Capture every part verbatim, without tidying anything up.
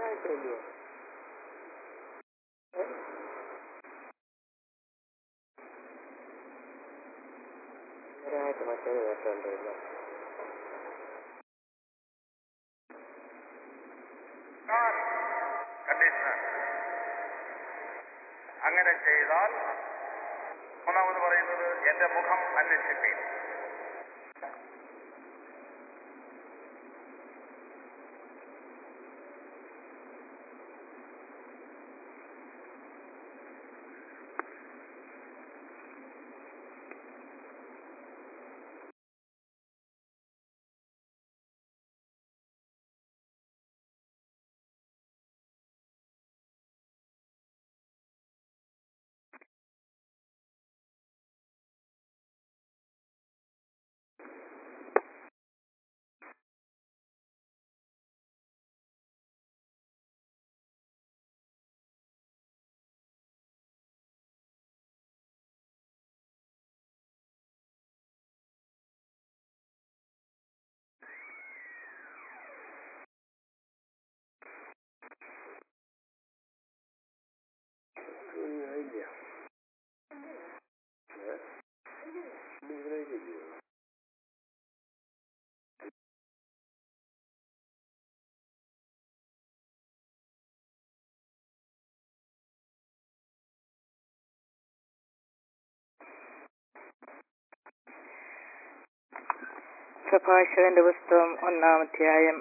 ഒരാഴ്ചയില്ലയോ? ഒരാഴ്ച മറ്റേത് കേട്ടോണ്ടിരുന്നു. അങ്ങനെ ചെയ്താൽ മൂന്നാമത് പറയുന്നത് എന്റെ മുഖം അന്വേഷിപ്പീൻ. പ്രഭാഷകന്റെ പുസ്തകം ഒന്നാം അധ്യായം.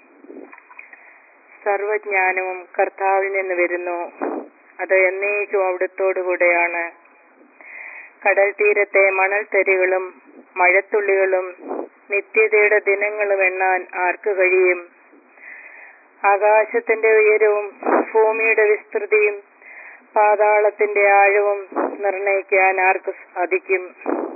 സർവജ്ഞാനവും കർത്താവിൽ നിന്ന് വരുന്നു, അത് എന്നേക്കും അവിടുത്തോടുകൂടെയാണ്. കടൽ തീരത്തെ മണൽത്തരികളും മഴത്തുള്ളികളും നിത്യതയുടെ ദിനങ്ങളും എണ്ണാൻ ആർക്ക് കഴിയും? ആകാശത്തിന്റെ ഉയരവും ഭൂമിയുടെ വിസ്തൃതിയും പാതാളത്തിന്റെ ആഴവും നിർണയിക്കാൻ ആർക്ക് സാധിക്കും?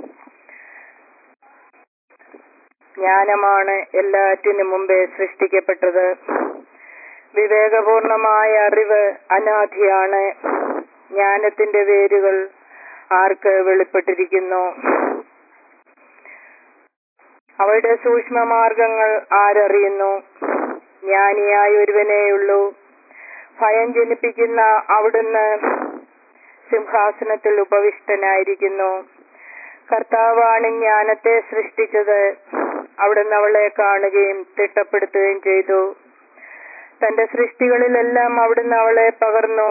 ജ്ഞാനമാണ് എല്ലാറ്റിനും മുമ്പേ സൃഷ്ടിക്കപ്പെട്ടത്. വിവേകപൂർണമായ അറിവ് അനാദിയാണ്. ജ്ഞാനത്തിന്റെ വേരുകൾ ആർക്ക് വെളിപ്പെട്ടിരിക്കുന്നു? അവയുടെ സൂക്ഷ്മമാർഗങ്ങൾ ആരറിയുന്നു? ജ്ഞാനിയായ ഒരുവനേയുള്ളൂ. ഭയം ജനിപ്പിക്കുന്ന അവിടുന്ന് സിംഹാസനത്തിൽ ഉപവിഷ്ടനായിരിക്കുന്നു. കർത്താവാണ് ജ്ഞാനത്തെ സൃഷ്ടിച്ചത്. അവിടുന്ന് അവളെ കാണുകയും തിട്ടപ്പെടുത്തുകയും ചെയ്തു. തന്റെ സൃഷ്ടികളിലെല്ലാം അവിടുന്ന് അവളെ പകർന്നു.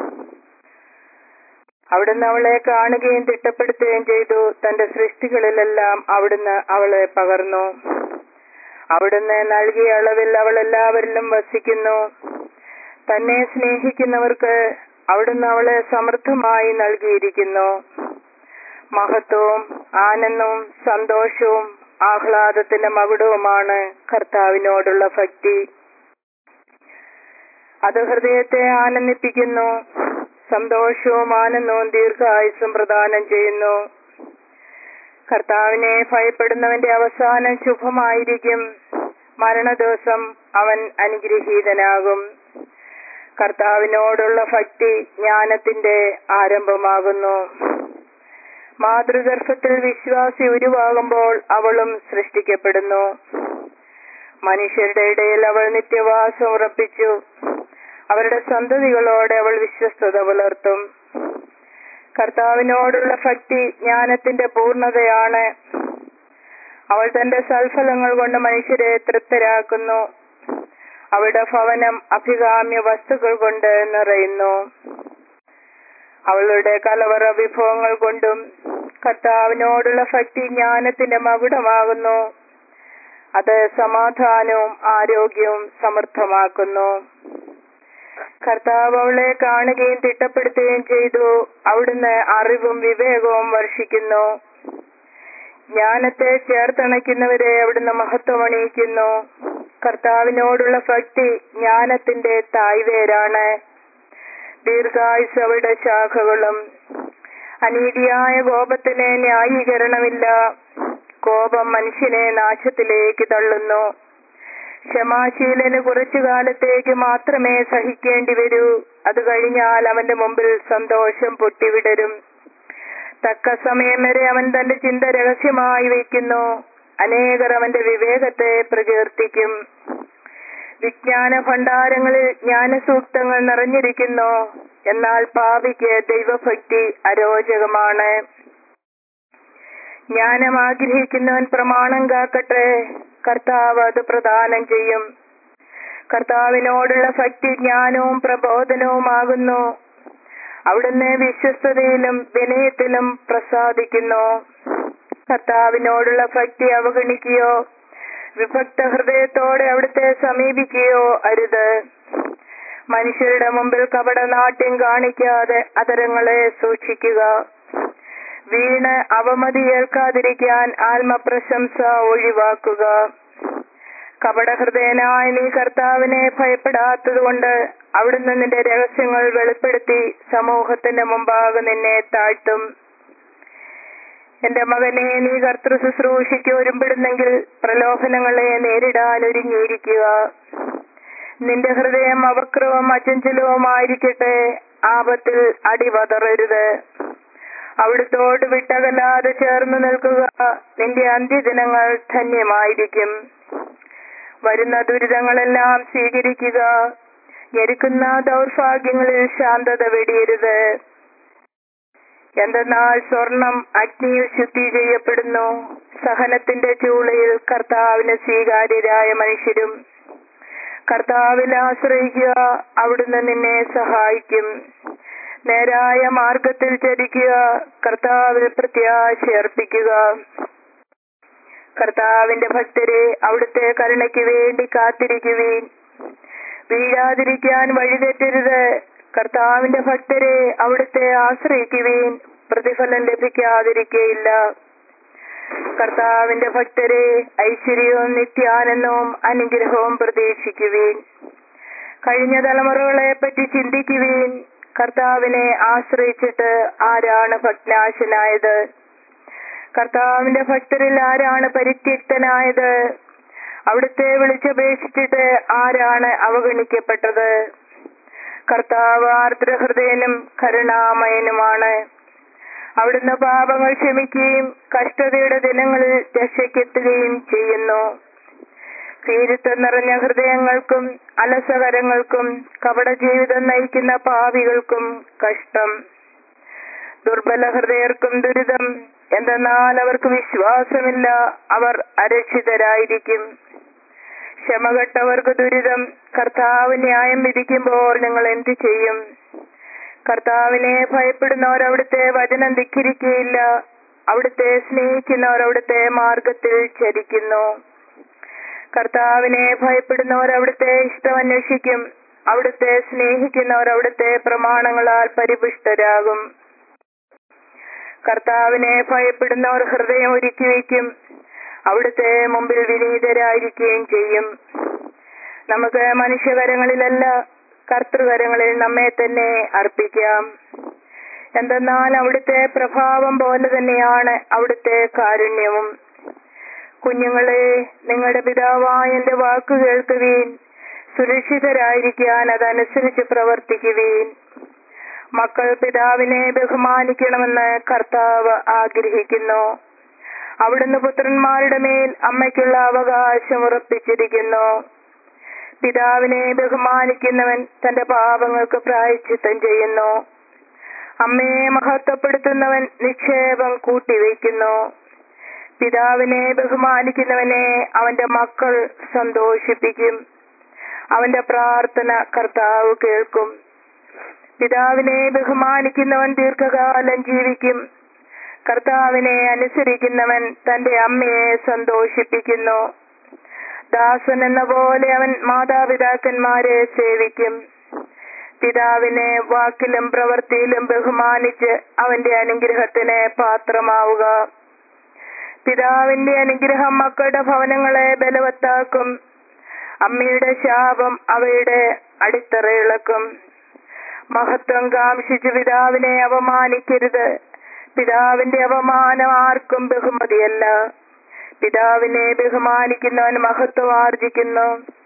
അവിടുന്ന് അവളെ കാണുകയും തിട്ടപ്പെടുത്തുകയും ചെയ്തു. തന്റെ സൃഷ്ടികളിലെല്ലാം അവിടുന്ന് അവളെ പകർന്നു. അവിടുന്ന് നൽകിയ അളവിൽ അവൾ എല്ലാവരിലും വസിക്കുന്നു. തന്നെ സ്നേഹിക്കുന്നവർക്ക് അവിടുന്ന് അവളെ സമൃദ്ധമായി നൽകിയിരിക്കുന്നു. മഹത്വവും ആനന്ദവും സന്തോഷവും ആഹ്ലാദത്തിന്റെ മകുടവുമാണ് കർത്താവിനോടുള്ള ഭക്തി. അത് ഹൃദയത്തെ ആനന്ദിപ്പിക്കുന്നു. സന്തോഷവും ആനന്ദവും ദീർഘായുസ്സും പ്രദാനം ചെയ്യുന്നു. കർത്താവിനെ ഭയപ്പെടുന്നവന്റെ അവസാനം ശുഭമായിരിക്കും. മരണദിവസം അവൻ അനുഗ്രഹീതനാകും. കർത്താവിനോടുള്ള ഭക്തി ജ്ഞാനത്തിന്റെ ആരംഭമാകുന്നു. മാതൃഗർഭത്തിൽ വിശ്വാസി ഉരുവാകുമ്പോൾ അവളും സൃഷ്ടിക്കപ്പെടുന്നു. മനുഷ്യരുടെ ഇടയിൽ അവൾ നിത്യവാസം ഉറപ്പിച്ചു. അവരുടെ സന്തതികളോടെ അവൾ വിശ്വസ്തത പുലർത്തും. കർത്താവിനോടുള്ള ഭക്തി ജ്ഞാനത്തിന്റെ പൂർണ്ണതയാണ്. അവൾ തന്റെ സൽഫലങ്ങൾ കൊണ്ട് മനുഷ്യരെ തൃപ്തരാക്കുന്നു. അവളുടെ ഭവനം അഭികാമ്യ വസ്തുക്കൾ കൊണ്ട് നിറയുന്നു. അവളുടെ കലവറ വിഭവങ്ങൾ കൊണ്ടും. കർത്താവിനോടുള്ള ഭക്തി ജ്ഞാനത്തിന്റെ മകുടമാകുന്നു. അത് സമാധാനവും ആരോഗ്യവും സമൃദ്ധമാക്കുന്നു. കർത്താവ് അവളെ കാണുകയും തിട്ടപ്പെടുത്തുകയും ചെയ്തു. അവിടുന്ന് അറിവും വിവേകവും വർഷിക്കുന്നു. ജ്ഞാനത്തെ ചേർത്തണയ്ക്കുന്നവരെ അവിടുന്ന് മഹത്വമണിയിക്കുന്നു. കർത്താവിനോടുള്ള ഭക്തി ജ്ഞാനത്തിന്റെ തായ്വേരാണ്. ദീർഘായുസ് അവളുടെ ശാഖകളും. അനീതിയായ കോപത്തിന് ന്യായീകരണമില്ല. കോപം മനുഷ്യനെ നാശത്തിലേക്ക് തള്ളുന്നു. ക്ഷമാശീലന് കുറച്ചു കാലത്തേക്ക് മാത്രമേ സഹിക്കേണ്ടി വരൂ. അത് കഴിഞ്ഞാൽ അവന്റെ മുമ്പിൽ സന്തോഷം പൊട്ടിവിടരും. തക്ക സമയം വരെ അവൻ തന്റെ ചിന്ത രഹസ്യമായി വയ്ക്കുന്നു. അനേകർ അവന്റെ വിവേകത്തെ പ്രകീർത്തിക്കും. വിജ്ഞാന ഭണ്ഡാരങ്ങളിൽ ജ്ഞാനസൂക്തങ്ങൾ നിറഞ്ഞിരിക്കുന്നു. എന്നാൽ പാപിക്ക് ദൈവഭക്തി അരോചകമാണ്. ജ്ഞാനം ആഗ്രഹിക്കുന്നവൻ പ്രമാണം കാക്കട്ടെ, കർത്താവ് അത് പ്രദാനം ചെയ്യും. കർത്താവിനോടുള്ള ഭക്തി ജ്ഞാനവും പ്രബോധനവുമാകുന്നു. അവിടുന്ന് വിശ്വസ്തതയിലും വിനയത്തിലും പ്രസാദിക്കുന്നു. കർത്താവിനോടുള്ള ഭക്തി അവഗണിക്കുകയോ വിഭക്ത ഹൃദയത്തോടെ അവിടുത്തെ സമീപിക്കുകയോ അരുത്. മനുഷ്യരുടെ മുമ്പിൽ കപടനാട്യം കാണിക്കാതെ അതരങ്ങളെ സൂക്ഷിക്കുക. വീണ് അവമതി ഏൽക്കാതിരിക്കാൻ ആത്മപ്രശംസ ഒഴിവാക്കുക. കപടഹൃദയനായ നീ കർത്താവിനെ ഭയപ്പെടാത്തതുകൊണ്ട് അവിടുന്ന് നിന്റെ രഹസ്യങ്ങൾ വെളിപ്പെടുത്തി സമൂഹത്തിന്റെ മുമ്പാകെ നിന്നെ താഴ്ത്തും. എന്റെ മകനെ, നീ കർത്തൃ ശുശ്രൂഷയ്ക്ക് ഒരുമ്പിടുന്നെങ്കിൽ പ്രലോഭനങ്ങളെ നേരിടാൻ ഒരുങ്ങിയിരിക്കുക. നിന്റെ ഹൃദയം അവക്രവും അചഞ്ചലവുമായിരിക്കട്ടെ, ആപത്തിൽ അടിവതറരുത്. അവിടുത്തോട് വിട്ടകലാതെ ചേർന്ന് നിൽക്കുക, നിന്റെ അന്ത്യദിനങ്ങൾ ധന്യമായിരിക്കും. വരുന്ന ദുരിതങ്ങളെല്ലാം സ്വീകരിക്കുക, ഞെരുക്കുന്ന ദൗർഭാഗ്യങ്ങളിൽ ശാന്തത വെടിയരുത്. എന്തെന്നാൽ സ്വർണം അഗ്നിയിൽ ശുദ്ധി ചെയ്യപ്പെടുന്നു. സഹനത്തിന്റെ ചൂളയിൽ കർത്താവിന് സ്വീകാര്യരായ മനുഷ്യരും. കർത്താവിൽ ആശ്രയിക്കുക, അവിടുന്ന് നിന്നെ സഹായിക്കും. നേരായ മാർഗത്തിൽ ചരിക്കുക, കർത്താവിൽ പ്രത്യാശ അർപ്പിക്കുക. കർത്താവിന്റെ ഭക്തരെ, അവിടുത്തെ കരുണയ്ക്ക് വേണ്ടി കാത്തിരിക്കുവീൻ. വീഴാതിരിക്കാൻ വഴിതെറ്റരുത്. കർത്താവിന്റെ ഭക്തരെ, അവിടുത്തെ ആശ്രയിക്കുവീൻ. പ്രതിഫലം ലഭിക്കാതിരിക്കയില്ല. കർത്താവിന്റെ ഭക്തരെ, ഐശ്വര്യവും നിത്യാനന്ദവും അനുഗ്രഹവും പ്രതീക്ഷിക്കുവീൻ. കഴിഞ്ഞ തലമുറകളെ പറ്റി ചിന്തിക്കുവീൻ. കർത്താവിനെ ആശ്രയിച്ചിട്ട് ആരാണ് ഭഗ്നാശനായത്? കർത്താവിന്റെ ഭക്തരിൽ ആരാണ് പരിത്യക്തനായത്? അവിടുത്തെ വിളിച്ചപേക്ഷിച്ചിട്ട് ആരാണ് അവഗണിക്കപ്പെട്ടത്? കർത്താവ് ആർദ്രഹൃദയനും കരുണാമയനുമാണ്. അവിടുന്ന് പാപങ്ങൾ ക്ഷമിക്കുകയും കഷ്ടതയുടെ ദിനങ്ങളിൽ രക്ഷയ്ക്കെത്തുകയും ചെയ്യുന്നു. ഭീരുത്വം നിറഞ്ഞ ഹൃദയങ്ങൾക്കും അലസകരങ്ങൾക്കും കപട ജീവിതം നയിക്കുന്ന പാപികൾക്കും കഷ്ടം. ദുർബല ഹൃദയർക്കും ദുരിതം. എന്തെന്നാൽ അവർക്ക് വിശ്വാസമില്ല, അവർ അരക്ഷിതരായിരിക്കും. ക്ഷമകെട്ടവർക്ക് ദുരിതം. കർത്താവ് ന്യായം വിധിക്കുമ്പോൾ നിങ്ങൾ എന്തു ചെയ്യും? കർത്താവിനെ ഭയപ്പെടുന്നവർ അവിടുത്തെ വചനം ധിക്കരിക്കുകയില്ല. അവിടുത്തെ സ്നേഹിക്കുന്നവർ അവിടുത്തെ മാർഗത്തിൽ ചരിക്കുന്നു. കർത്താവിനെ ഭയപ്പെടുന്നവർ അവിടുത്തെ ഇഷ്ടം അന്വേഷിക്കും. അവിടുത്തെ സ്നേഹിക്കുന്നവർ അവിടുത്തെ പ്രമാണങ്ങളാൽ പരിപുഷ്ടരാകും. കർത്താവിനെ ഭയപ്പെടുന്നവർ ഹൃദയം ഒരുക്കി വയ്ക്കും. അവിടുത്തെ മുമ്പിൽ വിനീതരായിരിക്കുകയും ചെയ്യും. നമുക്ക് മനുഷ്യകരങ്ങളിലല്ല, കർത്തൃകരങ്ങളിൽ നമ്മെ തന്നെ അർപ്പിക്കാം. എന്തെന്നാൽ അവിടുത്തെ പ്രഭാവം പോലെ തന്നെയാണ് അവിടുത്തെ കാരുണ്യവും. കുഞ്ഞുങ്ങളെ, നിങ്ങളുടെ പിതാവായ എന്റെ വാക്കു കേൾക്കുവീൻ. സുരക്ഷിതരായിരിക്കാൻ അതനുസരിച്ച് പ്രവർത്തിക്കുവീൻ. മക്കൾ പിതാവിനെ ബഹുമാനിക്കണമെന്ന് കർത്താവ് ആഗ്രഹിക്കുന്നു. അവിടുന്ന് പുത്രന്മാരുടെ മേൽ അമ്മയ്ക്കുള്ള അവകാശം ഉറപ്പിച്ചിരിക്കുന്നു. പിതാവിനെ ബഹുമാനിക്കുന്നവൻ തന്റെ പാപങ്ങൾക്ക് പ്രായശ്ചിത്തം ചെയ്യുന്നു. അമ്മയെ മഹത്വപ്പെടുത്തുന്നവൻ നിക്ഷേപം കൂട്ടിവയ്ക്കുന്നു. പിതാവിനെ ബഹുമാനിക്കുന്നവനെ അവന്റെ മക്കൾ സന്തോഷിപ്പിക്കും. അവന്റെ പ്രാർത്ഥന കർത്താവ് കേൾക്കും. പിതാവിനെ ബഹുമാനിക്കുന്നവൻ ദീർഘകാലം ജീവിക്കും. കർത്താവിനെ അനുസരിക്കുന്നവൻ തന്റെ അമ്മയെ സന്തോഷിപ്പിക്കുന്നു. ദാസൻ എന്ന പോലെ അവൻ മാതാപിതാക്കന്മാരെ സേവിക്കും. പിതാവിനെ വാക്കിലും പ്രവൃത്തിയിലും ബഹുമാനിച്ച് അവന്റെ അനുഗ്രഹത്തിന് പാത്രമാവുക. പിതാവിന്റെ അനുഗ്രഹം മക്കളുടെ ഭവനങ്ങളെ ബലവത്താക്കും. അമ്മയുടെ ശാപം അവയുടെ അടിത്തറയിളക്കും. മഹത്വം കാംക്ഷിച്ച് പിതാവിനെ അപമാനിക്കരുത്. പിതാവിന്റെ അപമാനം ആർക്കും ബഹുമതിയല്ല. പിതാവിനെ ബഹുമാനിക്കുന്നവൻ മഹത്വം ആർജിക്കുന്നു.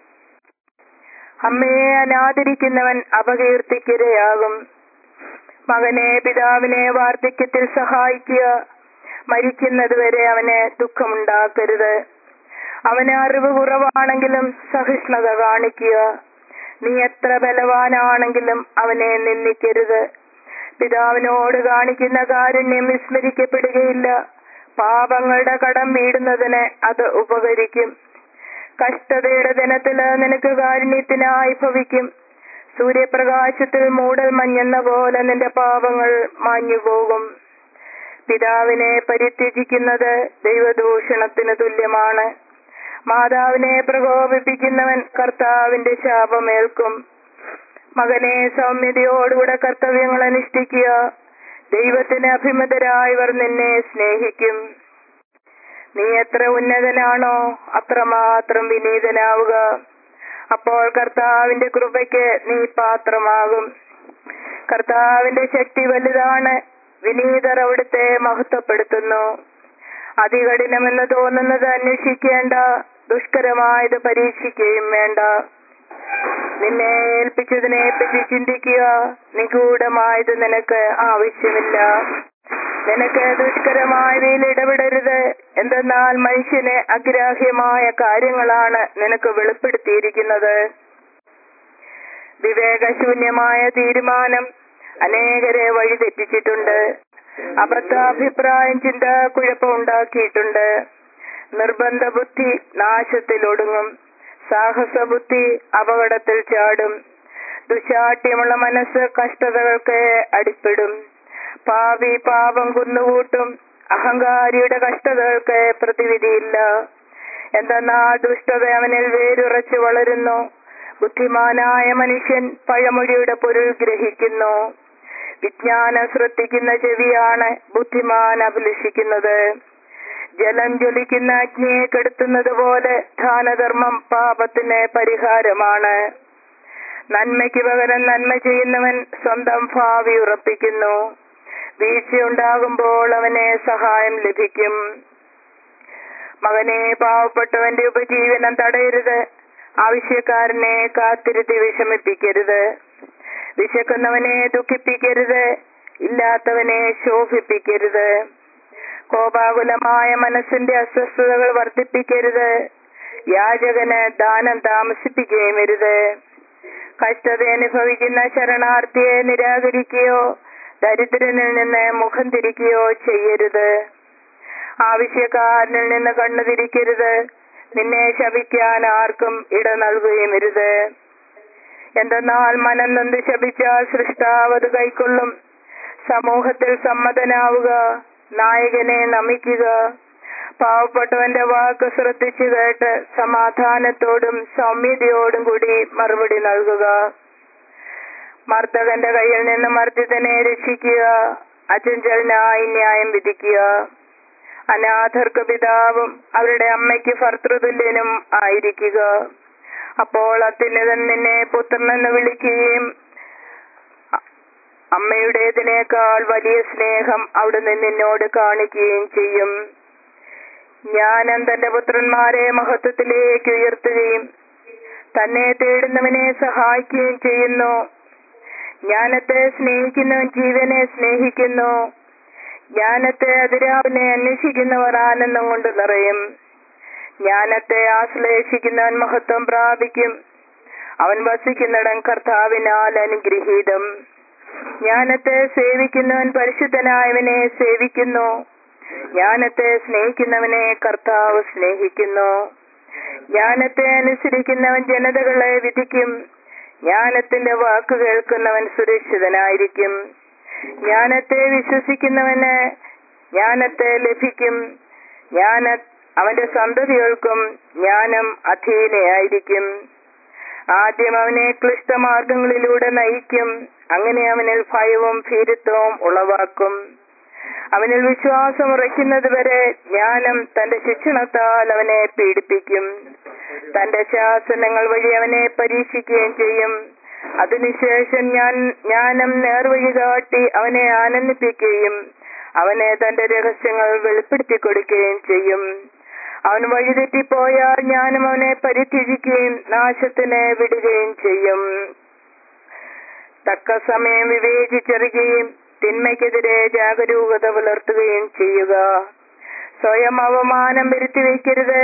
അമ്മയെ അനാദരിക്കുന്നവൻ അപകീർത്തിക്കിരയാകും. മകനെ, പിതാവിനെ വാർദ്ധക്യത്തിൽ സഹായിക്കുക. മരിക്കുന്നതുവരെ അവന് ദുഃഖമുണ്ടാക്കരുത്. അവന് അറിവ് കുറവാണെങ്കിലും സഹിഷ്ണുത കാണിക്കുക. നീ എത്ര ബലവാനാണെങ്കിലും അവനെ നിന്ദിക്കരുത്. പിതാവിനോട് കാണിക്കുന്ന കാരുണ്യം വിസ്മരിക്കപ്പെടുകയില്ല. പാപങ്ങളുടെ കടം വീടുന്നതിന് അത് ഉപകരിക്കും. കഷ്ടതയുടെ ദിനത്തില് നിനക്ക് കാരുണ്യത്തിനായി ഭവിക്കും. സൂര്യപ്രകാശത്തിൽ മൂടൽ മഞ്ഞെന്ന പോലെ നിന്റെ പാപങ്ങൾ മാഞ്ഞുപോകും. പിതാവിനെ പരിത്യജിക്കുന്നത് ദൈവദൂഷണത്തിന് തുല്യമാണ്. മാതാവിനെ പ്രകോപിപ്പിക്കുന്നവൻ കർത്താവിന്റെ ശാപമേൽക്കും. മകനെ സൗമ്യതയോടുകൂടെ കർത്തവ്യങ്ങൾ അനുഷ്ഠിക്കുക. ദൈവത്തിന് അഭിമതരായവർ നിന്നെ സ്നേഹിക്കും. നീ എത്ര ഉന്നതനാണോ അത്രമാത്രം വിനീതനാവുക. അപ്പോൾ കർത്താവിന്റെ കൃപയ്ക്ക് നീ പാത്രമാകും. കർത്താവിന്റെ ശക്തി വലുതാണ്. വിനീതർ അവിടുത്തെ മഹത്വപ്പെടുത്തുന്നു. അതികഠിനമെന്ന് തോന്നുന്നത് അന്വേഷിക്കേണ്ട, ദുഷ്കരമായത് പരീക്ഷിക്കുകയും വേണ്ട. നിന്നെ ഏൽപ്പിച്ചതിനെ പറ്റി ചിന്തിക്കുക. നിഗൂഢമായത് നിനക്ക് ആവശ്യമില്ല. നിനക്ക് ദുഷ്കരമായവയിൽ ഇടപെടരുത്. എന്തെന്നാൽ മനുഷ്യന് അഗ്രാഹ്യമായ കാര്യങ്ങളാണ് നിനക്ക് വെളിപ്പെടുത്തിയിരിക്കുന്നത്. വിവേകശൂന്യമായ തീരുമാനം അനേകരെ വഴിതെറ്റിച്ചിട്ടുണ്ട്. അബദ്ധാഭിപ്രായം ചിന്ത കുഴപ്പമുണ്ടാക്കിയിട്ടുണ്ട്. നിർബന്ധ ബുദ്ധി നാശത്തിലൊടുങ്ങും. സാഹസബുദ്ധി അപകടത്തിൽ ചാടും. ദുശാഠ്യമുള്ള മനസ്സ് കഷ്ടതകൾക്ക് അടിപ്പെടും. പാപി പാപം കുന്നുകൂട്ടും. അഹങ്കാരിയുടെ കഷ്ടതകൾക്ക് പ്രതിവിധിയില്ല. എന്തെന്നാൽ ദുഷ്ടത അവനിൽ വേരുറച്ചു വളരുന്നു. ബുദ്ധിമാനായ മനുഷ്യൻ പഴമൊഴിയുടെ പൊരുൾ ഗ്രഹിക്കുന്നു. വിജ്ഞാനം ശ്രദ്ധിക്കുന്ന ചെവിയാണ് ബുദ്ധിമാൻ അഭിലഷിക്കുന്നത്. ജലം ജ്വലിക്കുന്ന അഗ്നിയെ കെടുത്തുന്നത് പോലെ ദാനധർമ്മം പാപത്തിന് പരിഹാരമാണ്. നന്മയ്ക്ക് പകരം നന്മ ചെയ്യുന്നവൻ സ്വന്തം ഭാവി ഉറപ്പിക്കുന്നു. വീഴ്ചയുണ്ടാകുമ്പോൾ അവന് സഹായം ലഭിക്കും. മകനെ, പാവപ്പെട്ടവന്റെ ഉപജീവനം തടയരുത്. ആവശ്യക്കാരനെ കാത്തിരുത്തി വിഷമിപ്പിക്കരുത്. വിശക്കുന്നവനെ ദുഃഖിപ്പിക്കരുത്. ഇല്ലാത്തവനെ ശോഭിപ്പിക്കരുത്. കോപാകുലമായ മനസ്സിന്റെ അസ്വസ്ഥതകൾ വർദ്ധിപ്പിക്കരുത്. യാചകന് ദാനം താമസിപ്പിക്കുകയും അരുത്. കഷ്ടത അനുഭവിക്കുന്ന ശരണാർത്ഥിയെ നിരാകരിക്കുകയോ ദരിദ്രനിൽ നിന്ന് മുഖം തിരിക്കുകയോ ചെയ്യരുത്. ആവശ്യക്കാരനിൽ നിന്ന് കണ്ണു തിരിക്കരുത്. നിന്നെ ശപിക്കാൻ ആർക്കും ഇട നൽകുകയും അരുത്. എന്തെന്നാൽ മനം നൊന്ത് ശപിച്ചാൽ സൃഷ്ടാവ് അത് കൈക്കൊള്ളും. സമൂഹത്തിൽ സമ്മതനാവുക. നായകനെ നമിക്കുക. പാവപ്പെട്ടവന്റെ വാക്ക് ശ്രദ്ധിച്ചു കേട്ട് സമാധാനത്തോടും സൗമ്യതയോടും കൂടി മറുപടി നൽകുക. മർദ്ദകന്റെ കയ്യിൽ നിന്ന് മർദ്ദിതനെ രക്ഷിക്കുക. അചഞ്ചലനായി ന്യായം വിധിക്കുക. അനാഥർക്ക് പിതാവും അവരുടെ അമ്മയ്ക്ക് ഭർതൃതുല്യനും ആയിരിക്കുക. അപ്പോൾ അത്യുന്നതൻ നിന്നെ പുത്രനെന്ന് വിളിക്കുകയും അമ്മയുടേതിനേക്കാൾ വലിയ സ്നേഹം അവിടുന്ന് നിന്നോട് കാണിക്കുകയും ചെയ്യും. ജ്ഞാനം തന്റെ പുത്രന്മാരെ മഹത്വത്തിലേക്ക് ഉയർത്തുകയും തന്നെ തേടുന്നവനെ സഹായിക്കുകയും ചെയ്യുന്നു. ജ്ഞാനത്തെ സ്നേഹിക്കുന്നവൻ ജീവനെ സ്നേഹിക്കുന്നു. ജ്ഞാനത്തെ അതിരാവിനെ അന്വേഷിക്കുന്നവർ ആനന്ദം കൊണ്ട് നിറയും. ജ്ഞാനത്തെ ആശ്ലേഷിക്കുന്നവൻ മഹത്വം പ്രാപിക്കും. അവൻ വസിക്കുന്നിടം കർത്താവിനാൽ അനുഗ്രഹീതം. ജ്ഞാനത്തെ സേവിക്കുന്നവൻ പരിശുദ്ധനായവനെ സേവിക്കുന്നു. ജ്ഞാനത്തെ സ്നേഹിക്കുന്നവനെ കർത്താവ് സ്നേഹിക്കുന്നു. ജ്ഞാനത്തെ അനുസരിക്കുന്നവൻ ജനതകളെ വിധിക്കും. ജ്ഞാനത്തിന്റെ വാക്ക് കേൾക്കുന്നവൻ സുരക്ഷിതനായിരിക്കും. ജ്ഞാനത്തെ വിശ്വസിക്കുന്നവന് ജ്ഞാനത്തെ ലഭിക്കും. ജ്ഞാന അവന്റെ സന്തതികൾക്കും ജ്ഞാനം അധീനയായിരിക്കും. ആദ്യം അവനെ ക്ലിഷ്ടമാർഗങ്ങളിലൂടെ നയിക്കും. അങ്ങനെ അവനിൽ ഭയവും ഭീരുത്വവും ഉളവാക്കും. അവനിൽ വിശ്വാസം ഉറയ്ക്കുന്നത് വരെ ജ്ഞാനം തന്റെ ശിക്ഷണത്താൽ അവനെ പീഡിപ്പിക്കും. തന്റെ ശാസനങ്ങൾ വഴി അവനെ പരീക്ഷിക്കുകയും ചെയ്യും. അതിനുശേഷം ഞാൻ ജ്ഞാനം നേർവഴി കാട്ടി അവനെ ആനന്ദിപ്പിക്കുകയും അവനെ തന്റെ രഹസ്യങ്ങൾ വെളിപ്പെടുത്തി കൊടുക്കുകയും ചെയ്യും. അവൻ വഴിതെറ്റിപ്പോയാൽ ജ്ഞാനം അവനെ പരിത്യജിക്കുകയും നാശത്തിന് വിടുകയും ചെയ്യും. തക്ക സമയം വിവേചിച്ചറിയുകയും തിന്മയ്ക്കെതിരെ ജാഗരൂകത പുലർത്തുകയും ചെയ്യുക. സ്വയം അവമാനം വരുത്തി വയ്ക്കരുത്.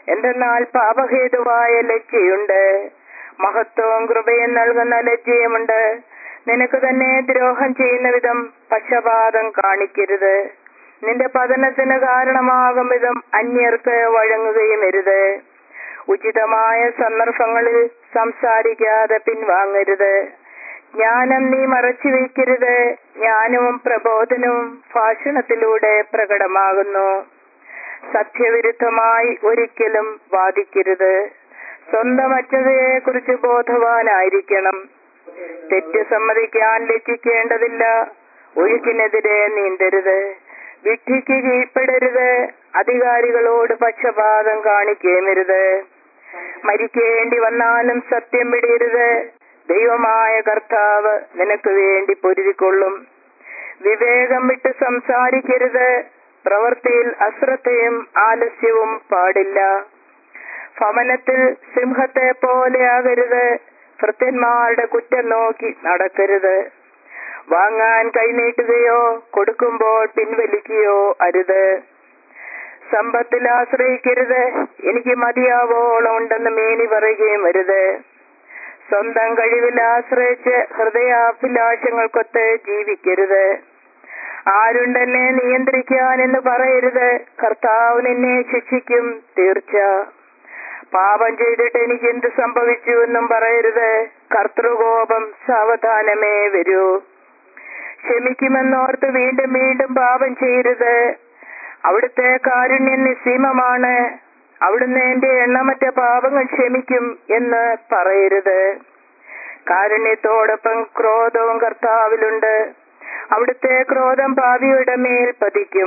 എന്തെന്നാൽ പാപഹേതുവായ ലജ്ജയുണ്ട്, മഹത്വവും കൃപയും നൽകുന്ന ലജ്ജയുമുണ്ട്. നിനക്ക് തന്നെ ദ്രോഹം ചെയ്യുന്ന വിധം പക്ഷപാതം കാണിക്കരുത്. നിന്റെ പതനത്തിന് കാരണമാകും വിധം അന്യർക്ക് വഴങ്ങുകയും അരുത്. ഉചിതമായ സന്ദർഭങ്ങളിൽ സംസാരിക്കാതെ പിൻവാങ്ങരുത്. ജ്ഞാനം നീ മറച്ചു വയ്ക്കരുത്. ജ്ഞാനവും പ്രബോധനവും ഭാഷണത്തിലൂടെ പ്രകടമാകുന്നു. സത്യവിരുദ്ധമായി ഒരിക്കലും വാദിക്കരുത്. സ്വന്തം അച്ഛതയെ കുറിച്ച് ബോധവാനായിരിക്കണം. തെറ്റ് സമ്മതിക്കാൻ ലജ്ജിക്കേണ്ടതില്ല. ഒഴുക്കിനെതിരെ നീന്തരുത്. വിഡ്ഢിക്ക് കീഴ്പ്പെടരുത്. അധികാരികളോട് പക്ഷപാതം കാണിക്കേമരുത്. മരിക്കേണ്ടി വന്നാലും സത്യം വിടരുത്. ദൈവമായ കർത്താവ് നിനക്ക് വേണ്ടി പൊരുതിക്കൊള്ളും. വിവേകം വിട്ട് സംസാരിക്കരുത്. പ്രവൃത്തിയിൽ അശ്രദ്ധയും ആലസ്യവും പാടില്ല. ഭവനത്തിൽ സിംഹത്തെ പോലെ ആകരുത്. ഭൃത്യന്മാരുടെ കുറ്റം നോക്കി നടക്കരുത്. വാങ്ങാൻ കൈനീട്ടുകയോ കൊടുക്കുമ്പോൾ പിൻവലിക്കുകയോ അരുത്. സമ്പത്തിൽ ആശ്രയിക്കരുത്. എനിക്ക് മതിയാവോളം ഉണ്ടെന്ന് മേനി പറയുകയും അരുത്. സ്വന്തം കഴിവിൽ ആശ്രയിച്ച് ഹൃദയാഭിലാഷങ്ങൾക്കൊത്ത് ജീവിക്കരുത്. ആരുണ്ടെന്നെ നിയന്ത്രിക്കാൻ എന്ന് പറയരുത്. കർത്താവ് നിന്നെ ശിക്ഷിക്കും തീർച്ച. പാപം ചെയ്തിട്ട് എനിക്ക് എന്ത് സംഭവിച്ചു എന്നും പറയരുത്. കർത്തൃകോപം സാവധാനമേ വരൂ. ക്ഷമിക്കുമെന്നോർത്ത് വീണ്ടും വീണ്ടും പാപം ചെയ്യരുത്. അവിടുത്തെ കാരുണ്യം നിസ്സീമമാണ്. അവിടുന്ന് എന്റെ എണ്ണമറ്റ പാപങ്ങൾ ക്ഷമിക്കും എന്ന് പറയരുത്. കാരുണ്യത്തോടൊപ്പം ക്രോധവും കർത്താവിലുണ്ട്. അവിടുത്തെ ക്രോധം പാപിയുടെ മേൽ പതിക്കും.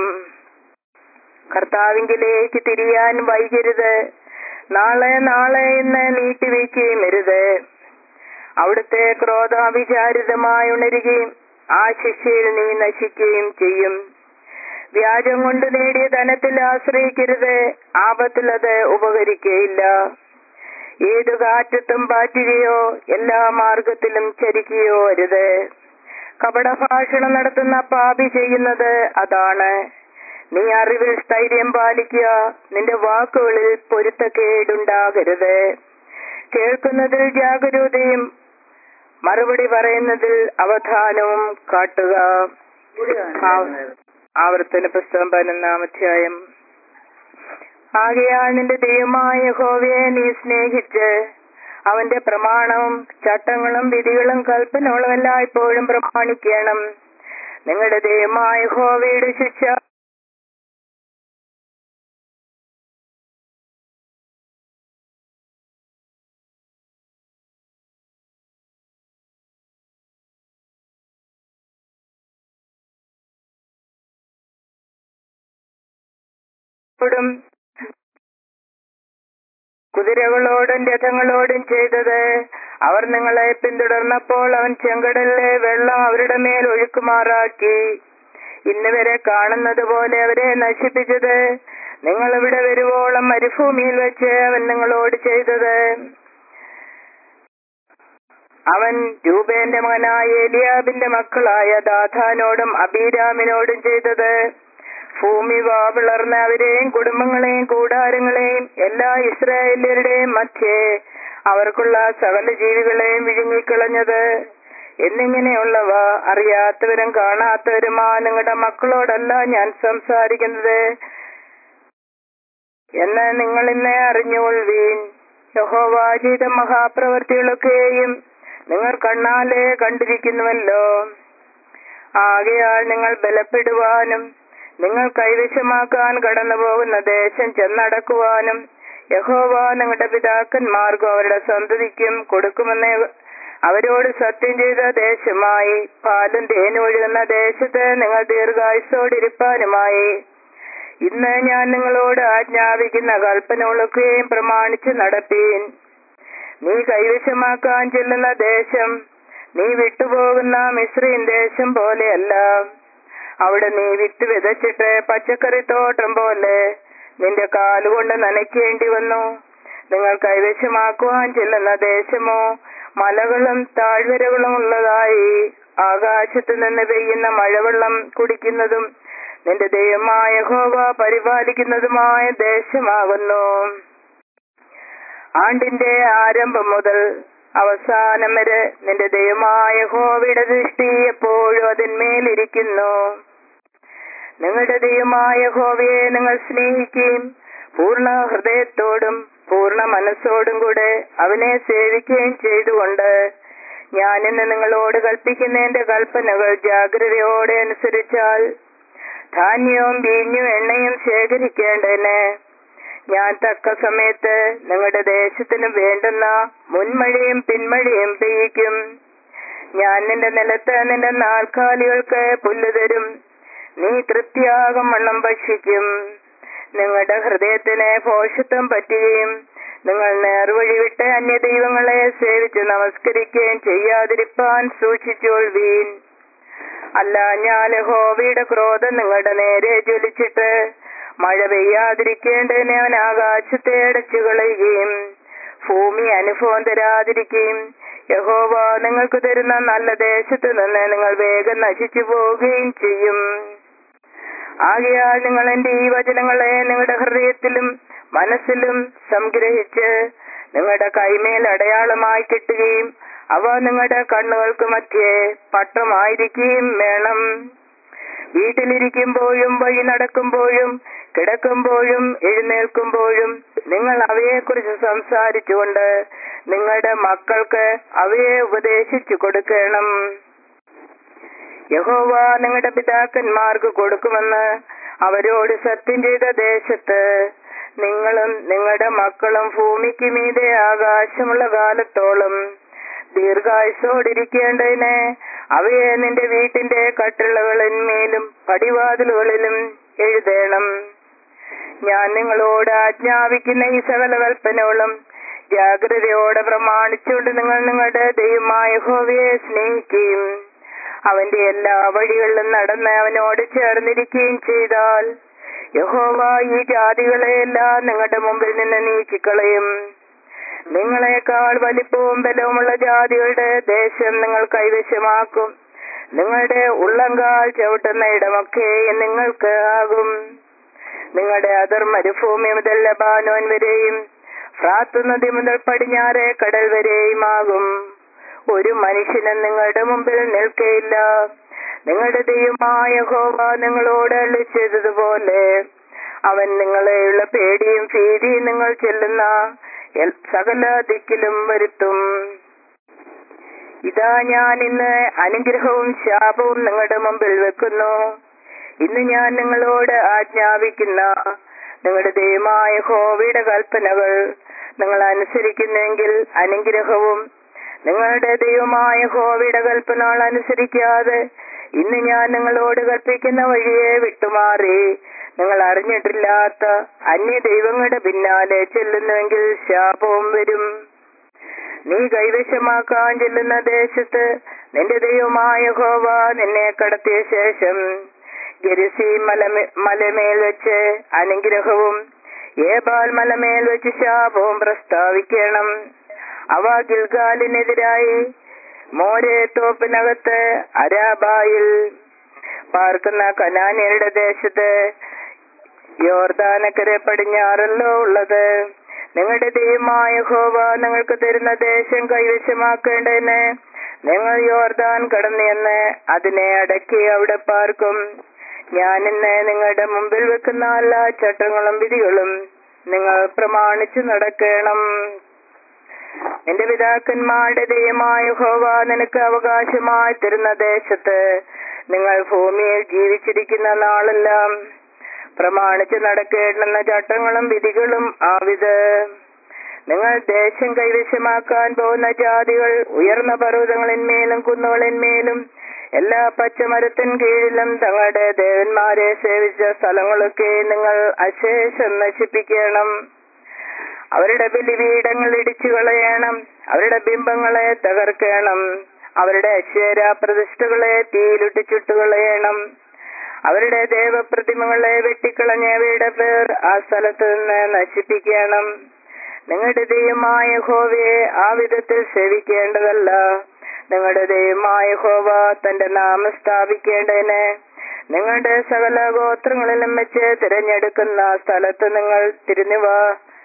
കർത്താവിങ്കിലേക്ക് തിരിയാൻ വൈകരുത്. നാളെ നാളെ എന്ന് നീട്ടിവെക്കുകയും അരുത്. അവിടുത്തെ ക്രോധാവിചാരിതമായി ഉണരുകയും ആ ശിക്ഷയിൽ നീ നശിക്കുകയും ചെയ്യും. വ്യാജം കൊണ്ട് നേടിയ ധനത്തിൽ ആശ്രയിക്കരുത്. ആപത്തിൽ അത് ഉപകരിക്കുകയില്ല. ഏതു കാറ്റത്തും പാറ്റുകയോ എല്ലാ മാർഗത്തിലും ചരിക്കുകയോ അരുത്. കപടഭാഷണം നടത്തുന്ന പാപി ചെയ്യുന്നത് അതാണ്. നീ അറിവിൽ സ്ഥൈര്യം പാലിക്കുക. നിന്റെ വാക്കുകളിൽ പൊരുത്തക്കേടുണ്ടാകരുത്. കേൾക്കുന്നതിൽ ജാഗരൂകതയും മറുപടി പറയുന്നതിൽ അവധാനവും കാട്ടുക. ആവർത്തന പുസ്തകം പതിനൊന്നാം അധ്യായം. ആകയാൽ നിന്റെ ദൈവമായ യഹോവയെ നീ സ്നേഹിച്ച് അവന്റെ പ്രമാണവും ചട്ടങ്ങളും വിധികളും കൽപ്പനകളും എല്ലാം ഇപ്പോഴും പ്രമാണിക്കണം. നിങ്ങളുടെ ദൈവമായ യഹോവയുടെ ശിക്ഷ കുതിരകളോടും രഥങ്ങളോടും ചെയ്തത്. അവർ നിങ്ങളെ പിന്തുടർന്നപ്പോൾ അവൻ ചെങ്കടലിലെ വെള്ളം അവരുടെ മേൽ ഒഴുക്കുമാറാക്കി. ഇന്ന് വരെ കാണുന്നത് പോലെ അവരെ നശിപ്പിച്ചത്. നിങ്ങൾ ഇവിടെ വരുവോളം മരുഭൂമിയിൽ വെച്ച് അവൻ നിങ്ങളോട് ചെയ്തത്. അവൻ രൂബേന്റെ മകനായ എലിയാബിന്റെ മക്കളായ ദാഥാനോടും അബീരാമിനോടും ചെയ്തത്. ഭൂമി വാവിളർന്ന് അവരെയും കുടുംബങ്ങളെയും കൂടാരങ്ങളെയും എല്ലാ ഇസ്രായേല്യരുടെയും മധ്യേ അവർക്കുള്ള സകല ജീവികളെയും വിഴുങ്ങിക്കളഞ്ഞത്. എന്നിങ്ങനെയുള്ളവ അറിയാത്തവരും കാണാത്തവരുമാ നിങ്ങളുടെ മക്കളോടല്ല ഞാൻ സംസാരിക്കുന്നത് എന്ന് നിങ്ങൾ ഇന്നേ അറിഞ്ഞുകൊള്ളുവീൻ. യഹോവ ചെയ്ത മഹാപ്രവൃത്തികളൊക്കെയും നിങ്ങൾ കണ്ണാലെ കണ്ടിരിക്കുന്നുവല്ലോ. ആകയാൽ നിങ്ങൾ ബലപ്പെടുവാനും നിങ്ങൾ കൈവശമാക്കാൻ കടന്നു പോകുന്ന ദേശം ചെന്നടക്കുവാനും യഹോവ നിങ്ങളുടെ പിതാക്കന്മാർക്കും അവരുടെ സന്തതിക്കും കൊടുക്കുമെന്ന് അവരോട് സത്യം ചെയ്ത ദേശമായി പാലും തേനും ഒഴുകുന്ന ദേശത്ത് നിങ്ങൾ ദീർഘായുസ്സോടിരിപ്പാനുമായി ഇന്ന് ഞാൻ നിങ്ങളോട് ആജ്ഞാപിക്കുന്ന കൽപ്പനകളൊക്കെയും പ്രമാണിച്ച് നടപ്പീൻ. നീ കൈവശമാക്കാൻ ചെല്ലുന്ന ദേശം നീ വിട്ടുപോകുന്ന മിസ്രയീം ദേശം പോലെയല്ല. അവിടെ നീ വിത്ത് വിതച്ചിട്ട് പച്ചക്കറിത്തോട്ടം പോലെ നിന്റെ കാലുകൊണ്ട് നനയ്ക്കേണ്ടി വന്നു. നിങ്ങൾ കൈവശമാക്കുവാൻ ചെല്ലുന്ന ദേശമോ മലകളും താഴ്വരകളും ഉള്ളതായി ആകാശത്ത് നിന്ന് പെയ്യുന്ന മഴവെള്ളം കുടിക്കുന്നതും നിന്റെ ദൈവമായ യഹോവ പരിപാലിക്കുന്നതുമായ ദേശമാകുന്നു. ആണ്ടിന്റെ ആരംഭം മുതൽ അവസാനം വരെ നിന്റെ ദൈവമായ യഹോവയുടെ ദൃഷ്ടി എപ്പോഴും അതിന്മേലിരിക്കുന്നു. നിങ്ങളുടെ ദൈവമായ യഹോവയെ നിങ്ങൾ സ്നേഹിക്കുകയും പൂർണ്ണ ഹൃദയത്തോടും പൂർണ്ണ മനസ്സോടും കൂടെ അവനെ സേവിക്കുകയും ചെയ്തുകൊണ്ട് ഞാൻ ഇന്ന് നിങ്ങളോട് കൽപ്പിക്കുന്ന എന്റെ കൽപ്പനകൾ ജാഗ്രതയോടെ അനുസരിച്ചാൽ ധാന്യവും വീഞ്ഞും എണ്ണയും ശേഖരിക്കേണ്ടതിന് ഞാൻ തക്ക സമയത്ത് നിങ്ങളുടെ ദേശത്തിന് വേണ്ടുന്ന മുൻമഴയും പിന്മഴയും പെയ്യിക്കും. ഞാൻ നിന്റെ നിലത്ത് നിന്റെ നാൽക്കാലികൾക്ക് പുല്ല് തരും, നീ തൃപ്തിയാകും വണ്ണം ഭക്ഷിക്കും. നിങ്ങളുടെ ഹൃദയത്തിന് ഭോഷത്വം പറ്റുകയും നിങ്ങൾ നേർവഴി വിട്ട് അന്യദൈവങ്ങളെ സേവിച്ച് നമസ്കരിക്കുകയും ചെയ്യാതിരിപ്പാൻ സൂക്ഷിച്ചോൾവീൻ. അല്ല, ഞാൻ യഹോവയുടെ ക്രോധം നിങ്ങളുടെ നേരെ ജ്വലിച്ചിട്ട് മഴ പെയ്യാതിരിക്കേണ്ടതിന് അവൻ ആകാശത്തെ അടച്ചു കളയുകയും ഭൂമി അനുഭവം തരാതിരിക്കുകയും യഹോവ നിങ്ങൾക്ക് തരുന്ന നല്ല ദേശത്ത് നിന്ന് നിങ്ങൾ വേഗം നശിച്ചു പോവുകയും ചെയ്യും. ആകയാൽ നിങ്ങൾ എന്റെ ഈ വചനങ്ങളെ നിങ്ങളുടെ ഹൃദയത്തിലും മനസ്സിലും സംഗ്രഹിച്ച് നിങ്ങളുടെ കൈമേൽ അടയാളമായി കിട്ടുകയും അവ നിങ്ങളുടെ കണ്ണുകൾക്ക് മധ്യേ പട്ടമായിരിക്കുകയും വേണം. വീട്ടിലിരിക്കുമ്പോഴും വഴി നടക്കുമ്പോഴും കിടക്കുമ്പോഴും എഴുന്നേൽക്കുമ്പോഴും നിങ്ങൾ അവയെക്കുറിച്ച് സംസാരിച്ചുകൊണ്ട് നിങ്ങളുടെ മക്കൾക്ക് അവയെ ഉപദേശിച്ചു കൊടുക്കണം. യഹോവ നിങ്ങളുടെ പിതാക്കന്മാർക്ക് കൊടുക്കുമെന്ന് അവരോട് സത്യം ചെയ്ത ദേശത്ത് നിങ്ങളും നിങ്ങളുടെ മക്കളും ഭൂമിക്ക് മീതെ ആകാശമുള്ള കാലത്തോളം ദീർഘായുസോടിരിക്കേണ്ടതിന് അവയെ നിന്റെ വീട്ടിന്റെ കട്ടിളകളിന്മേലും പടിവാതിലുകളിലും എഴുതേണം. ഞാൻ നിങ്ങളോട് ആജ്ഞാപിക്കുന്ന ഈ സകല കൽപ്പനകളും ജാഗ്രതയോടെ പ്രമാണിച്ചുകൊണ്ട് നിങ്ങൾ നിങ്ങളുടെ ദൈവമായ യഹോവയെ സ്നേഹിക്കുകയും അവന്റെ എല്ലാ വഴികളിലും നടന്ന് അവനോട് ചേർന്നിരിക്കുകയും ചെയ്താൽ യഹോവ ഈ ജാതികളെയെല്ലാം നിങ്ങളുടെ മുമ്പിൽ നിന്ന് നീക്കിക്കളയും. നിങ്ങളെക്കാൾ വലിപ്പവും ബലവുമുള്ള ജാതികളുടെ ദേശം നിങ്ങൾ കൈവശമാക്കും. നിങ്ങളുടെ ഉള്ളങ്കാൽ ചവിട്ടുന്ന ഇടമൊക്കെ നിങ്ങൾക്ക് ആകും. നിങ്ങളുടെ അതിർ മരുഭൂമി മുതൽ ലബാനോൻ വരെയും ഫ്രാത്ത് നദി മുതൽ പടിഞ്ഞാറെ കടൽ വരെയുമാകും. ഒരു മനുഷ്യനും നിങ്ങളുടെ മുമ്പിൽ നിൽക്കയില്ല. നിങ്ങളുടെ ദൈവമായ യഹോവ നിങ്ങളോട് അരുളി ചെയ്തതുപോലെ അവൻ നിങ്ങളെയുള്ള പേടിയും ഭീതിയും നിങ്ങൾ ചെല്ലുന്ന സകല ദിക്കിലും വരുത്തും. ഇതാ ഞാൻ ഇന്ന് അനുഗ്രഹവും ശാപവും നിങ്ങളുടെ മുമ്പിൽ വെക്കുന്നു. ഇന്ന് ഞാൻ നിങ്ങളോട് ആജ്ഞാപിക്കുന്ന നിങ്ങളുടെ ദൈവമായ യഹോവയുടെ കൽപ്പനകൾ നിങ്ങൾ അനുസരിക്കുന്നെങ്കിൽ അനുഗ്രഹവും, നിങ്ങളുടെ ദൈവമായ യഹോവയുടെ കൽപ്പനകൾ അനുസരിക്കാതെ ഇന്ന് ഞാൻ നിങ്ങളോട് കൽപ്പിക്കുന്ന വഴിയെ വിട്ടുമാറി നിങ്ങൾ അറിഞ്ഞിട്ടില്ലാത്ത അന്യ ദൈവങ്ങളുടെ പിന്നാലെ ചെല്ലുന്നുവെങ്കിൽ ശാപവും വരും. നീ കൈവശമാക്കാൻ ചെല്ലുന്ന ദേശത്ത് നിന്റെ ദൈവമായ യഹോവ നിന്നെ കടത്തിയ ശേഷം ഗെരിസീം മലമേ മലമേൽ വെച്ച് അനുഗ്രഹവും ഏബാൽ മലമേൽ വെച്ച് ശാപവും പ്രസ്താവിക്കണം. അവ ഗിൽഗാലിനെതിരായി മോരെ തോപ്പിനകത്ത് അരാബായിൽ പാർക്കുന്ന കനാന്യരുടെ ദേശത്ത് യോർദാനക്കരെ പടിഞ്ഞാറല്ലോ ഉള്ളത്. നിങ്ങളുടെ ദൈവമായ യഹോവ നിങ്ങൾക്ക് തരുന്ന ദേശം കൈവശമാക്കേണ്ടതിന് നിങ്ങൾ യോർദാൻ കടന്നെന്ന് അതിനെ അടക്കി അവിടെ പാർക്കും. ഞാൻ ഇന്ന് നിങ്ങളുടെ മുമ്പിൽ വെക്കുന്ന എല്ലാ ചട്ടങ്ങളും വിധികളും നിങ്ങൾ പ്രമാണിച്ചു നടക്കണം. എന്റെ പിതാക്കന്മാരുടെ ദൈവമായ യഹോവ നിനക്ക് അവകാശമായി തരുന്ന ദേശത്ത് നിങ്ങൾ ഭൂമിയിൽ ജീവിച്ചിരിക്കുന്ന നാളെല്ലാം പ്രമാണിച്ചു നടക്കേണ്ടുന്ന ചട്ടങ്ങളും വിധികളും ആവിത്. നിങ്ങൾ ദേശം കൈവശമാക്കാൻ പോകുന്ന ജാതികൾ ഉയർന്ന പർവ്വതങ്ങളിന്മേലും കുന്നുകളിന്മേലും എല്ലാ പച്ചമരത്തിൻ കീഴിലും തങ്ങളുടെ ദേവന്മാരെ സേവിച്ച സ്ഥലങ്ങളൊക്കെ നിങ്ങൾ അശേഷം നശിപ്പിക്കണം. അവരുടെ ബലിപീഠങ്ങൾ ഇടിച്ചു കളയണം. അവരുടെ ബിംബങ്ങളെ തകർക്കണം. അവരുടെ അക്ഷേര പ്രതിഷ്ഠകളെ തീയിലിട്ട് ചുട്ടുകളയണം. അവരുടെ ദേവപ്രതിമകളെ വെട്ടിക്കളഞ്ഞവയുടെ പേർ ആ സ്ഥലത്ത് നിന്ന് നശിപ്പിക്കണം. നിങ്ങളുടെ ദൈവമായ യഹോവയെ ആ വിധത്തിൽ സേവിക്കേണ്ടതല്ല. നിങ്ങളുടെ ദൈവമായ യഹോവ തന്റെ നാമം സ്ഥാപിക്കേണ്ടതിന് നിങ്ങളുടെ സകല ഗോത്രങ്ങളിലും വെച്ച് തിരഞ്ഞെടുക്കുന്ന സ്ഥലത്ത് നിങ്ങൾ തിരിഞ്ഞുവ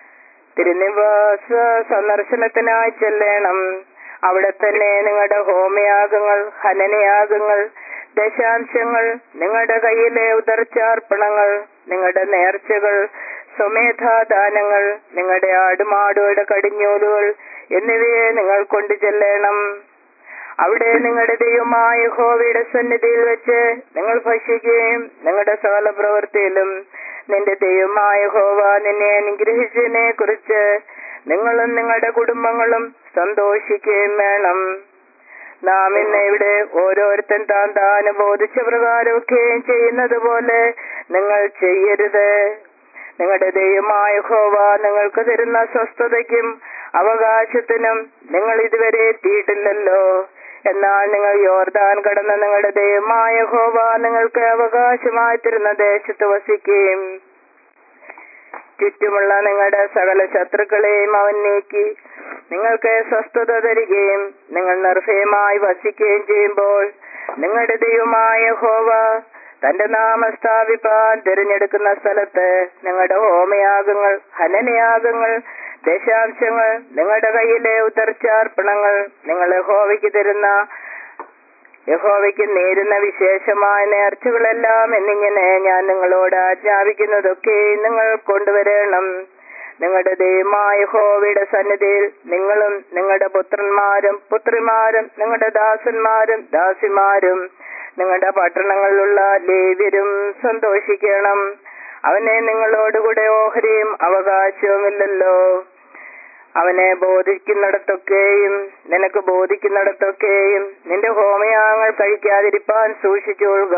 തിരുനിവാസ സന്ദർശനത്തിനായി ചെല്ലണം. അവിടെ തന്നെ നിങ്ങളുടെ ഹോമയാഗങ്ങൾ, ഹനനയാഗങ്ങൾ, ദശാംശങ്ങൾ, നിങ്ങളുടെ കയ്യിലെ ഉദർച്ചാർപ്പണങ്ങൾ, നിങ്ങളുടെ നേർച്ചകൾ, സ്വമേധാദാനങ്ങൾ, നിങ്ങളുടെ ആടുമാടുകളുടെ കടിഞ്ഞൂലുകൾ എന്നിവയെ നിങ്ങൾ കൊണ്ടു ചെല്ലണം. അവിടെ നിങ്ങളുടെ ദൈവമായ യഹോവയുടെ സന്നിധിയിൽ വെച്ച് നിങ്ങൾ ഭക്ഷിക്കുകയും നിങ്ങളുടെ സകല പ്രവൃത്തിയിലും നിന്റെ ദൈവമായ യഹോവ നിന്നെ അനുഗ്രഹിച്ചതിനെ കുറിച്ച് നിങ്ങളും നിങ്ങളുടെ കുടുംബങ്ങളും സന്തോഷിക്കുകയും വേണം. നാം ഇന്ന് ഇവിടെ ഓരോരുത്തൻ താൻ താൻ ബോധിച്ച പ്രകാരമൊക്കെയും ചെയ്യുന്നത് പോലെ നിങ്ങൾ ചെയ്യരുത്. നിങ്ങളുടെ ദൈവമായ യഹോവ നിങ്ങൾക്ക് തരുന്ന സ്വസ്ഥതയ്ക്കും അവകാശത്തിനും നിങ്ങൾ ഇതുവരെ എത്തിയിട്ടില്ലല്ലോ. എന്നാൽ നിങ്ങൾ യോർദാൻ കടന്ന് നിങ്ങളുടെ ദൈവമായ യഹോവ നിങ്ങൾക്ക് അവകാശമായി തരുന്ന ദേശത്ത് വസിക്കുകയും ചുറ്റുമുള്ള നിങ്ങളുടെ സകല ശത്രുക്കളെയും അവൻ നീക്കി നിങ്ങൾക്ക് സ്വസ്ഥത തരികയും നിങ്ങൾ നിർഭയമായി വസിക്കുകയും ചെയ്യുമ്പോൾ നിങ്ങളുടെ ദൈവമായ യഹോവ തന്റെ നാമം സ്ഥാപിപ്പാൻ തിരഞ്ഞെടുക്കുന്ന സ്ഥലത്ത് നിങ്ങളുടെ ഹോമയാഗങ്ങൾ, ഹനനയാഗങ്ങൾ, ദശാംശങ്ങൾ, നിങ്ങളുടെ കയ്യിലെ ഉദർച്ചാർപ്പണങ്ങൾ, നിങ്ങൾ യഹോവയ്ക്ക് തരുന്ന യഹോവയ്ക്ക് നേരുന്ന വിശേഷമായ നേർച്ചകളെല്ലാം എന്നിങ്ങനെ ഞാൻ നിങ്ങളോട് ആജ്ഞാപിക്കുന്നതൊക്കെ നിങ്ങൾ കൊണ്ടുവരണം. നിങ്ങളുടെ ദൈവമായ യഹോവയുടെ സന്നിധിയിൽ നിങ്ങളും നിങ്ങളുടെ പുത്രന്മാരും പുത്രിമാരും നിങ്ങളുടെ ദാസന്മാരും ദാസിമാരും നിങ്ങളുടെ പട്ടണങ്ങളിലുള്ള ലേവ്യരും സന്തോഷിക്കണം. അവനെ നിങ്ങളോടുകൂടെ ഓഹരിയും അവകാശവുമില്ലല്ലോ. അവനെ ബോധിക്കുന്നിടത്തൊക്കെയും നിനക്ക് ബോധിക്കുന്നിടത്തൊക്കെയും നിന്റെ ഹോമയാഗങ്ങൾ കഴിക്കാതിരിപ്പാൻ സൂക്ഷിച്ചുകൊള്ളുക.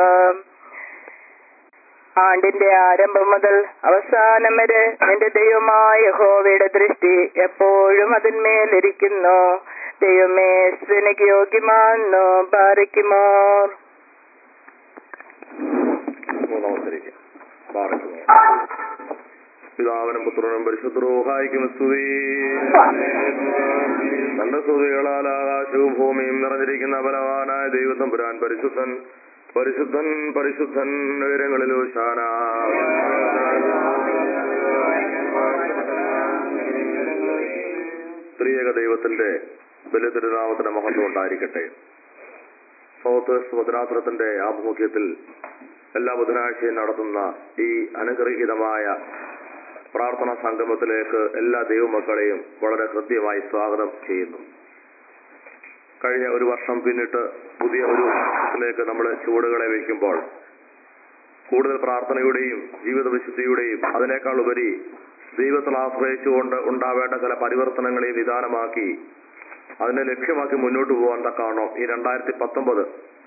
ആണ്ടിന്റെ ആരംഭം മുതൽ അവസാനം വരെ നിന്റെ ദൈവമായ യഹോവയുടെ ദൃഷ്ടി എപ്പോഴും അതിന്മേലിരിക്കുന്നു. ദൈവമേ, സ്തുതിക്ക് യോഗ്യമാണെന്നു പാറിക്കുമോ. പിതാവിനും പുത്രനും പരിശുദ്ധ റൂഹായിക്കും സ്തുതി. തന്റെ സ്തുതികളാൽ ആകാശവും ഭൂമിയും നിറഞ്ഞിരിക്കുന്ന ബലവാനായ ദൈവത്തമ്പുരാൻ പരിശുദ്ധൻ പരിശുദ്ധൻ പരിശുദ്ധൻ ഉയരങ്ങളിൽ ഹോശാന. ത്രിയേക ദൈവത്തിന്റെ വലിയ തിരുനാമത്തിന്റെ മഹത്വം ഉണ്ടായിരിക്കട്ടെ. സൗത്ത് ഭദ്രാസനത്തിന്റെ ആഭിമുഖ്യത്തിൽ എല്ലാ ബുധനാഴ്ചയും നടത്തുന്ന ഈ അനുഗ്രഹീതമായ പ്രാർത്ഥനാ സംഗമത്തിലേക്ക് എല്ലാ ദൈവമക്കളെയും വളരെ ഹൃദ്യമായി സ്വാഗതം ചെയ്യുന്നു. കഴിഞ്ഞ ഒരു വർഷം പിന്നിട്ട് പുതിയ ഒരു വർഷത്തിലേക്ക് നമ്മൾ ചുവടുകളെ വയ്ക്കുമ്പോൾ കൂടുതൽ പ്രാർത്ഥനയുടെയും ജീവിത വിശുദ്ധിയുടെയും അതിനേക്കാൾ ഉപരി ദൈവത്തിൽ ആശ്രയിച്ചുകൊണ്ട് ഉണ്ടാവേണ്ട ചില പരിവർത്തനങ്ങളെ നിദാനമാക്കി അതിനെ ലക്ഷ്യമാക്കി മുന്നോട്ട് പോകാൻ തക്കവണ്ണം ഈ രണ്ടായിരത്തി പത്തൊമ്പത്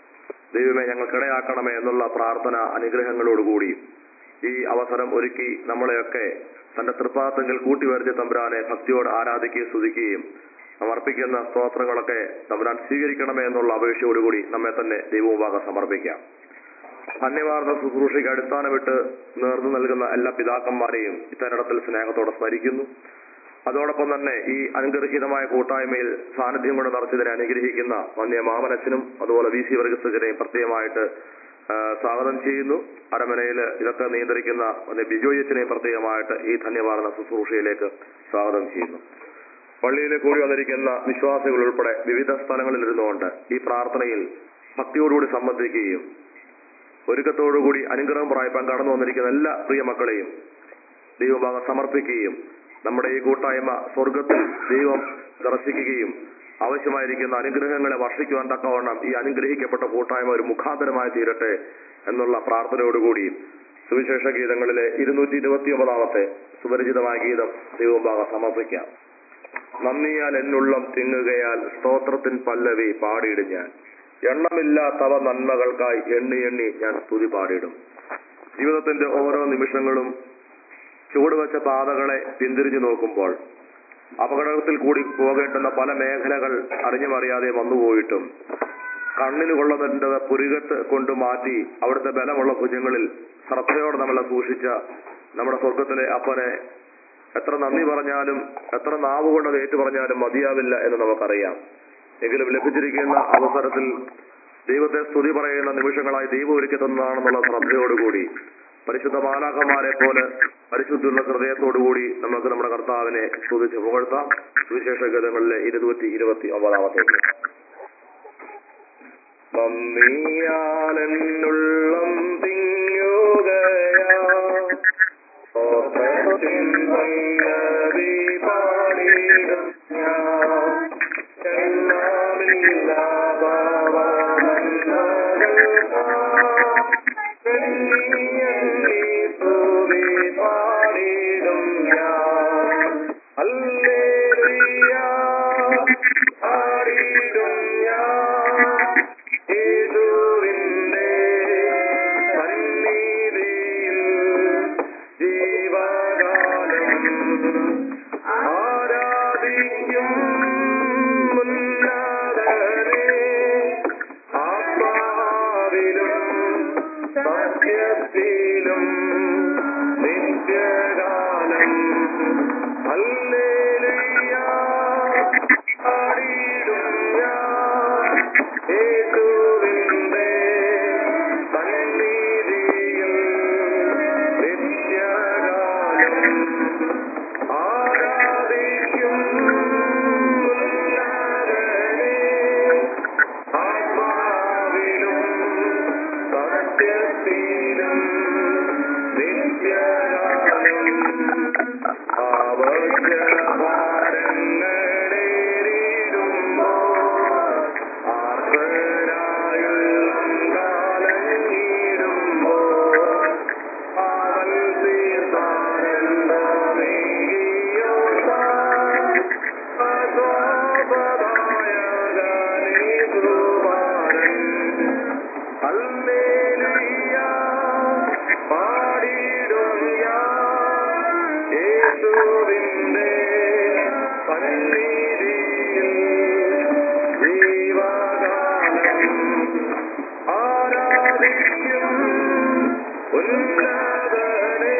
ദൈവമേ ഞങ്ങൾക്കിടയാക്കണമേ എന്നുള്ള പ്രാർത്ഥന അനുഗ്രഹങ്ങളോടുകൂടി ഈ അവസരം ഒരുക്കി നമ്മളെയൊക്കെ തന്റെ തൃപ്പാദത്തിൽ കൂട്ടിവരുത്തിയ തമ്പുരാനെ ഭക്തിയോട് ആരാധിക്കുകയും സ്തുതിക്കുകയും നാം അർപ്പിക്കുന്ന സ്തോത്രങ്ങളൊക്കെ തമ്പുരാൻ സ്വീകരിക്കണമേ എന്നുള്ള അപേക്ഷയോടുകൂടി നമ്മെ തന്നെ ദൈവമുമ്പാകെ സമർപ്പിക്കാം. ധന്യവാർന്ന ശുശ്രൂഷയ്ക്ക് അടിസ്ഥാനമിട്ട് നേർന്നു നൽകുന്ന എല്ലാ പിതാക്കന്മാരെയും ഇത്തരത്തിൽ സ്നേഹത്തോടെ സ്മരിക്കുന്നു. അതോടൊപ്പം തന്നെ ഈ അനുഗ്രഹീതമായ കൂട്ടായ്മയിൽ സാന്നിധ്യം കൊണ്ട് നിറച്ചതിനെ അനുഗ്രഹിക്കുന്ന വന്യ മാമനച്ചനും അതുപോലെ വി സി വർഗീസിനെയും പ്രത്യേകമായിട്ട് സ്വാഗതം ചെയ്യുന്നു. അരമനയിൽ ഇതൊക്കെ നിയന്ത്രിക്കുന്ന വന്യ ബിജോയച്ചനെയും പ്രത്യേകമായിട്ട് ഈ ധന്യവാർന്ന ശുശ്രൂഷയിലേക്ക് സ്വാഗതം ചെയ്യുന്നു. പള്ളിയിലെ കൂടി വന്നിരിക്കുന്ന വിശ്വാസികൾ ഉൾപ്പെടെ വിവിധ സ്ഥലങ്ങളിൽ ഇരുന്നുകൊണ്ട് ഈ പ്രാർത്ഥനയിൽ ഭക്തിയോടുകൂടി സംബന്ധിക്കുകയും ഒരുക്കത്തോടുകൂടി അനുഗ്രഹം പ്രായപ്പാൻ കടന്നു വന്നിരിക്കുന്ന എല്ലാ പ്രിയ മക്കളെയും ദൈവഭാഗം സമർപ്പിക്കുകയും നമ്മുടെ ഈ കൂട്ടായ്മ സ്വർഗത്തിൽ ദൈവം ദർശിക്കുകയും ആവശ്യമായിരിക്കുന്ന അനുഗ്രഹങ്ങളെ വർഷിക്കുവാൻ തക്കവണ്ണം ഈ അനുഗ്രഹിക്കപ്പെട്ട കൂട്ടായ്മ ഒരു മുഖാന്തരമായി തീരട്ടെ എന്നുള്ള പ്രാർത്ഥനയോടുകൂടി സുവിശേഷ ഗീതങ്ങളിലെ ഇരുന്നൂറ്റി ഇരുപത്തി ഒമ്പതാമത്തെ സുപരിചിതമായ ഗീതം ദൈവഭാഗം സമർപ്പിക്കാം. നന്ദിയാൽ എന്നുള്ളം തിങ്ങുകയാൽ സ്തോത്രത്തിൻ പല്ലവി പാടിയിടും ഞാൻ. എണ്ണമില്ലാത്തവ നന്മകൾക്കായി എണ്ണി എണ്ണി ഞാൻ സ്തുതി പാടിയിടും. ജീവിതത്തിന്റെ ഓരോ നിമിഷങ്ങളും ചുവടുവെച്ച പാതകളെ പിന്തിരിഞ്ഞു നോക്കുമ്പോൾ അപകടത്തിൽ കൂടി പോകേണ്ടുന്ന പല മേഖലകൾ അറിഞ്ഞുമറിയാതെ വന്നുപോയിട്ടും കണ്ണിന് കൊള്ളുന്നതിൻ്റെ പുരികത്ത് കൊണ്ട് മാറ്റി അവിടുത്തെ ബലമുള്ള ഭുജങ്ങളിൽ ശ്രദ്ധയോടെ നമ്മളെ സൂക്ഷിച്ച നമ്മുടെ സ്വർഗത്തിലെ അപ്പനെ എത്ര നന്ദി പറഞ്ഞാലും എത്ര നാവുകൊണ്ട് അത് ഏറ്റു പറഞ്ഞാലും മതിയാവില്ല എന്ന് നമുക്കറിയാം. എങ്കിലും ലഭിച്ചിരിക്കുന്ന അവസരത്തിൽ ദൈവത്തെ സ്തുതി പറയുന്ന നിമിഷങ്ങളായി ദൈവം ഒരുക്കി തന്നതാണെന്നുള്ള ശ്രദ്ധയോടുകൂടി പരിശുദ്ധ മാലാഖമാരെ പോലെ പരിശുദ്ധുള്ള ഹൃദയത്തോടുകൂടി നമുക്ക് നമ്മുടെ കർത്താവിനെ സ്തുതിച്ച് പുകഴ്ത്താം. സുവിശേഷ ഗീതങ്ങളിലെ ഇരുന്നൂറ്റി ഇരുപത്തി ഒമ്പതാമത്തേക്ക്. നന്ദിയാലെന്നുള്ളം തിങ്ങുകയാ സ്തോത്രത്തിൻ സംഗതി പാടിടും ഞാൻ. പാടിടും ഞാൻ. ഹല്ലേലൂയ പാടിടും ഞാൻ. യേശുവിന്റെ സന്നിധിയിൽ ജീവകാലം ആരാധിക്കും ഉന്നതനെ. ആത്മാവിലും സത്യത്തിലും നിത്യകാലം. ഹല്ലേലൂയ പാടിടും ഞാൻ. യേശുവിന്റെ സന്നിധിയിൽ നിത്യകാലം ആരാധിക്കും ഉന്നതനെ. ആത്മാവിലും സത്യത്തിലും നിത്യകാലം. ആവശ്യഭാരങ്ങളേറിടുമ്പോൾ ആർദ്രരായുള്ളം കാലങ്ങിടുമ്പോൾ അവൻ തീർത്ഥാനന്ദമേകിയോർത്താൻ അസ്വാപദായകനീസുവാനൻ. ഹല്ലേലൂയ പാടിടും ഞാൻ. യേശുവിന്റെ സന്നിധിയിൽ ജീവകാലം ആരാധിക്കും ഉന്നതനെ.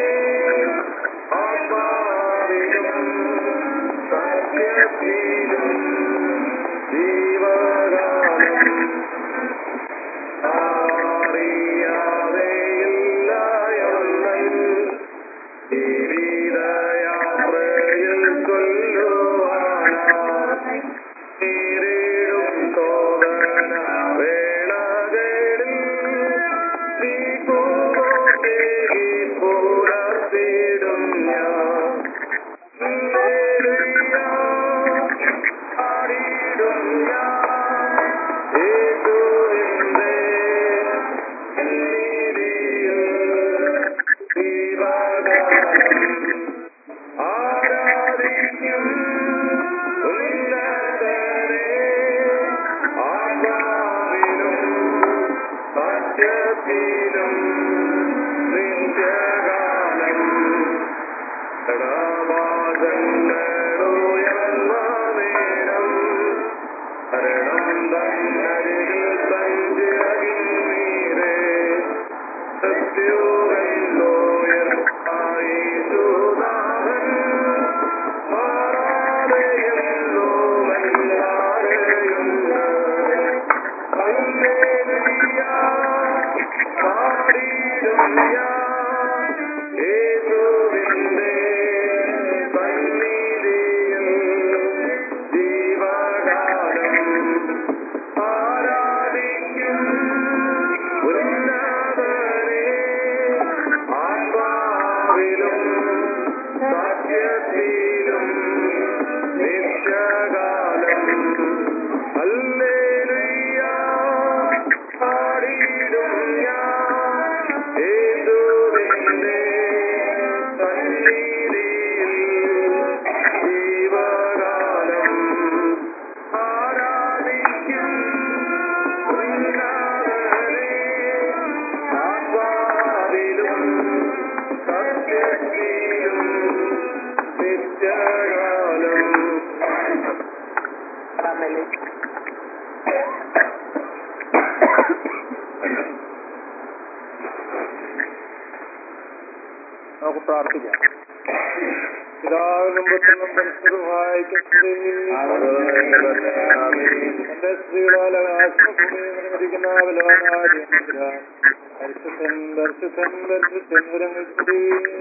ആത്മാവിലും സത്യത്തിലും ജീവകാലം. അറിയാതെയില്ലായൊന്നൻ ജീവിതയാത്രയിൽ കൊല്ലുവാനായി നേരിടും ശോധന വേളകളിൽ നീ കൂട്ടേകി പുലർത്തിടും ഞാൻ. ഹല്ലേലൂയ പാടിടും ഞാൻ. യേശുവിന്റെ സന്നിധിയിൽ ജീവകാലം ആരാധിക്കും ഉന്നതനെ. ആത്മാവിലും സത്യത്തിലും നിത്യകാലം. കടാവാസങ്ങളുയർന്ന നേരം മരണം തന്നരികിൽ സഞ്ചിറകിന്നീരേ. സത്യോകോയർത്തായി സുനാഥൻ മാറാതെയെല്ലോ മല്ലാരെയുണ്ട്. ഹല്ലേലൂയ പാടിടും ഞാൻ. യേശുവിന്റെ സന്നിധിയിൽ ജീവകാലം ആരാധിക്കും ഉന്നതനെ. ആത്മാവിലും സത്യത്തിലും നിത്യകാലം. ഹല്ലേലൂയ പാടിടും ഞാൻ. യേശുവിന്റെ സന്നിധിയിൽ ജീവകാലം ആരാധിക്കും ഉന്നതനെ. ആത്മാവിലും സത്യത്തിലും നിത്യകാലം. നമുക്ക് പ്രാർത്ഥിക്കാം. പിതാവിനും പുത്രനും പരിശുദ്ധമായിരിക്കും തന്റെ സ്ത്രീകളാൽ ആകാശഭൂമിയെ നിർമ്മിക്കുന്ന ബലവാനായ ദൈവം പരിശുദ്ധൻ പരിശുദ്ധൻ പരിശുദ്ധൻ വിവരങ്ങൾ കൂടി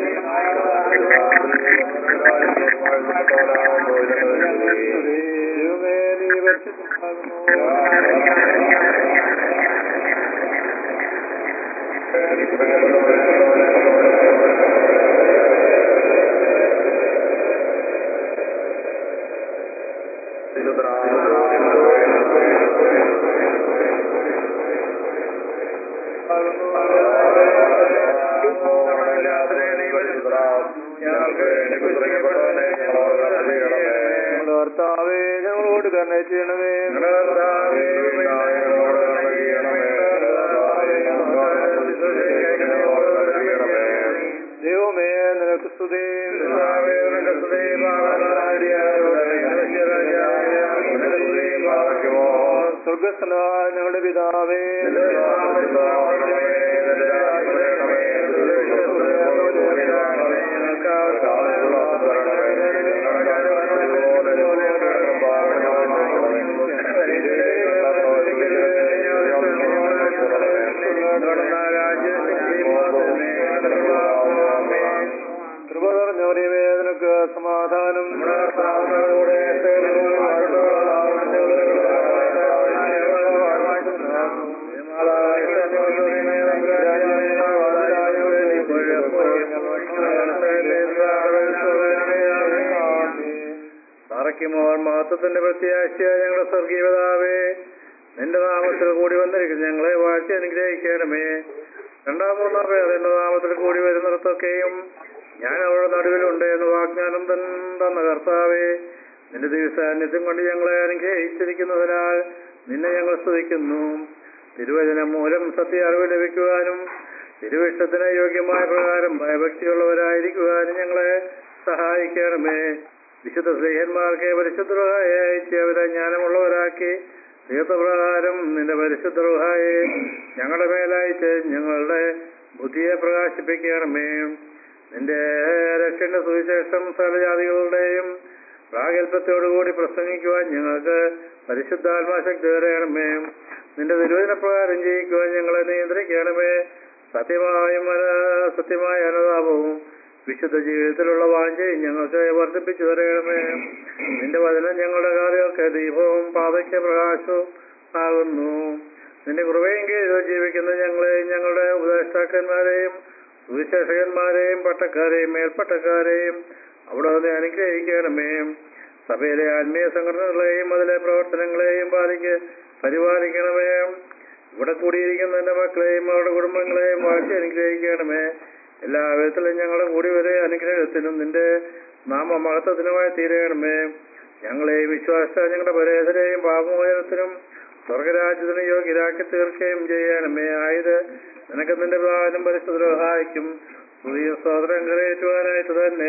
ദൈവമേ നീ പരിശുദ്ധമാകുന്നു കർത്താവേ ഞങ്ങളോട് കരുണ ചെയ്യണമേ ദൈവമേ നിനക്ക് സ്തുതി സ്വർഗസ്ഥനായ ഞങ്ങളുടെ പിതാവേ കൃപ നിറഞ്ഞവരെ നിനക്ക് സമാധാനം തറയ്ക്കുമോർ മഹത്വത്തിന്റെ പ്രത്യാശയായ ഞങ്ങളുടെ സ്വർഗീയതാവേ നിന്റെ നാമത്തിൽ കൂടി വന്നിരിക്കുന്നു ഞങ്ങളെ വാഴ്ച അനുഗ്രഹിക്കണമേ. രണ്ടാം മൂന്നാം പേർ എന്റെ നാമത്തിൽ കൂടി വരുന്നിടത്തൊക്കെയും ഞാൻ അവരുടെ നടുവിലുണ്ട് എന്ന് വാഗ്ദാനം തന്ന കർത്താവേ, നിന്റെ ദിവസാന്നിധ്യം കൊണ്ട് ഞങ്ങളെ അനുഗ്രഹിച്ചിരിക്കുന്നതിനാൽ നിന്നെ ഞങ്ങൾ സ്തുതിക്കുന്നു. തിരുവചനം മൂലം സത്യ അറിവ് ലഭിക്കുവാനും തിരുവിഷ്ടത്തിന് യോഗ്യമായ പ്രകാരം ഭയഭക്തിയുള്ളവരായിരിക്കുവാനും ഞങ്ങളെ സഹായിക്കണമേ. വിശുദ്ധ സ്ത്രീഹന്മാർക്ക് പരിശുദ്ധ റുഹായെ അയച്ച് അവരെ ജ്ഞാനമുള്ളവരാക്കി തീർത്ഥപ്രകാരം നിന്റെ പരിശുദ്ധ റുഹായെ ഞങ്ങളുടെ മേലയച്ച് ഞങ്ങളുടെ ബുദ്ധിയെ പ്രകാശിപ്പിക്കണമേ. നിന്റെ രക്ഷന്റെ സുവിശേഷം സകലജാതികളുടെയും പ്രാഗൽഭ്യത്തോടുകൂടി പ്രസംഗിക്കുവാൻ ഞങ്ങൾക്ക് പരിശുദ്ധാത്മാശക്തി തരണമേ. നിന്റെ തിരുവചനപ്രകാരം ജയിക്കുവാൻ ഞങ്ങളെ നിയന്ത്രിക്കണമേ. സത്യമായും സത്യമായ അനുതാപവും വിശുദ്ധ ജീവിതത്തിലുള്ള വാഞ്ചയും ഞങ്ങൾക്ക് വർദ്ധിപ്പിച്ചു തരണമേ. നിന്റെ വചനം ഞങ്ങളുടെ കാലുകൾക്ക് ദീപവും പാതയ്ക്ക് പ്രകാശവും ആകുന്നു. നിന്റെ കൃപയും കീഴിൽ ജീവിക്കുന്ന ഞങ്ങളെയും ഞങ്ങളുടെ ഉപദേഷ്ടാക്കന്മാരെയും സുവിശേഷകന്മാരെയും പട്ടക്കാരെയും മേൽപ്പട്ടക്കാരെയും അവിടെ നിന്ന് അനുഗ്രഹിക്കണമേ. സഭയിലെ ആത്മീയ സംഘടനകളെയും അതിലെ പ്രവർത്തനങ്ങളെയും പാലിക്ക് പരിപാലിക്കണമേ. ഇവിടെ കൂടിയിരിക്കുന്ന എന്റെ മക്കളെയും അവരുടെ കുടുംബങ്ങളെയും വാഴ്ച അനുഗ്രഹിക്കണമേ. എല്ലാ വിധത്തിലും ഞങ്ങളുടെ കൂടി വരെ അനുഗ്രഹത്തിനും നിന്റെ നാമ മഹത്വത്തിനുമായി തീരണമേ. ഞങ്ങളെ വിശ്വാസ ഞങ്ങളുടെ പരേതരെയും പാപമോചനത്തിനും സ്വർഗരാജ്യത്തിന് യോഗ്യരാക്കി തീർക്കുകയും ചെയ്യണമേ. ആയത് നിനക്ക് നിന്റെ പ്രാനും പരിശുദ്ധ സഹായിക്കും പുതിയ സ്വാതന്ത്ര്യം കരയേറ്റുവാനായിട്ട് തന്നെ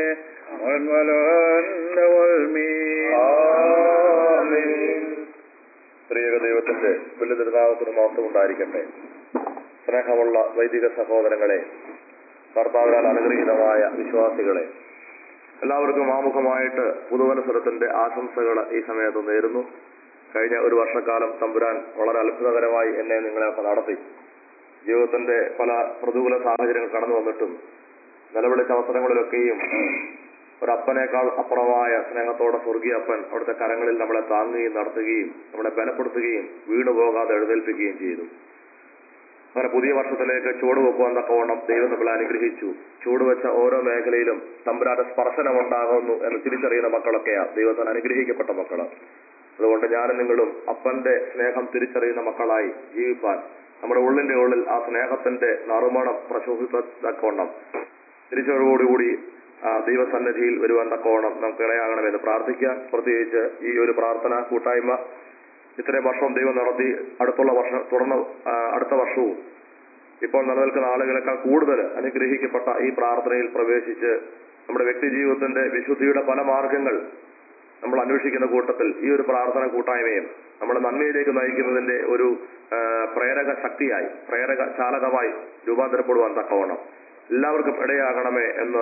സ്ത്രീക ദൈവത്തിന്റെ വലിയ തിരുനാമത്തിന് മാത്രം ഉണ്ടായിരിക്കട്ടെ. സ്നേഹമുള്ള വൈദിക സഹോദരങ്ങളെ, കർത്താവിനാൽ അനുഗ്രഹീതമായ വിശ്വാസികളെ, എല്ലാവർക്കും ആമുഖമായിട്ട് പുതുവത്സരത്തിന്റെ ആശംസകൾ ഈ സമയത്ത് നേരുന്നു. കഴിഞ്ഞ ഒരു വർഷക്കാലം തമ്പുരാൻ വളരെ അത്ഭുതകരമായി എന്നെ നിങ്ങളെയൊക്കെ നടത്തി. ജീവിതത്തിന്റെ പല പ്രതികൂല സാഹചര്യങ്ങൾ കടന്നു വന്നിട്ടും നിലവിളിച്ച അവസരങ്ങളിലൊക്കെയും ഒരപ്പനേക്കാൾ അപ്പുറമായ സ്നേഹത്തോടെ സ്വർഗീയ അപ്പൻ അവിടുത്തെ കരങ്ങളിൽ നമ്മളെ താങ്ങുകയും നടത്തുകയും നമ്മളെ ബലപ്പെടുത്തുകയും വീണു പോകാതെ എഴുന്നേൽപ്പിക്കുകയും ചെയ്തു. അങ്ങനെ പുതിയ വർഷത്തിലേക്ക് ചുവടുവെക്കുവാൻ തക്കവണ്ണം ദൈവം നമ്മളെ അനുഗ്രഹിച്ചു. ചുവടുവെച്ച ഓരോ മേഖലയിലും തമ്പുരാന്റെ സ്പർശനമുണ്ടാകുന്നു എന്ന് തിരിച്ചറിയുന്ന മക്കളൊക്കെയാ ദൈവത്താൽ അനുഗ്രഹിക്കപ്പെട്ട മക്കള്. അതുകൊണ്ട് ഞാനും നിങ്ങളും അപ്പന്റെ സ്നേഹം തിരിച്ചറിയുന്ന മക്കളായി ജീവിപ്പാൻ നമ്മുടെ ഉള്ളിന്റെ ഉള്ളിൽ ആ സ്നേഹത്തിന്റെ നറുമണം പ്രശോഭിപ്പത്തക്കവണ്ണം തിരിച്ചറിവോടുകൂടി ആ ദൈവസന്നിധിയിൽ വരുവാൻ തക്കവണ്ണം നമുക്ക് ഇടയാകണമെന്ന് പ്രാർത്ഥിക്കാം. പ്രത്യേകിച്ച് ഈ ഒരു പ്രാർത്ഥന കൂട്ടായ്മ ഇത്രയും വർഷം ദൈവം നടത്തി അടുത്തുള്ള വർഷം തുടർന്ന് അടുത്ത വർഷവും ഇപ്പോൾ നിലനിൽക്കുന്ന ആളുകളെക്കാൾ കൂടുതൽ അനുഗ്രഹിക്കപ്പെട്ട ഈ പ്രാർത്ഥനയിൽ പ്രവേശിച്ച് നമ്മുടെ വ്യക്തി ജീവിതത്തിന്റെ വിശുദ്ധിയുടെ പല മാർഗങ്ങൾ നമ്മൾ അന്വേഷിക്കുന്ന കൂട്ടത്തിൽ ഈ ഒരു പ്രാർത്ഥന കൂട്ടായ്മയും നമ്മുടെ നന്മയിലേക്ക് നയിക്കുന്നതിന്റെ ഒരു പ്രേരക ശക്തിയായി പ്രേരക ചാലകമായി രൂപാന്തരപ്പെടുവാൻ തക്കവണ്ണം എല്ലാവർക്കും ഇടയാകണമേ എന്ന്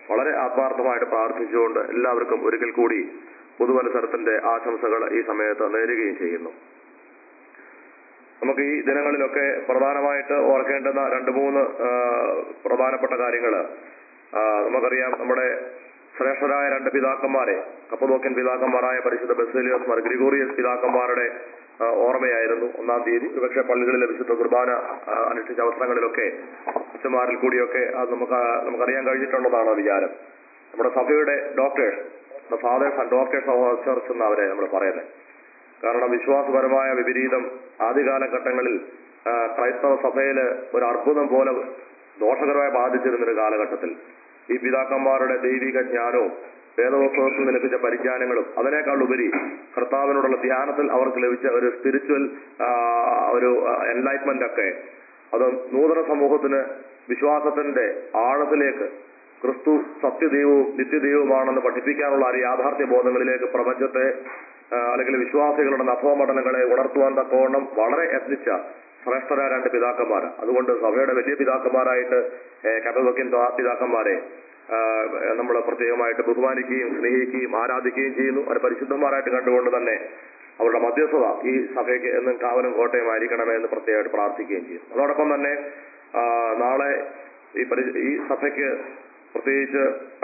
വളരെ ആത്മാർത്ഥമായിട്ട് പ്രാർത്ഥിച്ചുകൊണ്ട് എല്ലാവർക്കും ഒരിക്കൽ കൂടി പുതുവത്സരത്തിന്റെ ആശംസകൾ ഈ സമയത്ത് നേരുകയും ചെയ്യുന്നു. നമുക്ക് ഈ ദിനങ്ങളിലൊക്കെ പ്രധാനമായിട്ട് ഓർക്കേണ്ടുന്ന രണ്ട് മൂന്ന് പ്രധാനപ്പെട്ട കാര്യങ്ങൾ നമുക്കറിയാം. നമ്മുടെ ശ്രേഷ്ഠരായ രണ്ട് പിതാക്കന്മാരെ, കപ്പദോക്യൻ പിതാക്കന്മാരായ പരിശുദ്ധ ബസേലിയോസ് മാർ ഗ്രിഗോറിയസ് പിതാക്കന്മാരുടെ ഓർമ്മയായിരുന്നു ഒന്നാം തീയതി. ഒരുപക്ഷെ പള്ളികളിലെ വിശുദ്ധ കുർബാന അനുഷ്ഠിച്ച അവസരങ്ങളിലൊക്കെ അച്ഛന്മാരിൽ കൂടിയൊക്കെ അത് നമുക്ക് നമുക്കറിയാൻ കഴിഞ്ഞിട്ടുള്ളതാണ് വിചാരം. നമ്മുടെ സഭയുടെ doctors, fathers and doctors of church എന്ന് അവരെ നമ്മൾ പറയുന്നത്. കാരണം വിശ്വാസപരമായ വിപരീതം ആദ്യകാലഘട്ടങ്ങളിൽ ക്രൈസ്തവ സഭയിൽ ഒരു അർബുദം പോലെ ദോഷകരമായി ബാധിച്ചിരുന്നൊരു കാലഘട്ടത്തിൽ ഈ പിതാക്കന്മാരുടെ ദൈവിക ജ്ഞാനവും വേദപുസ്തകത്തിൽ നിന്ന് ലഭിച്ച പരിജ്ഞാനങ്ങളും അതിനേക്കാൾ ഉപരി കർത്താവിനോടുള്ള ധ്യാനത്തിൽ അവർക്ക് ലഭിച്ച ഒരു സ്പിരിച്വൽ ഒരു എൻലൈറ്റ്മെന്റ് ഒക്കെ അത് നൂതന സമൂഹത്തിന് വിശ്വാസത്തിന്റെ ആഴത്തിലേക്ക് ക്രിസ്തു സത്യദൈവവും നിത്യദൈവവുമാണെന്ന് പഠിപ്പിക്കാനുള്ള ഒരു യാഥാർത്ഥ്യ ബോധങ്ങളിലേക്ക് പ്രപഞ്ചത്തെ അല്ലെങ്കിൽ വിശ്വാസികളുടെ നഭോമണ്ഡലങ്ങളെ ഉണർത്തുവാൻ തക്കവണ്ണം വളരെ യത്നിച്ച ശ്രേഷ്ഠരായ രണ്ട് പിതാക്കന്മാർ. അതുകൊണ്ട് സഭയുടെ വലിയ പിതാക്കന്മാരായിട്ട് കപ്പദോക്യൻ പിതാക്കന്മാരെ നമ്മൾ പ്രത്യേകമായിട്ട് ബഹുമാനിക്കുകയും സ്നേഹിക്കുകയും ആരാധിക്കുകയും ചെയ്യുന്നു. അവർ പരിശുദ്ധന്മാരായിട്ട് കണ്ടുകൊണ്ട് തന്നെ അവരുടെ മധ്യസ്ഥത ഈ സഭയ്ക്ക് എന്നും കാവലും കോട്ടയും ആയിരിക്കണമേ എന്ന് പ്രത്യേകമായിട്ട് പ്രാർത്ഥിക്കുകയും ചെയ്യും. അതോടൊപ്പം തന്നെ നാളെ ഈ പരി ഈ സഭയ്ക്ക് പ്രത്യേകിച്ച്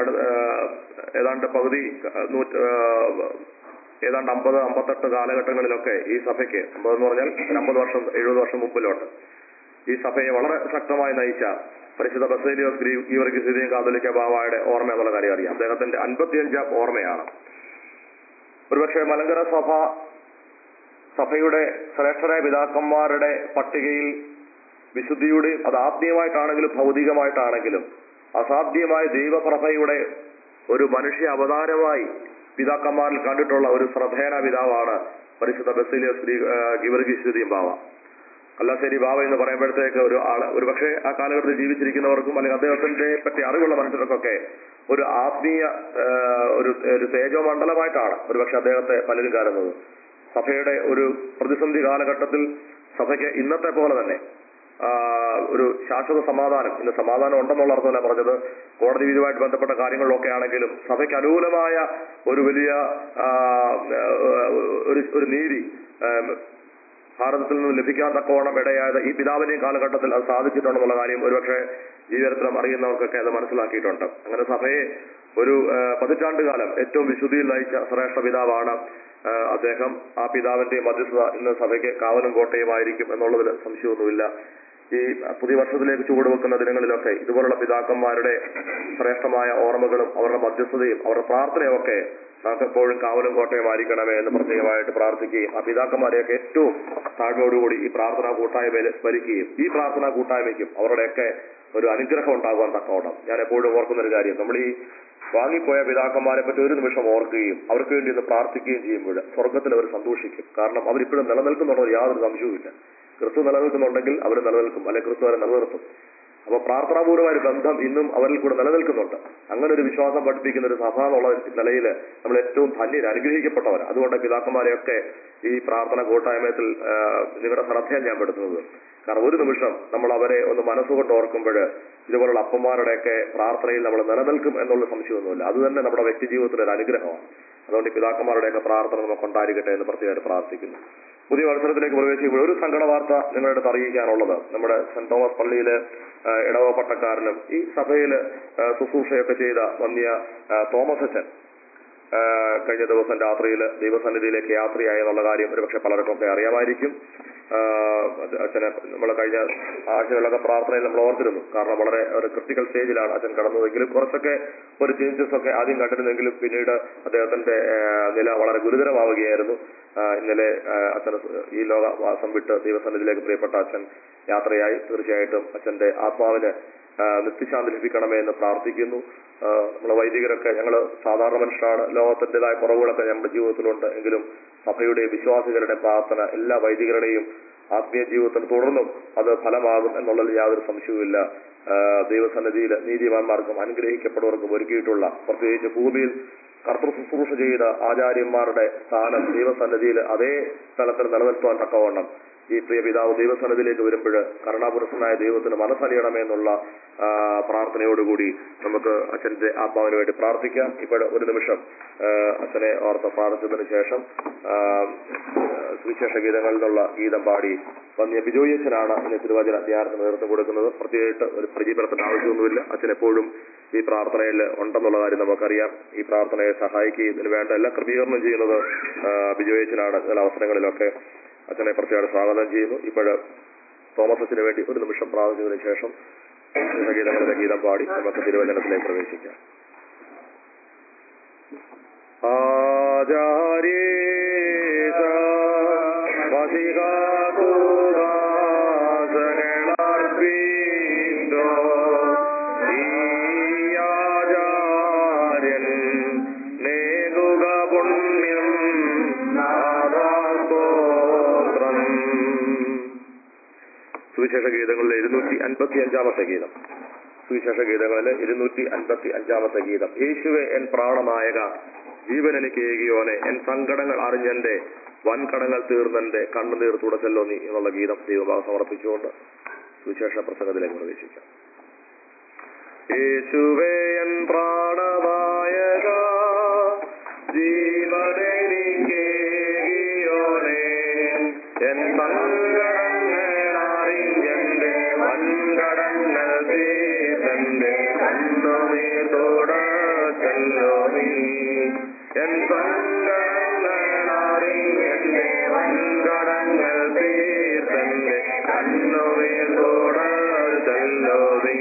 ഏതാണ്ട് പകുതി നൂറ്റ ഏതാണ്ട് അമ്പത് അമ്പത്തെട്ട് കാലഘട്ടങ്ങളിലൊക്കെ ഈ സഭയ്ക്ക് അമ്പതെന്ന് പറഞ്ഞാൽ അമ്പത് വർഷം എഴുപത് വർഷം മുമ്പിലോട്ട് ഈ സഭയെ വളരെ ശക്തമായി നയിച്ച പരിശുദ്ധ ബസേലിയോസ് ഗീവർഗീസ് കാതോലിക്ക ബാവായുടെ ഓർമ്മ എന്നുള്ള കാര്യം അറിയാം. അദ്ദേഹത്തിന്റെ അൻപത്തിയഞ്ചാം ഓർമ്മയാണ്. ഒരുപക്ഷെ മലങ്കര സഭ സഭയുടെ ശ്രേഷ്ഠരായ പിതാക്കന്മാരുടെ പട്ടികയിൽ വിശുദ്ധിയുടെയും അത് ആത്മീയമായിട്ടാണെങ്കിലും ഭൗതികമായിട്ടാണെങ്കിലും അസാധ്യമായ ദൈവപ്രഭയുടെ ഒരു മനുഷ്യ അവതാരമായി പിതാക്കന്മാരിൽ കണ്ടിട്ടുള്ള ഒരു ശ്രദ്ധേയ പിതാവാണ് പരിശുദ്ധ ബസേലിയോസ് ഗീവർഗീസ് ബാവ. കല്ലാശ്ശേരി ബാവ എന്ന് പറയുമ്പോഴത്തേക്ക് ഒരു ആള് ഒരുപക്ഷെ ആ കാലഘട്ടത്തിൽ ജീവിച്ചിരിക്കുന്നവർക്കും അല്ലെങ്കിൽ അദ്ദേഹത്തിന്റെ പറ്റി അറിവുള്ള മനുഷ്യർക്കൊക്കെ ഒരു ആത്മീയ ഒരു ഒരു തേജോമണ്ഡലമായിട്ടാണ് ഒരുപക്ഷെ അദ്ദേഹത്തെ പലരും കാണുന്നത്. സഭയുടെ ഒരു പ്രതിസന്ധി കാലഘട്ടത്തിൽ സഭയ്ക്ക് ഇന്നത്തെ പോലെ തന്നെ ഒരു ശാശ്വത സമാധാനം, ഇന്ന് സമാധാനം ഉണ്ടെന്നുള്ള അർത്ഥമല്ല പറഞ്ഞത്, കോടതി വിധിയുമായിട്ട് ബന്ധപ്പെട്ട കാര്യങ്ങളിലൊക്കെ ആണെങ്കിലും സഭയ്ക്ക് അനുകൂലമായ ഒരു വലിയ ഒരു നീതി ഭാരതത്തിൽ നിന്ന് ലഭിക്കാൻ തക്കവണ്ണം ഇടയായത് ഈ പിതാവിന്റെയും കാലഘട്ടത്തിൽ അത് സാധിച്ചിട്ടുണ്ടെന്നുള്ള കാര്യം ഒരുപക്ഷെ ജീവിതത്തിലും അറിയുന്നവർക്കൊക്കെ അത് മനസ്സിലാക്കിയിട്ടുണ്ട്. അങ്ങനെ സഭയെ ഒരു പതിറ്റാണ്ട് കാലം ഏറ്റവും വിശുദ്ധിയിൽ നയിച്ച ശ്രേഷ്ഠ പിതാവാണ് അദ്ദേഹം. ആ പിതാവിന്റെ മധ്യസ്ഥത ഇന്ന് സഭയ്ക്ക് കാവലും കോട്ടയുമായിരിക്കും എന്നുള്ളതിൽ സംശയമൊന്നുമില്ല. ഈ പുതിയ വർഷത്തിലേക്ക് ചുവടുവെക്കുന്ന ദിനങ്ങളിലൊക്കെ ഇതുപോലുള്ള പിതാക്കന്മാരുടെ ശ്രേഷ്ഠമായ ഓർമ്മകളും അവരുടെ മധ്യസ്ഥതയും അവരുടെ പ്രാർത്ഥനയും ഒക്കെ നമുക്ക് എപ്പോഴും കാവലും കോട്ടയുമായിരിക്കണമേ എന്ന് പ്രത്യേകമായിട്ട് പ്രാർത്ഥിക്കുകയും ആ പിതാക്കന്മാരെയൊക്കെ ഏറ്റവും താഴ്മയോടുകൂടി ഈ പ്രാർത്ഥനാ കൂട്ടായ്മയിൽ സ്മരിക്കുകയും ഈ പ്രാർത്ഥനാ കൂട്ടായ്മയ്ക്കും അവരുടെയൊക്കെ ഒരു അനുഗ്രഹം ഉണ്ടാകുവാൻ തക്കവണ്ണം ഞാൻ എപ്പോഴും ഓർക്കുന്നൊരു കാര്യം, നമ്മൾ ഈ വാങ്ങിപ്പോയ പിതാക്കന്മാരെ പറ്റി ഒരു നിമിഷം ഓർക്കുകയും അവർക്ക് വേണ്ടി ഒന്ന് പ്രാർത്ഥിക്കുകയും ചെയ്യുമ്പോൾ സ്വർഗത്തിൽ അവർ സന്തോഷിക്കും. കാരണം അവരിപ്പോഴും നിലനിൽക്കുന്നുണ്ടോ യാതൊരു സംശയവുമില്ല. ക്രിസ്തു നിലനിൽക്കുന്നുണ്ടെങ്കിൽ അവർ നിലനിൽക്കും, അല്ലെങ്കിൽ ക്രിസ്തു അവരെ നിലനിർത്തും. അപ്പൊ പ്രാർത്ഥനാപൂർവമായ ഒരു ബന്ധം ഇന്നും അവരിൽ കൂടെ നിലനിൽക്കുന്നുണ്ട്. അങ്ങനെ ഒരു വിശ്വാസം പഠിപ്പിക്കുന്ന ഒരു സഭ എന്നുള്ള നിലയിൽ നമ്മൾ ഏറ്റവും ധന്യർ, അനുഗ്രഹിക്കപ്പെട്ടവർ. അതുകൊണ്ട് പിതാക്കന്മാരെയൊക്കെ ഈ പ്രാർത്ഥന കൂട്ടായ്മയത്തിൽ നിങ്ങളുടെ ശ്രദ്ധയാണ് ഞാൻ പെടുത്തുന്നത്. കാരണം ഒരു നിമിഷം നമ്മൾ അവരെ ഒന്ന് മനസ്സുകൊണ്ട് ഓർക്കുമ്പോൾ ഇതുപോലുള്ള അപ്പന്മാരുടെയൊക്കെ പ്രാർത്ഥനയിൽ നമ്മൾ നിലനിൽക്കും എന്നുള്ള സംശയമൊന്നുമില്ല. അത് തന്നെ നമ്മുടെ വ്യക്തി ജീവിതത്തിലെ ഒരു അനുഗ്രഹമാണ്. അതുകൊണ്ട് പിതാക്കന്മാരുടെയൊക്കെ പ്രാർത്ഥന നമുക്ക് ഉണ്ടായിരിക്കട്ടെ എന്ന് പ്രത്യേകമായിട്ട് പ്രാർത്ഥിക്കുന്നു. പുതിയ മത്സരത്തിലേക്ക് പ്രവേശിക്കുമ്പോൾ ഒരു സങ്കട വാർത്ത നിങ്ങളുടെ അടുത്ത് അറിയിക്കാനുള്ളത്, നമ്മുടെ സെന്റ് തോമസ് പള്ളിയില് ഇടവ പട്ടക്കാരനും ഈ സഭയിൽ ശുശ്രൂഷയൊക്കെ ചെയ്ത വന്യ തോമസ് അച്ഛൻ കഴിഞ്ഞ ദിവസം രാത്രിയിൽ ദൈവസന്നിധിയിലേക്ക് യാത്രയായി എന്നുള്ള കാര്യം ഒരുപക്ഷെ പലർക്കൊക്കെ അറിയാമായിരിക്കും. അച്ഛനെ നമ്മൾ കഴിഞ്ഞ ആഴ്ചകളിലൊക്കെ പ്രാർത്ഥനയിൽ നമ്മൾ ഓർത്തിരുന്നു. കാരണം വളരെ ഒരു ക്രിട്ടിക്കൽ സ്റ്റേജിലാണ് അച്ഛൻ കടന്നതെങ്കിലും കുറച്ചൊക്കെ ഒരു ചേഞ്ചസ് ഒക്കെ ആദ്യം കണ്ടിരുന്നെങ്കിലും പിന്നീട് അദ്ദേഹത്തിന്റെ നില വളരെ ഗുരുതരമാവുകയായിരുന്നു. ഇന്നലെ അച്ഛൻ ഈ ലോകവാസം വിട്ട് ദൈവസന്നിധിയിലേക്ക് പ്രിയപ്പെട്ട അച്ഛൻ യാത്രയായി. തീർച്ചയായിട്ടും അച്ഛന്റെ ആത്മാവിന് നിത്യശാന്തി ലഭിക്കണമേ എന്ന് പ്രാർത്ഥിക്കുന്നു. നമ്മളെ വൈദികരൊക്കെ ഞങ്ങൾ സാധാരണ മനുഷ്യരാണ്, ലോകത്തിൻ്റെതായ കുറവുകളൊക്കെ നമ്മുടെ ജീവിതത്തിലുണ്ട്. എങ്കിലും സഭയുടെ വിശ്വാസികളുടെ പ്രാർത്ഥന എല്ലാ വൈദികരുടെയും ആത്മീയ ജീവിതത്തിൽ തുടർന്നും അത് ഫലമാകും എന്നുള്ളതിൽ യാതൊരു സംശയവുമില്ല. ദൈവസന്നിധിയിൽ നീതിമാന്മാർക്കും അനുഗ്രഹിക്കപ്പെട്ടവർക്കും ഒരുക്കിയിട്ടുള്ള പ്രത്യേകിച്ച് ഭൂമിയിൽ കർത്തൃ ശുശ്രൂഷ ചെയ്ത ആചാര്യന്മാരുടെ സ്ഥാനം ദൈവസന്നിധിയിൽ അതേ തലത്തിൽ നിലനിർത്തുവാൻ തക്കവണ്ണം ഈ പ്രിയ പിതാവ് ദൈവസ്ഥാനത്തിലേക്ക് വരുമ്പോൾ കരുണാപുരസ്ഥനായ ദൈവത്തിന് മനസ്സലിയണമേ എന്നുള്ള ആ, പ്രാർത്ഥനയോടുകൂടി നമുക്ക് അച്ഛന്റെ ആത്മാവിന് വേണ്ടി പ്രാർത്ഥിക്കാം. ഇപ്പോൾ ഒരു നിമിഷം ആ, അച്ഛനെ ഓർത്ത് പ്രാർത്ഥിച്ചതിന് ശേഷം ആ, സുവിശേഷ ഗീതങ്ങളിൽ നിന്നുള്ള ഗീതം പാടി വന്യ ബിജോയച്ചനാണ് ഇന്ന് തിരുവചന ധ്യാനത്തിന് നേതൃത്വം കൊടുക്കുന്നത്. പ്രത്യേകിച്ച് ഒരു പരിചയപ്പെടുത്തേണ്ട ആവശ്യമൊന്നുമില്ല. അച്ഛൻ എപ്പോഴും ഈ പ്രാർത്ഥനയിൽ ഉണ്ടെന്നുള്ള കാര്യം നമുക്കറിയാം. ഈ പ്രാർത്ഥനയെ സഹായിക്കുകയും ഇതിന് വേണ്ട എല്ലാ ക്രമീകരണം ചെയ്യുന്നത് ബിജോയച്ചനാണ്. ചില അവസരങ്ങളിലൊക്കെ അച്ഛനെ പ്രത്യേകം സ്വാഗതം ചെയ്യുന്നു. ഇപ്പോഴ് തോമസ് അച്ഛന് വേണ്ടി ഒരു നിമിഷം പ്രാർത്ഥിച്ചതിന് ശേഷം ഗീതങ്ങളുടെ ഗീതം പാടി നമുക്ക് തിരുവചനത്തിലേക്ക് പ്രവേശിക്കാം. ആചാര്യേശ വസികാതുദാസനർപ്പിതോ ഈയാചാര്യൻ നേതുക പുണ്യം നാദാസ്തോത്രം. സുവിശേഷ ഗീതങ്ങളിലെ ഇരുന്നൂറ്റി അൻപത്തി അഞ്ചാമത്തെ ഗീതം. സുവിശേഷ ഗീതങ്ങളിലെ ഇരുന്നൂറ്റി അൻപത്തി അഞ്ചാമത്തെ ഗീതം. യേശുവെ എൻ പ്രാണനായക, ജീവൻ എനിക്ക് ഏകിയോനെ, എൻ സങ്കടങ്ങൾ അറിഞ്ഞെന്റെ വൻകടങ്ങൾ തീർന്നെന്റെ കണ്ണുനീർ തുടച്ചല്ലോ നീ എന്നുള്ള ഗീതം ദൈവഭാഗം സമർപ്പിച്ചുകൊണ്ട് സുവിശേഷ പ്രസംഗത്തിലേക്ക് പ്രവേശിക്കാം. യേശുവേ എൻ പ്രാണനായക, ജീവനെനിക്കേകിയോനെ, എൻ സങ്കടങ്ങൾ അറിഞ്ഞെന്റെ വൻകടങ്ങൾ തീർന്നെന്റെ കണ്ണുനീർ തുടച്ചല്ലോ നീ, എൻ സങ്കടങ്ങൾ അറിഞ്ഞെന്റെ വൻകടങ്ങൾ തീർന്നെന്റെ കണ്ണുനീർ തുടച്ചല്ലോ നീ.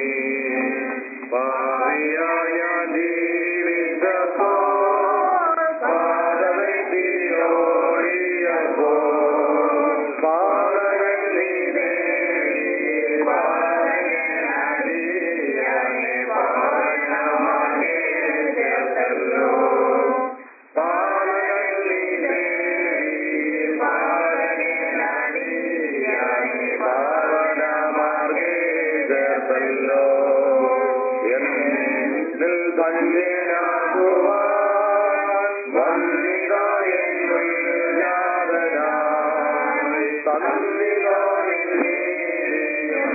പാപിയായ ഞാൻ ജീവിച്ചപ്പോ പാദമെത്തിയോടിയപ്പോ പാദകൻ നീ ദേവി പാദകനടിയനെ പാദകമാകെ ചേർത്തല്ലോ. പാദകൻ നീ ദേവി പാദകനടിയനെ പാദകമാകെ ചേർത്തല്ലോ. എന്നിൽ സഞ്ജനാകുവാൻ വന്നിതാ എന്നുൾ ജാതനായി തന്നിതാ നിന്നീതിയും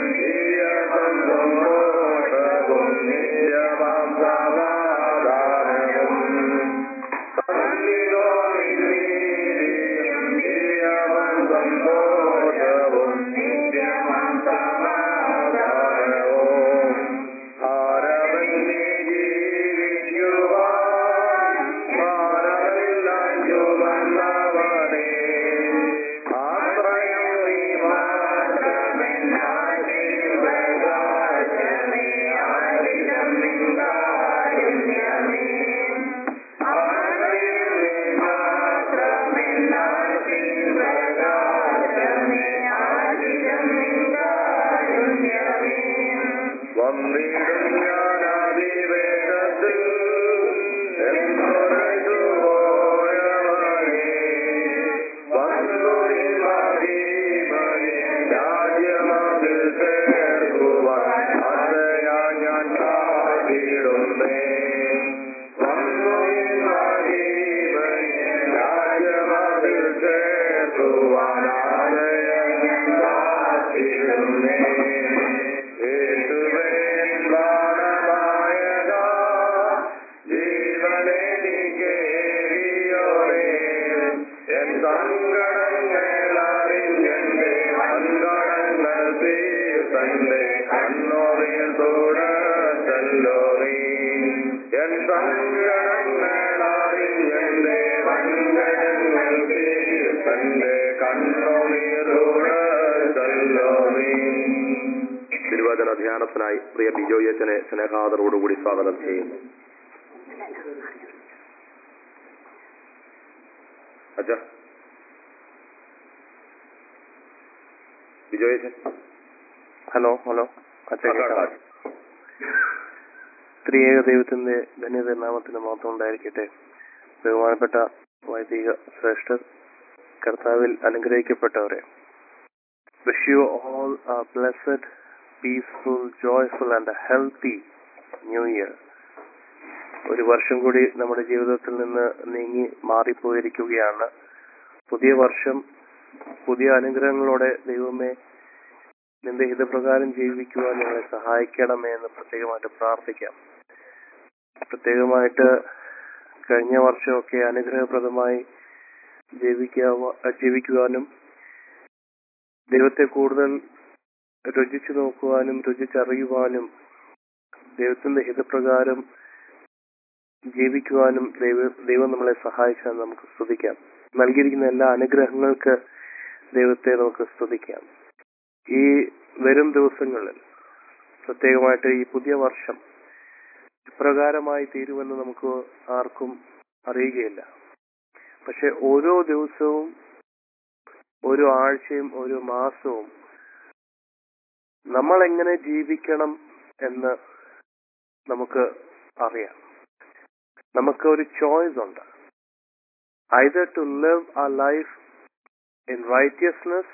ദിവസന്തോഷവും നിത്യമാം സമാധാനവും. തന്നിതാ നിന്നീതിയും ദിവ്യമാം സന്തോഷവും നിത്യമാം സമാധാനവും. ആരവന്നെ ജീവിക്കുവാൻ ഭാരമെല്ലാം ചുമന്നവനേ, ആശ്രയം നീ മാത്രമെന്നാശയും പ്രകാശമേ, ആശ്രിതം നിൻ കാരുണ്യമേ. ആശ്രയം നീ മാത്രമെന്നാശയും പ്രകാശമേ, ആശ്രിതം നിൻ കാരുണ്യമേ. വന്നിടും ഞാൻ അതിവേഗത്തിൽ എന്തൊരതു പോയവനെ, വന്നു നിൻ മഹിമയെ രാജ്യമതിൽ ചേർക്കുവാൻ അസയാ ഞാൻ കാത്തിടുന്നേ. വന്നു നിൻ മഹിമയെ രാജ്യമതിൽ ചേർക്കുവാൻ അസയാ ഞാൻ കാത്തിടുന്നേ. യേശുവേ എൻ പ്രാണനായക, ജീവനെനിക്കേകിയോനെ, എൻ സങ്കടങ്ങൾ അറിഞ്ഞെന്റെ വൻകടങ്ങൾ തീർത്തന്റെ കണ്ണുനീർ തുടച്ചല്ലോ നീ, എൻ സങ്കടങ്ങൾ അറിഞ്ഞെന്റെ വൻകടങ്ങൾ തീർത്തന്റെ കണ്ണുനീർ തുടച്ചല്ലോ നീ. തിരുവചന ധ്യാനത്തിനായി പ്രിയ ബിജോയച്ചനെ സ്നേഹാദരോടുകൂടി സ്വാഗതം ചെയ്യുന്നു. അച്ഛാ ബിജോയച്ചൻ. ഹലോ ഹലോ അച്ഛൻ. ത്രിയേക ദൈവത്തിന്റെ ധന്യത നാമത്തിന് മാത്രം ഉണ്ടായിരിക്കട്ടെ. ബഹുമാനപ്പെട്ട വൈദിക ശ്രേഷ്ഠർ, കർത്താവിൽ അനുഗ്രഹിക്കപ്പെട്ടവരെ, wish you all a blessed, peaceful, joyful and a healthy new year. ഒരു വർഷം കൂടി നമ്മുടെ ജീവിതത്തിൽ നിന്ന് നീങ്ങി മാറിപ്പോയിരിക്കുകയാണ്. പുതിയ വർഷം പുതിയ അനുഗ്രഹങ്ങളോടെ ദൈവമേ നിന്റെ ഹിതപ്രകാരം ജീവിക്കുവാൻ ഞങ്ങളെ സഹായിക്കണമേ എന്ന് പ്രത്യേകമായിട്ട് പ്രാർത്ഥിക്കാം. പ്രത്യേകമായിട്ട് കഴിഞ്ഞ വർഷമൊക്കെ അനുഗ്രഹപ്രദമായി ജീവിക്കാ ജീവിക്കുവാനും ദൈവത്തെ കൂടുതൽ രുചിച്ചു നോക്കുവാനും രുചിച്ചറിയുവാനും ദൈവത്തിന്റെ ഹിതപ്രകാരം ജീവിക്കുവാനും ദൈവ ദൈവം നമ്മളെ സഹായിച്ചാൽ നമുക്ക് സ്തുതിക്കാം. നൽകിയിരിക്കുന്ന എല്ലാ അനുഗ്രഹങ്ങൾക്ക് ദൈവത്തെ നമുക്ക് സ്തുതിക്കാം. ഈ വരും ദിവസങ്ങളിൽ പ്രത്യേകമായിട്ട് ഈ പുതിയ വർഷം ഇപ്രകാരമായി തീരുമെന്ന് നമുക്ക് ആർക്കും അറിയുകയില്ല. പക്ഷെ ഓരോ ദിവസവും ഓരോ ആഴ്ചയും ഓരോ മാസവും നമ്മൾ എങ്ങനെ ജീവിക്കണം എന്ന് നമുക്ക് അറിയാം. നമുക്ക് ഒരു ചോയ്സ് ഉണ്ട്. either to live our life in righteousness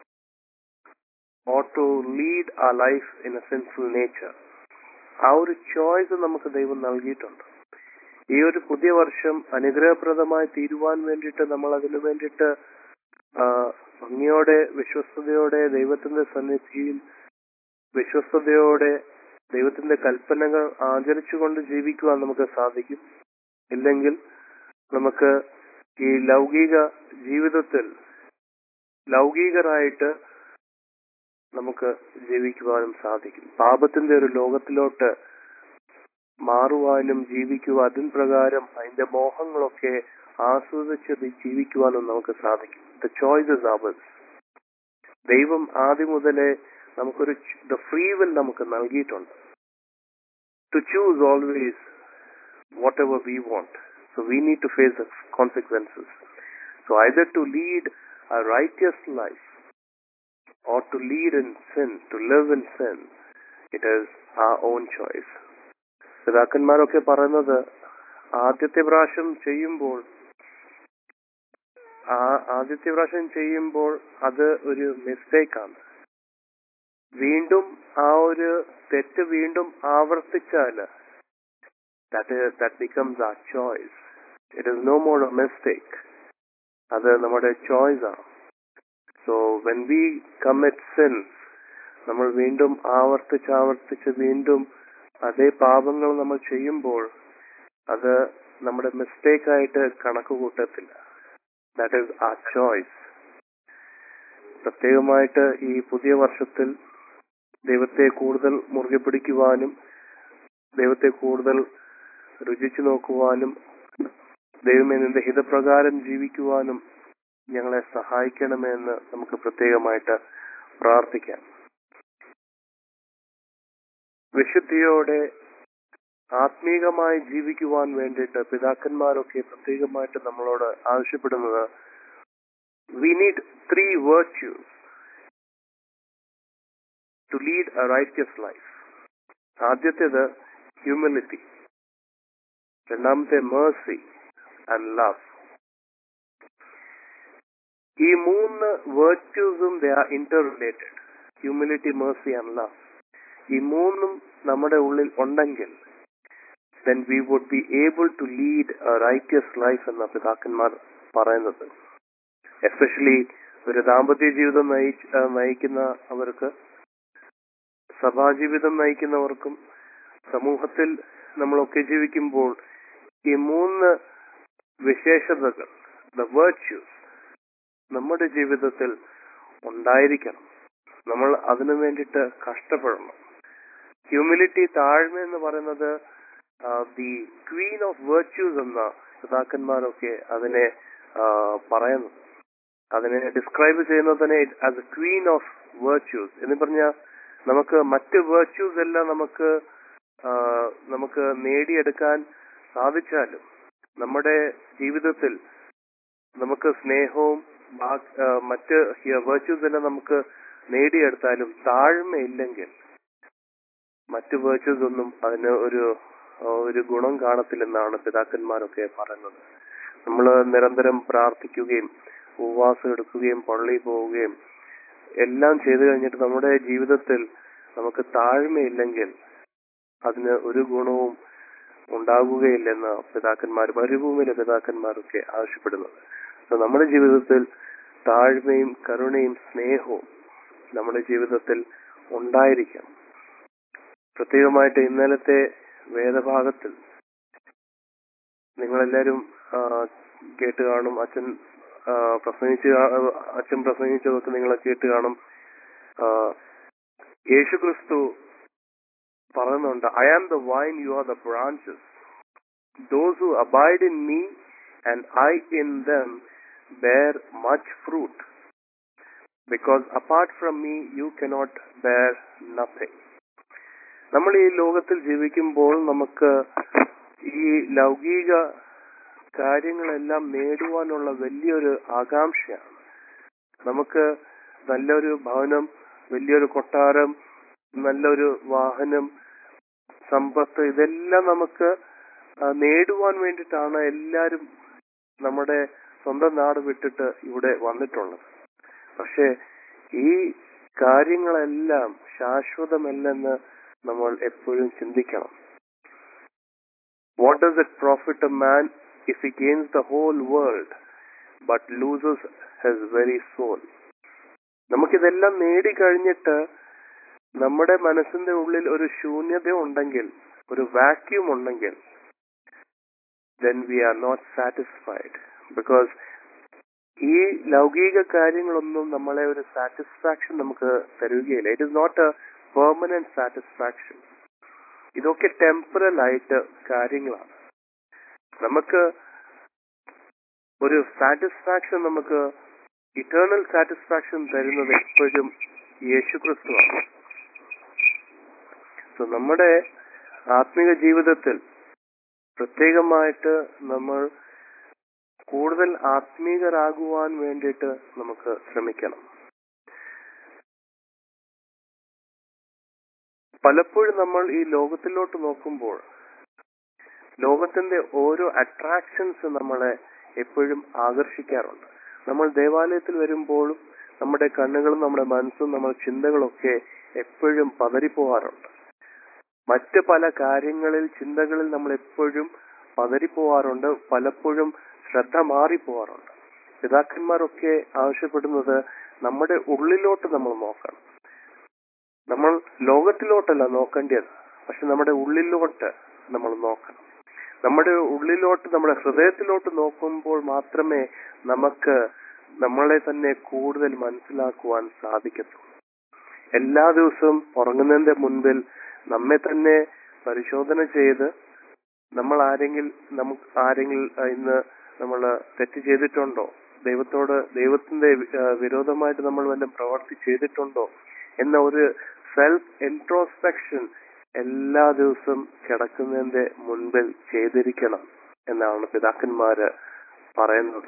or to lead our life in a sinful nature. ആ ഒരു ചോയ്സ് നമുക്ക് ദൈവം നൽകിയിട്ടുണ്ട്. ഈ ഒരു പുതിയ വർഷം അനുഗ്രഹപ്രദമായി തീരുവാൻ വേണ്ടിയിട്ട് നമ്മൾ അതിനു വേണ്ടിയിട്ട് ഭംഗിയോടെ വിശ്വസ്തയോടെ ദൈവത്തിന്റെ സന്നിധിയിൽ വിശ്വസ്തയോടെ ദൈവത്തിന്റെ കൽപ്പനകൾ ആചരിച്ചുകൊണ്ട് ജീവിക്കുവാൻ നമുക്ക് സാധിക്കും. ഇല്ലെങ്കിൽ നമുക്ക് ഈ ലൗകിക ജീവിതത്തിൽ ലൗകികരായിട്ട് നമുക്ക് ജീവിക്കുവാനും സാധിക്കും. പാപത്തിന്റെ ഒരു ലോകത്തിലോട്ട് മാറുവാനും ജീവിക്കുവാൻ അതിൻ പ്രകാരം അതിന്റെ മോഹങ്ങളൊക്കെ ആസ്വദിച്ച് ജീവിക്കുവാനും നമുക്ക് സാധിക്കും. The choice is ours. ദൈവം ആദ്യം മുതലേ നമുക്കൊരു ദ ഫ്രീ വിൽ നമുക്ക് നൽകിയിട്ടുണ്ട്. To choose always whatever we want. So we need to face the consequences. So either to lead a righteous life or to lead in sin, to live in sin, it is our own choice. പിതാക്കന്മാരൊക്കെ പറയുന്നത് ആദ്യത്തെ പ്രാവശ്യം ചെയ്യുമ്പോൾ ആ ആദ്യത്തെ പ്രാവശ്യം ചെയ്യുമ്പോൾ അത് ഒരു മിസ്റ്റേക്കാണ്. വീണ്ടും ആ ഒരു തെറ്റ് വീണ്ടും ആവർത്തിച്ചാൽ that is that becomes our choice. It is no more a mistake. അത് നമ്മുടെ ചോയ്സ് ആണ്. So when we commit sins, നമ്മൾ വീണ്ടും ആവർത്തിച്ച് ആവർത്തിച്ച് വീണ്ടും അതേ പാപങ്ങൾ നമ്മൾ ചെയ്യുമ്പോൾ അത് നമ്മുടെ മിസ്റ്റേക്ക് ആയിട്ട് കണക്ക് കൂട്ടത്തില്ല. That is our choice. പ്രത്യേകമായിട്ട് ഈ പുതിയ വർഷത്തിൽ ദൈവത്തെ കൂടുതൽ മുറുകെ പിടിക്കുവാനും ദൈവത്തെ കൂടുതൽ രുചിച്ചു നോക്കുവാനും ദൈവമേ നിന്റെ ഹിതപ്രകാരം ജീവിക്കുവാനും ഞങ്ങളെ സഹായിക്കണമെന്ന് നമുക്ക് പ്രത്യേകമായിട്ട് പ്രാർത്ഥിക്കാം. വിശുദ്ധിയോടെ ആത്മീകമായി ജീവിക്കുവാൻ വേണ്ടിയിട്ട് പിതാക്കന്മാരൊക്കെ പ്രത്യേകമായിട്ട് നമ്മളോട് ആവശ്യപ്പെടുന്നത് we need three virtues to lead a righteous life. ആദ്യത്തേത് humility, രണ്ടാമത്തെ mercy and love. ഈ മൂന്ന് virtuesഉം they are interrelated. Humility, mercy and love. ഈ മൂന്നും നമ്മുടെ ഉള്ളിൽ ഉണ്ടെങ്കിൽ then we would be able to lead a righteous life എന്ന പിതാക്കന്മാർ പറയുന്നത്. എസ്പെഷ്യലി ഒരു ദാമ്പത്യ ജീവിതം നയിക്കുന്ന അവർക്ക്, സഭാജീവിതം നയിക്കുന്നവർക്കും സമൂഹത്തിൽ നമ്മളൊക്കെ ജീവിക്കുമ്പോൾ ഈ മൂന്ന് വിശേഷതകൾ, ദ വെർച്യൂസ്, നമ്മുടെ ജീവിതത്തിൽ ഉണ്ടായിരിക്കണം. നമ്മൾ അതിനു വേണ്ടിയിട്ട് കഷ്ടപ്പെടണം. ഹ്യൂമിലിറ്റി, താഴ്മ എന്ന് പറയുന്നത് ദി ക്വീൻ ഓഫ് വെർച്യൂസ് എന്ന പിതാക്കന്മാരൊക്കെ അതിനെ പറയുന്നു. അതിനെ ഡിസ്ക്രൈബ് ചെയ്യുന്നതിനെ as a queen of virtues എന്ന് പറഞ്ഞാൽ നമുക്ക് മറ്റ് വെർച്യൂസ് എല്ലാം നമുക്ക് നമുക്ക് നേടിയെടുക്കാൻ സാധിച്ചാലും നമ്മുടെ ജീവിതത്തിൽ നമുക്ക് സ്നേഹവും മറ്റ് വെർച്യൂസ് എല്ലാം നമുക്ക് നേടിയെടുത്താലും താഴ്മയില്ലെങ്കിൽ മറ്റു വെർച്യൂസ് ഒന്നും അതിന് ഒരു ഒരു ഗുണം കാണത്തില്ലെന്നാണ് പിതാക്കന്മാരൊക്കെ പറയുന്നത്. നമ്മൾ നിരന്തരം പ്രാർത്ഥിക്കുകയും ഉപവാസം എടുക്കുകയും പള്ളിയിൽ പോവുകയും എല്ലാം ചെയ്തു കഴിഞ്ഞിട്ട് നമ്മുടെ ജീവിതത്തിൽ നമുക്ക് താഴ്മയില്ലെങ്കിൽ അതിന് ഒരു ഗുണവും ഉണ്ടാകുകയില്ലെന്ന് പിതാക്കന്മാർ, മരുഭൂമിയിലെ പിതാക്കന്മാരൊക്കെ ആവശ്യപ്പെടുന്നത്. നമ്മുടെ ജീവിതത്തിൽ താഴ്മയും കരുണയും സ്നേഹവും നമ്മുടെ ജീവിതത്തിൽ ഉണ്ടായിരിക്കണം. പ്രത്യേകമായിട്ട് ഇന്നലത്തെ വേദഭാഗത്തിൽ നിങ്ങളെല്ലാവരും ആ, കേട്ട് കാണും. അച്ഛൻ ആ, പ്രസംഗിച്ച് കാ- അച്ഛൻ പ്രസംഗിച്ചതൊക്കെ നിങ്ങൾ കേട്ട് കാണും. ആ, യേശു ക്രിസ്തു പറയുന്നുണ്ട്, I am the vine, you are the branches. Those who abide in me and I in them bear much fruit, because apart from me you cannot bear nothing. നമ്മൾ ഈ ലോകത്തിൽ ജീവിക്കുമ്പോൾ നമുക്ക് ഈ ലൗകിക കാര്യങ്ങളെല്ലാം നേടുവാനുള്ള വലിയൊരു ആകാംക്ഷയാണ്. നമുക്ക് നല്ലൊരു ഭവനം, വലിയൊരു കൊട്ടാരം, നല്ലൊരു വാഹനം, സമ്പത്ത്, ഇതെല്ലാം നമുക്ക് ആ, നേടുവാൻ വേണ്ടിയിട്ടാണ് എല്ലാവരും നമ്മുടെ സ്വന്തം നാട് വിട്ടിട്ട് ഇവിടെ വന്നിട്ടുള്ളത്. പക്ഷെ ഈ കാര്യങ്ങളെല്ലാം ശാശ്വതമല്ലെന്ന് നമ്മൾ എപ്പോഴും ചിന്തിക്കണം. What does it profit a man if he gains the whole world but loses his very soul? നമുക്കിതെല്ലാം നേടിക്കഴിഞ്ഞിട്ട് നമ്മുടെ മനസ്സിന്റെ ഉള്ളിൽ ഒരു ശൂന്യത ഉണ്ടെങ്കിൽ, ഒരു വാക്യൂം ഉണ്ടെങ്കിൽ, then we are not satisfied, because ഈ ലൗകിക കാര്യങ്ങളൊന്നും നമ്മളെ ഒരു സാറ്റിസ്ഫാക്ഷൻ നമുക്ക് തരുകയില്ല. It is not a permanent satisfaction. ഇതൊക്കെ ടെമ്പറൽ ആയിട്ട് കാര്യങ്ങളാണ്. നമുക്ക് ഒരു സാറ്റിസ്ഫാക്ഷൻ, നമുക്ക് ഇറ്റേണൽ സാറ്റിസ്ഫാക്ഷൻ തരുന്നത് എപ്പോഴും യേശുക്രിസ്തുവാണ്. സോ നമ്മുടെ ആത്മീക ജീവിതത്തിൽ പ്രത്യേകമായിട്ട് നമ്മൾ കൂടുതൽ ആത്മീകരാകുവാൻ വേണ്ടിയിട്ട് നമുക്ക് ശ്രമിക്കണം. പലപ്പോഴും നമ്മൾ ഈ ലോകത്തിലോട്ട് നോക്കുമ്പോൾ ലോകത്തിന്റെ ഓരോ അട്രാക്ഷൻസ് നമ്മളെ എപ്പോഴും ആകർഷിക്കാറുണ്ട്. നമ്മൾ ദേവാലയത്തിൽ വരുമ്പോഴും നമ്മുടെ കണ്ണുകളും നമ്മുടെ മനസ്സും നമ്മുടെ ചിന്തകളൊക്കെ എപ്പോഴും പതറിപ്പോവാറുണ്ട്. മറ്റ് പല കാര്യങ്ങളിൽ, ചിന്തകളിൽ നമ്മൾ എപ്പോഴും പതറിപ്പോവാറുണ്ട്. പലപ്പോഴും ശ്രദ്ധ മാറിപ്പോവാറുണ്ട്. പിതാക്കന്മാരൊക്കെ ആവശ്യപ്പെടുന്നത് നമ്മുടെ ഉള്ളിലോട്ട് നമ്മൾ നോക്കണം. നമ്മൾ ലോകത്തിലോട്ടല്ല നോക്കേണ്ടത്, പക്ഷെ നമ്മുടെ ഉള്ളിലോട്ട് നമ്മൾ നോക്കണം. നമ്മുടെ ഉള്ളിലോട്ട്, നമ്മുടെ ഹൃദയത്തിലോട്ട് നോക്കുമ്പോൾ മാത്രമേ നമുക്ക് നമ്മളെ തന്നെ കൂടുതൽ മനസ്സിലാക്കുവാൻ സാധിക്കത്തുള്ളൂ. എല്ലാ ദിവസവും ഉറങ്ങുന്നതിന്റെ മുൻപിൽ നമ്മെ തന്നെ പരിശോധന ചെയ്ത്, നമ്മൾ ആരെങ്കിലും നമുക്ക് ആരെങ്കിലും ഇന്ന് നമ്മൾ തെറ്റ് ചെയ്തിട്ടുണ്ടോ, ദൈവത്തോട് ദൈവത്തിന്റെ വിരോധമായിട്ട് നമ്മൾ വല്ലതും പ്രവർത്തി ചെയ്തിട്ടുണ്ടോ എന്ന ഒരു സെൽഫ് ഇൻട്രോസ്പെക്ഷൻ എല്ലാ ദിവസവും കിടക്കുന്നതിന്റെ മുൻപിൽ ചെയ്തിരിക്കണം എന്നാണ് പിതാക്കന്മാര് പറയുന്നത്.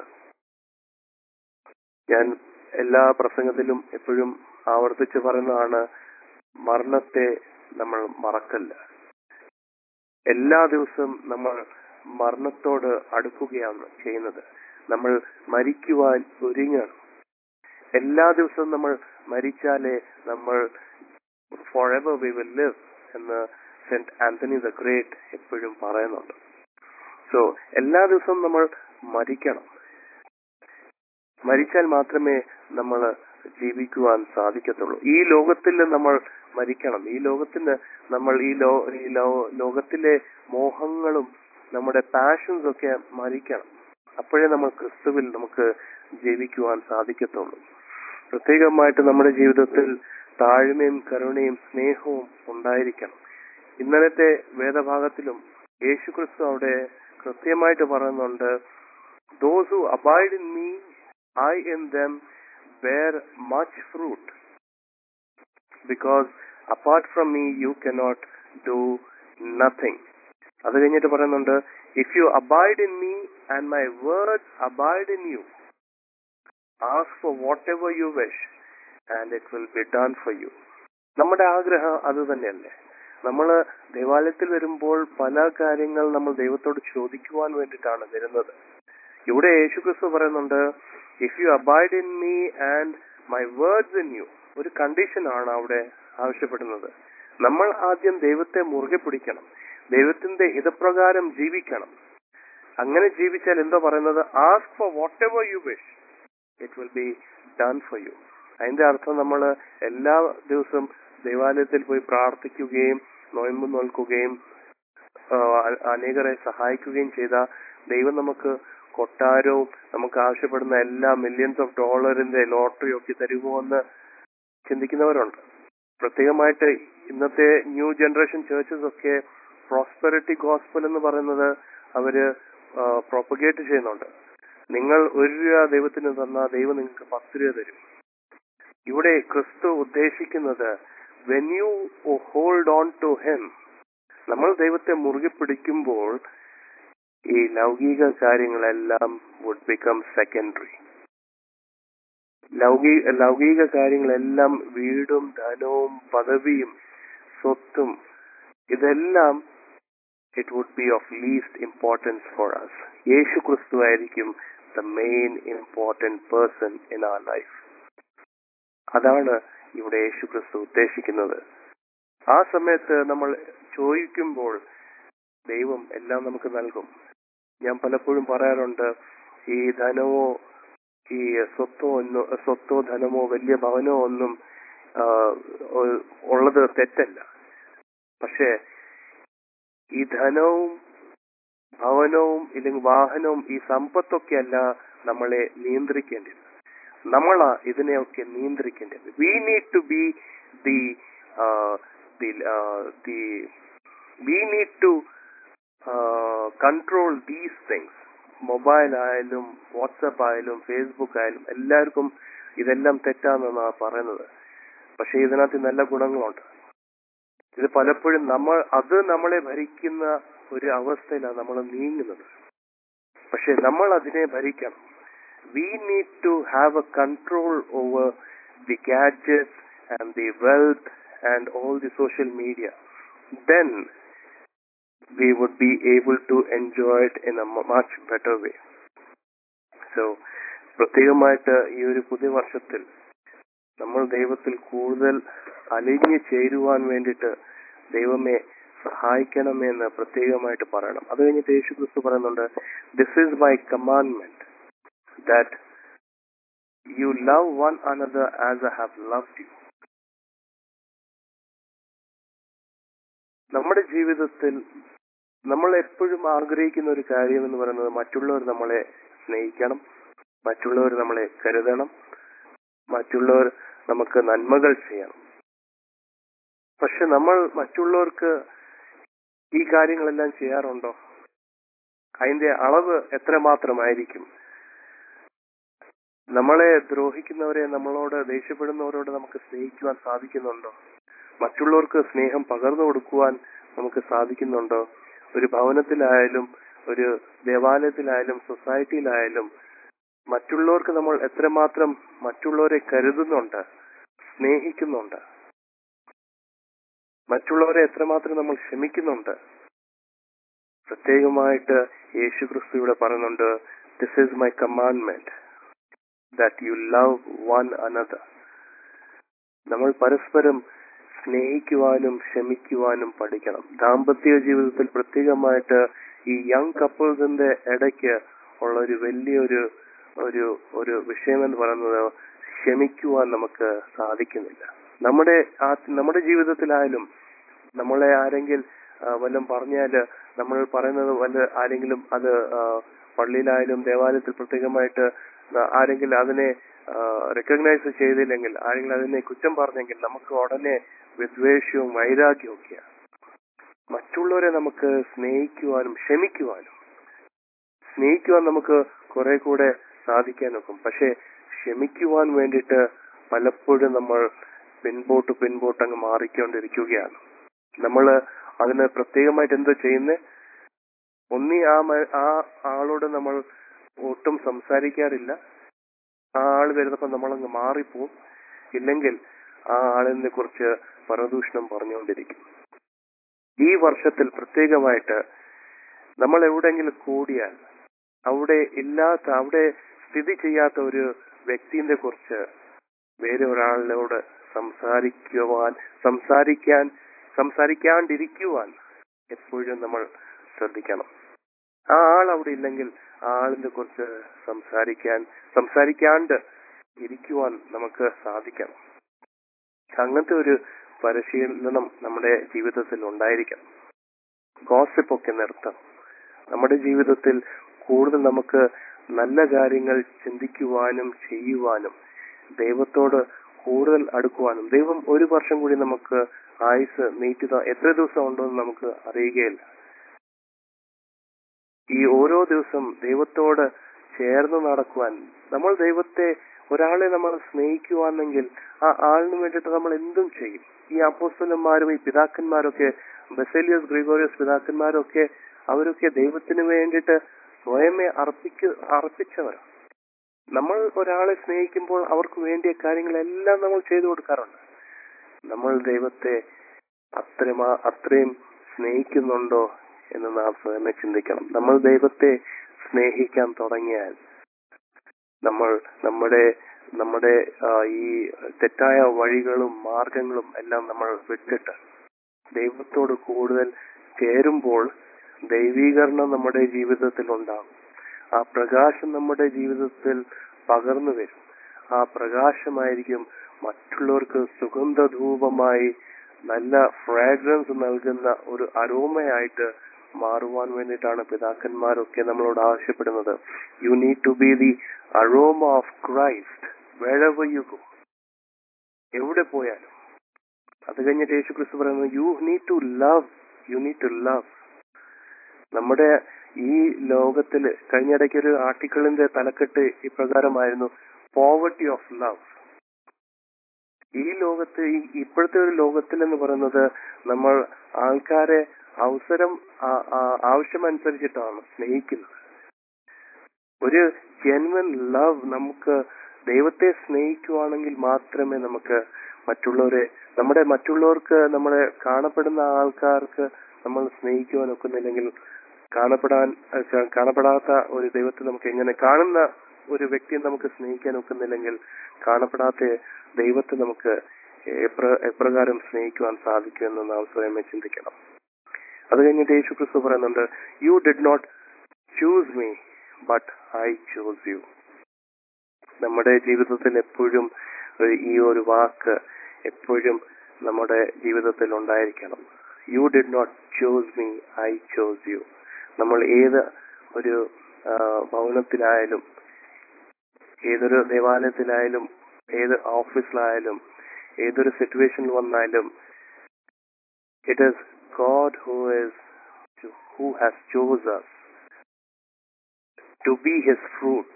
ഞാൻ എല്ലാ പ്രസംഗത്തിലും എപ്പോഴും ആവർത്തിച്ച് പറയുന്നതാണ്, മരണത്തെ നമ്മൾ മറക്കല്ല. എല്ലാ ദിവസവും നമ്മൾ മരണത്തോട് അടുക്കുകയാണ് ചെയ്യുന്നത്. നമ്മൾ മരിക്കുവാൻ ഒരുങ്ങണം. എല്ലാ ദിവസവും നമ്മൾ മരിച്ചാലേ നമ്മൾ forever we will live എന്ന് സെന്റ് ആന്റണി ദ ഗ്രേറ്റ് എപ്പോഴും പറയുന്നുണ്ട്. സോ എല്ലാ ദിവസവും നമ്മൾ മരിക്കണം. മരിച്ചാൽ മാത്രമേ നമ്മൾ ജീവിക്കുവാൻ സാധിക്കത്തുള്ളൂ. ഈ ലോകത്തിൽ നമ്മൾ മരിക്കണം. ഈ ലോകത്തിന് നമ്മൾ ഈ ലോ ഈ ലോകത്തിലെ മോഹങ്ങളും നമ്മുടെ പാഷൻസ് ഒക്കെ മരിക്കണം. അപ്പോഴേ നമ്മൾ ക്രിസ്തുവിൽ നമുക്ക് ജീവിക്കുവാൻ സാധിക്കത്തുള്ളൂ. പ്രത്യേകമായിട്ട് നമ്മുടെ ജീവിതത്തിൽ താഴ്മയും കരുണയും സ്നേഹവും ഉണ്ടായിരിക്കണം. ഇന്നലത്തെ വേദഭാഗത്തിലും യേശു ക്രിസ്തു അവിടെ കൃത്യമായിട്ട് പറയുന്നുണ്ട്, those who abide in me, I in them bear much fruit, because apart from me you cannot do nothing. അത് കഴിഞ്ഞിട്ട് പറയുന്നുണ്ട്, if you abide in me and my words abide in you, ask for whatever you wish and it will be done for you. നമ്മുടെ ആഗ്രഹം അത് തന്നെയല്ലേ? നമ്മൾ ദേവാലയത്തിൽ വരുമ്പോൾ പല കാര്യങ്ങൾ നമ്മൾ ദൈവത്തോട് ചോദിക്കുവാൻ വേണ്ടിയിട്ടാണ് വരുന്നത്. ഇവിടെ യേശുക്രിസ്തു പറയുന്നുണ്ട്, if you abide in me and my words in you. ഒരു കണ്ടീഷനാണ് അവിടെ ആവശ്യപ്പെടുന്നത്. നമ്മൾ ആദ്യം ദൈവത്തെ മുറുകെ പിടിക്കണം, ദൈവത്തിന്റെ ഹിതപ്രകാരം ജീവിക്കണം. അങ്ങനെ ജീവിച്ചാൽ എന്താ പറയുന്നത്? Ask for whatever you wish it will be done for you. അതിന്റെ അർത്ഥം നമ്മൾ എല്ലാ ദിവസവും ദൈവാലയത്തിൽ പോയി പ്രാർത്ഥിക്കുകയും നോയമ്പ് നോൽക്കുകയും അനേകരെ സഹായിക്കുകയും ചെയ്ത ദൈവം നമുക്ക് കൊട്ടാരവും നമുക്ക് ആവശ്യപ്പെടുന്ന എല്ലാ മില്യൺസ് ഓഫ് ഡോളറിന്റെ ലോട്ടറി ഒക്കെ തരുമോ എന്ന് ചിന്തിക്കുന്നവരുണ്ട്. പ്രത്യേകമായിട്ട് ഇന്നത്തെ ന്യൂ ജനറേഷൻ ചേർച്ചസ് ഒക്കെ പ്രോസ്പെറിറ്റി ഗോസ്പൽ എന്ന് പറയുന്നത് അവര് പ്രൊപ്പഗേറ്റ് ചെയ്യുന്നുണ്ട്. നിങ്ങൾ ഒരു രൂപ ദൈവത്തിന് തന്നാൽ ദൈവം നിങ്ങൾക്ക് പത്ത് രൂപ തരും. ഇവിടെ ക്രിസ്തു ഉദ്ദേശിക്കുന്നത് when you hold on to him, നമ്മൾ ദൈവത്തെ മുറുകെ പിടിക്കുമ്പോൾ ഈ ലൗകിക കാര്യങ്ങളെല്ലാം വുഡ് ബിക്കം സെക്കൻഡറി. ലൗകിക ലൗകിക കാര്യങ്ങളെല്ലാം വീടും ധനവും പദവിയും സ്വത്തും ഇതെല്ലാം it would be of least importance for us. Yeshu Kristu ആയിരിക്കും the main important person in our life. അതാണ് ഇവിടെ യേശു ക്രിസ്തു ഉദ്ദേശിക്കുന്നത്. ആ സമയത്ത് നമ്മൾ ചോദിക്കുമ്പോൾ ദൈവം എല്ലാം നമുക്ക് നൽകും. ഞാൻ പലപ്പോഴും പറയാറുണ്ട്, ഈ ധനമോ ഈ സ്വത്തോ ഒന്നോ സ്വത്തോ ധനമോ വലിയ ഭവനോ ഒന്നും ഉള്ളത് തെറ്റല്ല. പക്ഷെ ഈ ധനവും ഭവനവും ഇല്ലെങ്കിൽ വാഹനവും ഈ സമ്പത്തൊക്കെ അല്ല നമ്മളെ നിയന്ത്രിക്കേണ്ടത്. നമ്മളാ ഇതിനെയൊക്കെ നിയന്ത്രിക്കേണ്ടത്. We need to be the the we need to control these things. Mobile ആയാലും വാട്സപ്പ് ആയാലും ഫേസ്ബുക്ക് ആയാലും എല്ലാവർക്കും ഇതെല്ലാം തെറ്റാണെന്നാണ് പറയുന്നത്. പക്ഷെ ഇതിനകത്ത് നല്ല ഗുണങ്ങളുണ്ട്. ഇത് പലപ്പോഴും നമ്മൾ അത് നമ്മളെ ഭരിക്കുന്ന ഒരു അവസ്ഥയിലാണ് നമ്മൾ നീങ്ങുന്നത്. പക്ഷെ നമ്മൾ അതിനെ ഭരിക്കണം. We need to have a control over the gadgets and the wealth and all the social media. Then we would be able to enjoy it in a much better way. So, പ്രത്യേകമായിട്ട് ഈ ഒരു പുതിയ വർഷത്തിൽ നമ്മൾ ദൈവത്തിൽ കൂടുതൽ അലിഞ്ഞു ചേരുവാൻ വേണ്ടിയിട്ട് ദൈവമേ സഹായിക്കണമെന്ന് പ്രത്യേകമായിട്ട് പറയണം. അത് കഴിഞ്ഞിട്ട് യേശു ക്രിസ്തു പറയുന്നുണ്ട്, this is my commandment that you love one another as I have loved you. നമ്മുടെ ജീവിതത്തിൽ നമ്മൾ എപ്പോഴും ആഗ്രഹിക്കുന്ന ഒരു കാര്യം എന്ന് പറയുന്നത് മറ്റുള്ളവർ നമ്മളെ സ്നേഹിക്കണം, മറ്റുള്ളവർ നമ്മളെ കരുതണം, മറ്റുള്ളവർ നമുക്ക് നന്മകൾ ചെയ്യണം. പക്ഷെ നമ്മൾ മറ്റുള്ളവർക്ക് ഈ കാര്യങ്ങളെല്ലാം ചെയ്യാറുണ്ടോ? അതിന്റെ അളവ് എത്രമാത്രമായിരിക്കും? നമ്മളെ ദ്രോഹിക്കുന്നവരെ, നമ്മളോട് ദേഷ്യപ്പെടുന്നവരോട് നമുക്ക് സ്നേഹിക്കുവാൻ സാധിക്കുന്നുണ്ടോ? മറ്റുള്ളവർക്ക് സ്നേഹം പകർന്നു കൊടുക്കുവാൻ നമുക്ക് സാധിക്കുന്നുണ്ടോ? ഒരു ഭവനത്തിലായാലും ഒരു ദേവാലയത്തിലായാലും സൊസൈറ്റിയിലായാലും മറ്റുള്ളവർക്ക് നമ്മൾ എത്രമാത്രം മറ്റുള്ളവരെ കരുതുന്നുണ്ട്, സ്നേഹിക്കുന്നുണ്ട്? മറ്റുള്ളവരെ എത്രമാത്രം നമ്മൾ ക്ഷമിക്കുന്നുണ്ട്? പ്രത്യേകമായിട്ട് യേശു ക്രിസ്തു ഇവിടെ പറയുന്നുണ്ട്, this is my commandment that you love one another. നമ്മൾ പരസ്പരം സ്നേഹിക്കുവാനും ക്ഷമിക്കുവാനും പഠിക്കണം. ദാമ്പത്യ ജീവിതത്തിൽ പ്രത്യേകമായിട്ട് ഈ യങ് കപ്പിൾസിന്റെ ഇടയ്ക്ക് ഉള്ള ഒരു വലിയൊരു ഒരു ഒരു വിഷയം എന്ന് പറയുന്നത് ക്ഷമിക്കുവാൻ നമുക്ക് സാധിക്കുന്നില്ല. നമ്മുടെ ആ നമ്മുടെ ജീവിതത്തിലായാലും നമ്മളെ ആരെങ്കിലും വല്ലതും പറഞ്ഞാല് നമ്മൾ പറയുന്നത് വല്ല ആരെങ്കിലും അത് പള്ളിയിലായാലും ദേവാലയത്തിൽ പ്രത്യേകമായിട്ട് ആരെങ്കിലും അതിനെ റെക്കഗ്നൈസ് ചെയ്തില്ലെങ്കിൽ, ആരെങ്കിലും അതിനെ കുറ്റം പറഞ്ഞെങ്കിൽ നമുക്ക് ഉടനെ വിദ്വേഷവും വൈരാഗ്യവും ഒക്കെയാണ്. മറ്റുള്ളവരെ നമുക്ക് സ്നേഹിക്കുവാനും ക്ഷമിക്കുവാനും സ്നേഹിക്കുവാൻ നമുക്ക് കുറെ കൂടെ സാധിക്കാൻ നോക്കും. പക്ഷെ ക്ഷമിക്കുവാൻ വേണ്ടിയിട്ട് പലപ്പോഴും നമ്മൾ പിൻപോട്ട് പിൻപോട്ട് അങ്ങ് മാറിക്കൊണ്ടിരിക്കുകയാണ്. നമ്മൾ അതിന് പ്രത്യേകമായിട്ട് എന്താ ചെയ്യുന്നത്? ഒന്നി ആ ആ ആളോട് നമ്മൾ ഒട്ടും സംസാരിക്കാറില്ല, ആ ആൾ വരുന്നപ്പോൾ നമ്മളങ്ങ് മാറിപ്പോവും, ഇല്ലെങ്കിൽ ആ ആളിനെ കുറിച്ച് പരദൂഷണം പറഞ്ഞുകൊണ്ടിരിക്കും. ഈ വർഷത്തിൽ പ്രത്യേകമായിട്ട് നമ്മൾ എവിടെയെങ്കിലും കൂടിയാൽ അവിടെ ഇല്ലാത്ത, അവിടെ സ്ഥിതി ചെയ്യാത്ത ഒരു വ്യക്തിയെ കുറിച്ച് വേറെ ഒരാളിനോട് സംസാരിക്കുവാൻ സംസാരിക്കാൻ സംസാരിക്കാണ്ടിരിക്കുവാൻ എപ്പോഴും നമ്മൾ ശ്രദ്ധിക്കണം. ആ ആൾ അവിടെ ഇല്ലെങ്കിൽ ആ ആളിനെ കുറിച്ച് സംസാരിക്കാൻ സംസാരിക്കാണ്ട് ഇരിക്കുവാൻ നമുക്ക് സാധിക്കണം. അങ്ങനത്തെ ഒരു പരിശീലനം നമ്മുടെ ജീവിതത്തിൽ ഉണ്ടായിരിക്കണം. ഗോസിപ്പ് ഒക്കെ നിർത്താം. നമ്മുടെ ജീവിതത്തിൽ കൂടുതൽ നമുക്ക് നല്ല കാര്യങ്ങൾ ചിന്തിക്കുവാനും ചെയ്യുവാനും ദൈവത്തോട് കൂടുതൽ അടുക്കുവാനും. ദൈവം ഒരു വർഷം കൂടി നമുക്ക് ആയുസ് നീട്ടി എത്ര ദിവസം ഉണ്ടോ എന്ന് നമുക്ക് അറിയുകയില്ല. ഈ ഓരോ ദിവസം ദൈവത്തോട് ചേർന്ന് നടക്കുവാൻ നമ്മൾ ദൈവത്തെ ഒരാളെ നമ്മൾ സ്നേഹിക്കുവാണെങ്കിൽ ആ ആളിന് വേണ്ടിയിട്ട് നമ്മൾ എന്തും ചെയ്യും. ഈ അപ്പോസ്തലന്മാരും ഈ പിതാക്കന്മാരൊക്കെ, ബസേലിയസ് ഗ്രിഗോറിയസ് പിതാക്കന്മാരൊക്കെ, അവരൊക്കെ ദൈവത്തിന് വേണ്ടിയിട്ട് സ്വയമേ അർപ്പിക്ക അർപ്പിച്ചവർ. നമ്മൾ ഒരാളെ സ്നേഹിക്കുമ്പോൾ അവർക്ക് വേണ്ടിയ കാര്യങ്ങളെല്ലാം നമ്മൾ ചെയ്തു കൊടുക്കാറുണ്ട്. നമ്മൾ ദൈവത്തെ അത്രമാ അത്രയും സ്നേഹിക്കുന്നുണ്ടോ എന്ന് നാം സ്വയമേ ചിന്തിക്കണം. നമ്മൾ ദൈവത്തെ സ്നേഹിക്കാൻ തുടങ്ങിയാൽ നമ്മൾ നമ്മുടെ നമ്മുടെ ഈ തെറ്റായ വഴികളും മാർഗങ്ങളും എല്ലാം നമ്മൾ വിട്ടിട്ട് ദൈവത്തോട് കൂടുതൽ ചേരുമ്പോൾ ദൈവീകരണം നമ്മുടെ ജീവിതത്തിൽ ഉണ്ടാകും. ആ പ്രകാശം നമ്മുടെ ജീവിതത്തിൽ പകർന്നു വരും. ആ പ്രകാശമായിരിക്കും മറ്റുള്ളവർക്ക് സുഗന്ധധൂപമായി നല്ല ഫ്രാഗ്രൻസ് നൽകുന്ന ഒരു അരോമയായിട്ട് മാറുവാൻ വേണ്ടിയിട്ടാണ് പിതാക്കന്മാരൊക്കെ നമ്മളോട് ആവശ്യപ്പെടുന്നത്. You need to be the aroma of Christ wherever you go. എവിടെ പോയാലും. അത് കഴിഞ്ഞിട്ട് യേശു ക്രിസ്തു പറയുന്നത് you need to love you need to love. നമ്മുടെ ഈ ലോകത്തില് കഴിഞ്ഞിടയ്ക്ക് ഒരു ആർട്ടിക്കിളിന്റെ തലക്കെട്ട് ഇപ്രകാരമായിരുന്നു, പോവർട്ടി ഓഫ് ലവ്. ഈ ലോകത്ത് ഈ ഇപ്പോഴത്തെ ഒരു ലോകത്തിൽ എന്ന് പറയുന്നത് നമ്മൾ ആൾക്കാരെ അവസരം ആവശ്യമനുസരിച്ചിട്ടാണ് സ്നേഹിക്കുന്നത്. ഒരു ജെന്വൻ ലവ്, നമുക്ക് ദൈവത്തെ സ്നേഹിക്കുവാണെങ്കിൽ മാത്രമേ നമുക്ക് മറ്റുള്ളവരെ നമ്മുടെ മറ്റുള്ളവർക്ക് നമ്മളെ കാണപ്പെടുന്ന ആൾക്കാർക്ക് നമ്മൾ സ്നേഹിക്കുവാൻ ഒക്കുന്നില്ലെങ്കിൽ, കാണപ്പെടാൻ കാണപ്പെടാത്ത ഒരു ദൈവത്തെ നമുക്ക് എങ്ങനെ, കാണുന്ന ഒരു വ്യക്തിയെ നമുക്ക് സ്നേഹിക്കാൻ ഒക്കുന്നില്ലെങ്കിൽ കാണപ്പെടാത്ത ദൈവത്തെ നമുക്ക് എപ്രകാരം സ്നേഹിക്കുവാൻ സാധിക്കുമെന്ന് നാം സ്വയമേ ചിന്തിക്കണം. അത് കഴിഞ്ഞിട്ട് യേശു ക്രിസ്തു പറയുന്നുണ്ട്, you did not choose me but I choose you. നമ്മുടെ ജീവിതത്തിൽ എപ്പോഴും ഈ ഒരു വാക്ക് എപ്പോഴും നമ്മുടെ ജീവിതത്തിൽ ഉണ്ടായിരിക്കണം. You did not choose me I choose you. നമ്മൾ ഏത് ഒരു ഭവനത്തിലായാലും, ഏതൊരു ദേവാലയത്തിലായാലും, ഏത് ഓഫീസിലായാലും, ഏതൊരു സിറ്റുവേഷനിൽ വന്നാലും, it is God who is who has chosen us to be his fruit.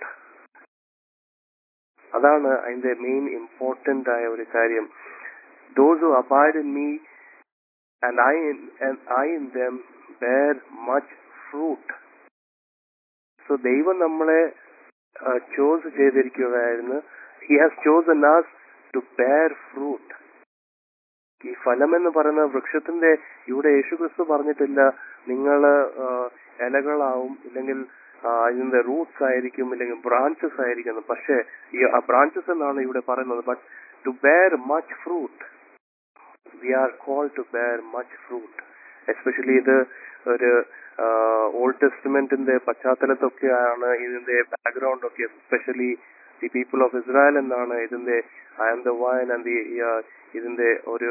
അതാണ് അതിന്റെ മെയിൻ ഇമ്പോർട്ടന്റ് ആയ ഒരു കാര്യം. Those who abide in me and I in and I in them bear much fruit. So ദൈവം നമ്മളെ chose ചെയ്തിരിക്കുകയായിരുന്നു. He has chosen us to bear fruit. ഈ ഫലം എന്ന് പറയുന്ന വൃക്ഷത്തിന്റെ ഇവിടെ യേശുക്രിസ്തു പറഞ്ഞിട്ടില്ല നിങ്ങള് ഇലകളാവും, ഇല്ലെങ്കിൽ ഇതിന്റെ റൂട്ട്സ് ആയിരിക്കും, ഇല്ലെങ്കിൽ ബ്രാഞ്ചസ് ആയിരിക്കും. പക്ഷേ ഈ ബ്രാഞ്ചസ് എന്നാണ് ഇവിടെ പറയുന്നത്. But to bear much fruit, we are called to bear much fruit. Especially ഇത് ഒരു ഓൾഡ് ടെസ്റ്റ്മെന്റിന്റെ പശ്ചാത്തലത്തൊക്കെയാണ് ഇതിന്റെ ബാക്ക്ഗ്രൗണ്ട് ഒക്കെ. Especially the people of Israel എന്നാണ് ഇതിന്റെ I am the vine and the ഇതിന്റെ ഒരു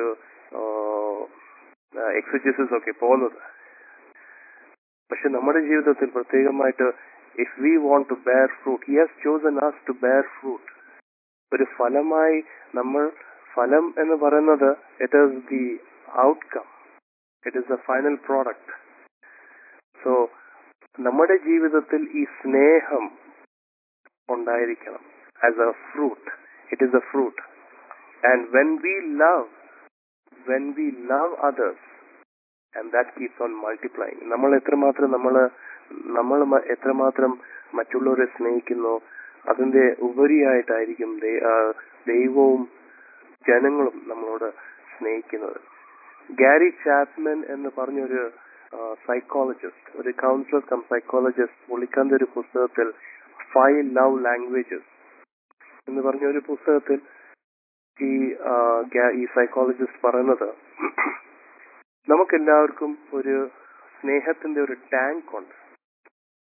എക്സജസിസ് ഒക്കെ പോകുന്നത്. പക്ഷെ നമ്മുടെ ജീവിതത്തിൽ പ്രത്യേകമായിട്ട് if we want to bear fruit, he has chosen us to bear fruit. ഒരു ഫലമായി നമ്മൾ, ഫലം എന്ന് പറയുന്നത് it is the outcome, it is the final product. So നമ്മുടെ ജീവിതത്തിൽ ഈ സ്നേഹം ഉണ്ടായിരിക്കണം as a fruit. It is a fruit. And when we love when we love others and that keeps on multiplying. നമ്മൾ എത്രമാത്രം നമ്മള് നമ്മൾ എത്രമാത്രം മറ്റുള്ളവരെ സ്നേഹിക്കുന്നു അതിന്റെ ഉപരിയായിട്ടായിരിക്കും ദൈവവും ജനങ്ങളും നമ്മളോട് സ്നേഹിക്കുന്നത്. ഗാരി ചാപ്മാൻ എന്ന് പറഞ്ഞൊരു സൈക്കോളജിസ്റ്റ്, ഒരു കൗൺസിലർ കം സൈക്കോളജിസ്റ്റ്, പുള്ളിക്കാരന്റെ ഒരു പുസ്തകത്തിൽ ഫൈവ് ലവ് ലാംഗ്വേജസ് എന്ന് പറഞ്ഞ ഒരു പുസ്തകത്തിൽ ഈ ഈ സൈക്കോളജിസ്റ്റ് പറയുന്നത്, നമുക്കെല്ലാവർക്കും ഒരു സ്നേഹത്തിന്റെ ഒരു ടാങ്ക് ഉണ്ട്.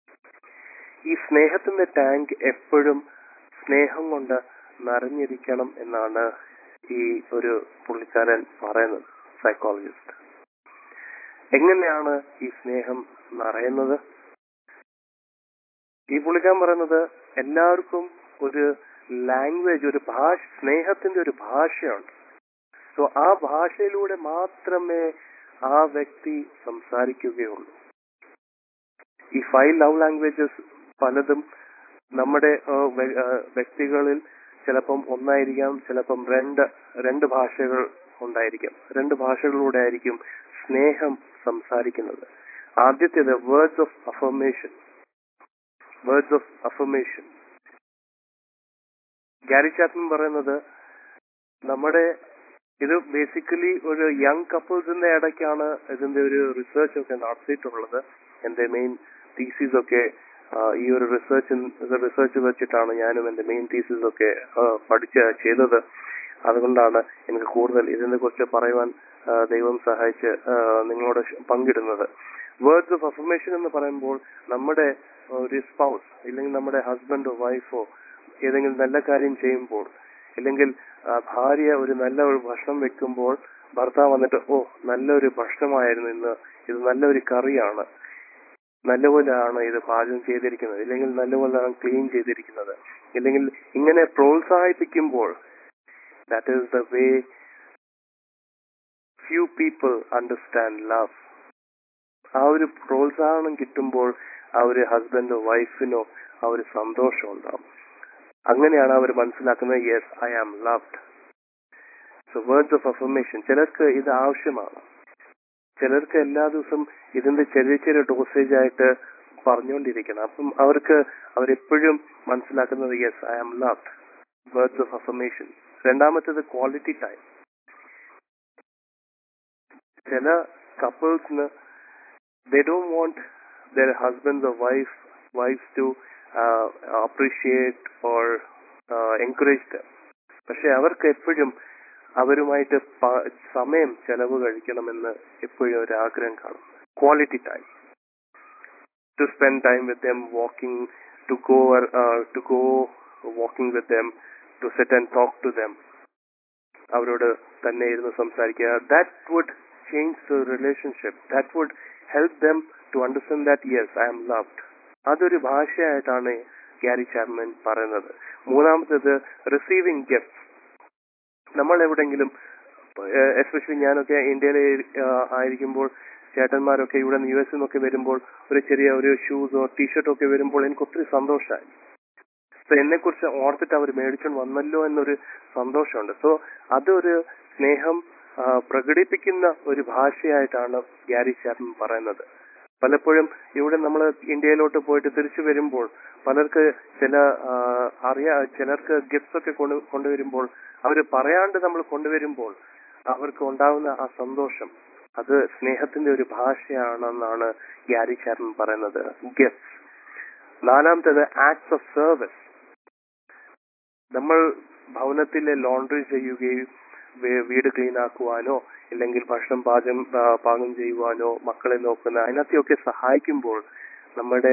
ഈ സ്നേഹത്തിന്റെ ടാങ്ക് എപ്പോഴും സ്നേഹം കൊണ്ട് നിറഞ്ഞിരിക്കണം എന്നാണ് ഈ ഒരു പുള്ളിക്കാരൻ പറയുന്നത്, സൈക്കോളജിസ്റ്റ്. എങ്ങനെയാണ് ഈ സ്നേഹം നിറയുന്നത്? ഈ പുള്ളിക്കാരൻ പറയുന്നത് എല്ലാവർക്കും ഒരു ലാംഗ്വേജ്, ഒരു ഭാഷ, സ്നേഹത്തിന്റെ ഒരു ഭാഷയുണ്ട്. സോ ആ ഭാഷയിലൂടെ മാത്രമേ ആ വ്യക്തി സംസാരിക്കുകയുള്ളൂ. ഈ ഫൈവ് ലവ് ലാംഗ്വേജസ് പലതും നമ്മുടെ വ്യക്തികളിൽ ചിലപ്പം ഒന്നായിരിക്കാം, ചിലപ്പം രണ്ട് രണ്ട് ഭാഷകൾ ഉണ്ടായിരിക്കാം. രണ്ട് ഭാഷകളിലൂടെ ആയിരിക്കും സ്നേഹം സംസാരിക്കുന്നത്. ആദ്യത്തേത് words of affirmation. Words of affirmation Gary Chapman പറയുന്നത്, നമ്മുടെ ഇത് ബേസിക്കലി ഒരു യങ് കപ്പിൾസിന്റെ ഇടയ്ക്കാണ് ഇതിന്റെ ഒരു റിസർച്ച് ഒക്കെ നടത്തിയിട്ടുള്ളത്. എന്റെ മെയിൻ തീസിസ് ഒക്കെ ഈ ഒരു റിസർച്ച് റിസർച്ച് വെച്ചിട്ടാണ് ഞാനും എന്റെ മെയിൻ തീസിസ് ഒക്കെ പഠിച്ച് ചെയ്തത്. അതുകൊണ്ടാണ് എനിക്ക് കൂടുതൽ ഇതിനെ കുറിച്ച് പറയുവാൻ ദൈവം സഹായിച്ച് നിങ്ങളോട് പങ്കിടുന്നത്. വേർഡ്സ് ഓഫ് അഫർമേഷൻ എന്ന് പറയുമ്പോൾ നമ്മുടെ ഒരു സ്പൗസ് ഇല്ലെങ്കിൽ നമ്മുടെ ഹസ്ബൻഡോ വൈഫോ ഏതെങ്കിലും നല്ല കാര്യം ചെയ്യുമ്പോൾ, അല്ലെങ്കിൽ ഭാര്യ ഒരു നല്ല ഒരു ഭക്ഷണം വെക്കുമ്പോൾ ഭർത്താവ് വന്നിട്ട്, ഓ നല്ലൊരു ഭക്ഷണമായിരുന്നു ഇന്ന്, ഇത് നല്ലൊരു കറിയാണ്, നല്ലപോലെയാണ് ഇത് പാചകം ചെയ്തിരിക്കുന്നത്, ഇല്ലെങ്കിൽ നല്ലപോലെയാണ് ക്ലീൻ ചെയ്തിരിക്കുന്നത്, ഇല്ലെങ്കിൽ ഇങ്ങനെ പ്രോത്സാഹിപ്പിക്കുമ്പോൾ, that is the way few people understand love. ആ ഒരു പ്രോത്സാഹനം കിട്ടുമ്പോൾ ആ ഒരു ഹസ്ബൻഡോ വൈഫിനോ ആ ഒരു സന്തോഷം ഉണ്ടാവും. അങ്ങനെയാണ് അവർ മനസ്സിലാക്കുന്നത്, yes I am loved. So words of affirmation ചിലർക്ക് ഇത് ആവശ്യമാണ്. ചിലർക്ക് എല്ലാ ദിവസവും ഇതിന്റെ ചെറിയ ചെറിയ ഡോസേജ് ആയിട്ട് പറഞ്ഞുകൊണ്ടിരിക്കണം. അപ്പം അവർക്ക് അവരെപ്പോഴും മനസ്സിലാക്കുന്നത്, yes I am loved. Words of affirmation. രണ്ടാമത്തേത് ക്വാളിറ്റി ടൈം. ചില കപ്പിൾസിന് they don't want their husbands or wife wives to uh, appreciate or uh, encourage them. പക്ഷെ അവർക്ക് എപ്പോഴും അവരുമായിട്ട് സമയം ചെലവ് കഴിക്കണമെന്ന് എപ്പോഴും ഒരു ആഗ്രഹം കാണും. Quality time, to spend time with them, walking, to go uh, to go walking with them, to sit and talk to them. അവരോട് തന്നെ ഇരുന്ന് സംസാരിക്കുക. That would change the relationship. That would help them to understand that yes I am loved. അതൊരു ഭാഷയായിട്ടാണ് Gary Chapman പറയുന്നത്. മൂന്നാമത്തേത് receiving gifts. നമ്മൾ എവിടെങ്കിലും, especially ഞാനൊക്കെ ഇന്ത്യയിൽ ആയിരിക്കുമ്പോൾ ചേട്ടന്മാരൊക്കെ ഇവിടെ നിന്ന് യു എസ് നിന്നൊക്കെ വരുമ്പോൾ ഒരു ചെറിയ ഒരു ഷൂസോ ടീഷർട്ടോ ഒക്കെ വരുമ്പോൾ എനിക്ക് ഒത്തിരി സന്തോഷമായി. സോ എന്നെ കുറിച്ച് ഓർത്തിട്ട് അവർ മേടിച്ചോണ്ട് വന്നല്ലോ എന്നൊരു സന്തോഷമുണ്ട്. സോ അതൊരു സ്നേഹം പ്രകടിപ്പിക്കുന്ന ഒരു ഭാഷയായിട്ടാണ് ഗാരി ചാപ്മൻ പറയുന്നത്. പലപ്പോഴും ഇവിടെ നമ്മൾ ഇന്ത്യയിലോട്ട് പോയിട്ട് തിരിച്ചു വരുമ്പോൾ പലർക്ക് ചില അറിയാ ചിലർക്ക് ഗിഫ്റ്റ്സ് ഒക്കെ കൊണ്ട് കൊണ്ടുവരുമ്പോൾ അവർ പറയാണ്ട് നമ്മൾ കൊണ്ടുവരുമ്പോൾ അവർക്ക് ഉണ്ടാകുന്ന ആ സന്തോഷം, അത് സ്നേഹത്തിന്റെ ഒരു ഭാഷയാണെന്നാണ് ഗാരി ചാപ്മൻ പറയുന്നത്. ഗിഫ്റ്റ്സ്. നാലാമത്തേത് ആക്ട്സ് ഓഫ് സർവീസ്. നമ്മൾ ഭവനത്തിലെ ലോണ്ടറി ചെയ്യുകയും വീട് ക്ലീൻ ആക്കുവാനോ ഇല്ലെങ്കിൽ ഭക്ഷണം പാചകം പാകം ചെയ്യുവാനോ മക്കളെ നോക്കുന്ന അതിനകത്തെയൊക്കെ സഹായിക്കുമ്പോൾ നമ്മുടെ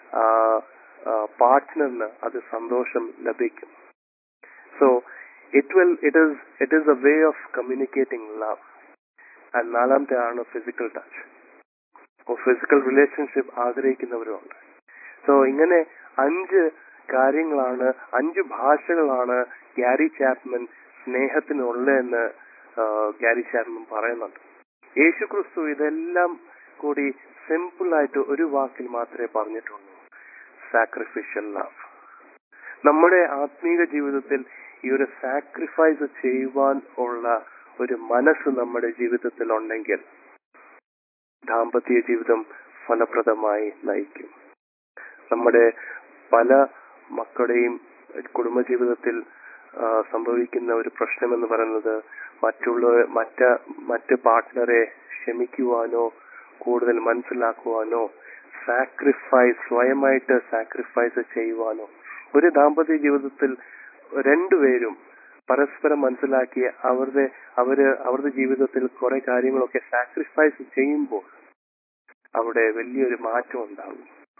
പാർട്ട്ണറിന് അത് സന്തോഷം ലഭിക്കും. So it will it is it is a way of communicating love. And നാലാമത്തെ ആണ് ഫിസിക്കൽ ടച്ച്. ഫിസിക്കൽ റിലേഷൻഷിപ്പ് ആഗ്രഹിക്കുന്നവരുണ്ട്. സോ ഇങ്ങനെ അഞ്ച് കാര്യങ്ങളാണ്, അഞ്ച് ഭാഷകളാണ് ഗാരി ചാപ്മൻ സ്നേഹത്തിനുള്ളതെന്ന് ഗാരി ചാപ്മൻ പറയുന്നുണ്ട്. യേശു ക്രിസ്തു ഇതെല്ലാം കൂടി സിമ്പിൾ ആയിട്ട് ഒരു വാക്കിൽ മാത്രമേ പറഞ്ഞിട്ടുള്ളൂ, സാക്രിഫിഷ്യൽ ലവ്. നമ്മുടെ ആത്മീക ജീവിതത്തിൽ ഈ ഒരു സാക്രിഫൈസ് ചെയ്യുവാൻ ഉള്ള ഒരു മനസ്സ് നമ്മുടെ ജീവിതത്തിൽ ഉണ്ടെങ്കിൽ ദാമ്പത്യ ജീവിതം ഫലപ്രദമായി നയിക്കും. നമ്മുടെ പല മക്കളുടെയും കുടുംബജീവിതത്തിൽ സംഭവിക്കുന്ന ഒരു പ്രശ്നം എന്ന് പറയുന്നത് മറ്റുള്ള മറ്റ മറ്റ് പാർട്ട്ണറെ ക്ഷമിക്കുവാനോ കൂടുതൽ മനസ്സിലാക്കുവാനോ സാക്രിഫൈസ് സ്വയമായിട്ട് സാക്രിഫൈസ് ചെയ്യുവാനോ. ഒരു ദാമ്പത്യ ജീവിതത്തിൽ രണ്ടുപേരും പരസ്പരം മനസ്സിലാക്കി അവരുടെ അവര് അവരുടെ ജീവിതത്തിൽ കുറെ കാര്യങ്ങളൊക്കെ സാക്രിഫൈസ് ചെയ്യുമ്പോൾ അവിടെ വലിയൊരു മാറ്റം ഉണ്ടാകും.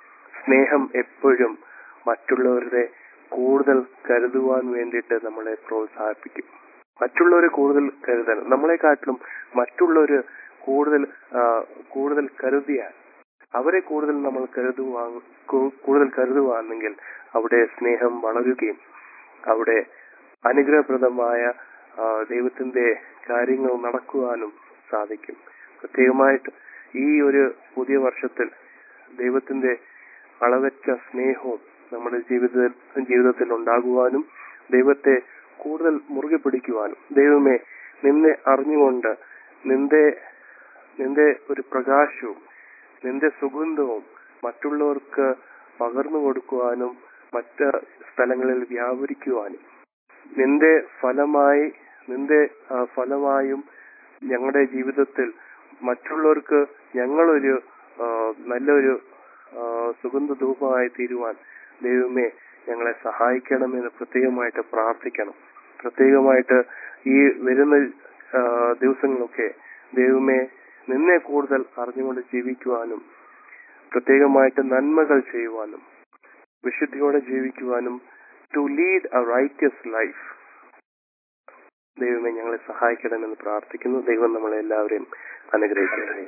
സ്നേഹം എപ്പോഴും മറ്റുള്ളവരുടെ കൂടുതൽ കരുതുവാൻ വേണ്ടിയിട്ട് നമ്മളെ പ്രോത്സാഹിപ്പിക്കും. മറ്റുള്ളവരെ കൂടുതൽ കരുതാൻ നമ്മളെക്കാട്ടിലും മറ്റുള്ളവര് കൂടുതൽ ആ, കൂടുതൽ കരുതിയാൽ അവരെ കൂടുതൽ നമ്മൾ കരുതുവാ കൂ- കൂടുതൽ കരുതുവാണെങ്കിൽ അവിടെ സ്നേഹം വളരുകയും അവിടെ അനുഗ്രഹപ്രദമായ ആ, ദൈവത്തിന്റെ കാര്യങ്ങൾ നടക്കുവാനും സാധിക്കും. പ്രത്യേകമായിട്ട് ഈ ഒരു പുതിയ വർഷത്തിൽ ദൈവത്തിന്റെ അളവറ്റ സ്നേഹവും നമ്മുടെ ജീവിത ജീവിതത്തിൽ ഉണ്ടാകുവാനും ദൈവത്തെ കൂടുതൽ മുറുകെ പിടിക്കുവാനും ദൈവമേ നിന്നെ അറിഞ്ഞുകൊണ്ട് നിന്റെ നിന്റെ ഒരു പ്രകാശവും നിന്റെ സുഗന്ധവും മറ്റുള്ളവർക്ക് പകർന്നു കൊടുക്കുവാനും മറ്റ് സ്ഥലങ്ങളിൽ വ്യാപരിക്കുവാനും നിന്റെ ഫലമായി നിന്റെ ആ, ഫലമായും ഞങ്ങളുടെ ജീവിതത്തിൽ മറ്റുള്ളവർക്ക് ഞങ്ങളൊരു ആ, നല്ലൊരു ആ, സുഗന്ധ ധൂപമായി തീരുവാൻ ദൈവമേ ഞങ്ങളെ സഹായിക്കണമെന്ന് പ്രത്യേകമായിട്ട് പ്രാർത്ഥിക്കണം. പ്രത്യേകമായിട്ട് ഈ വരുന്ന ആ, ദിവസങ്ങളൊക്കെ ദൈവമേ നിന്നെ കൂടുതൽ അറിഞ്ഞുകൊണ്ട് ജീവിക്കുവാനും പ്രത്യേകമായിട്ട് നന്മകൾ ചെയ്യുവാനും വിശുദ്ധിയോടെ ജീവിക്കുവാനും to lead a righteous life ദൈവമേ ഞങ്ങളെ സഹായിക്കണമെന്ന് പ്രാർത്ഥിക്കുന്നു. ദൈവം നമ്മളെ എല്ലാവരെയും അനുഗ്രഹിക്കട്ടെ.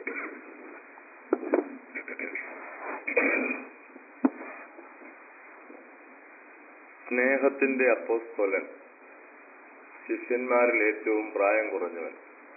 സ്നേഹത്തിന്റെ അപ്പോസ്തലൻ, ശിഷ്യന്മാരിൽ ഏറ്റവും പ്രായം കുറഞ്ഞവൻ,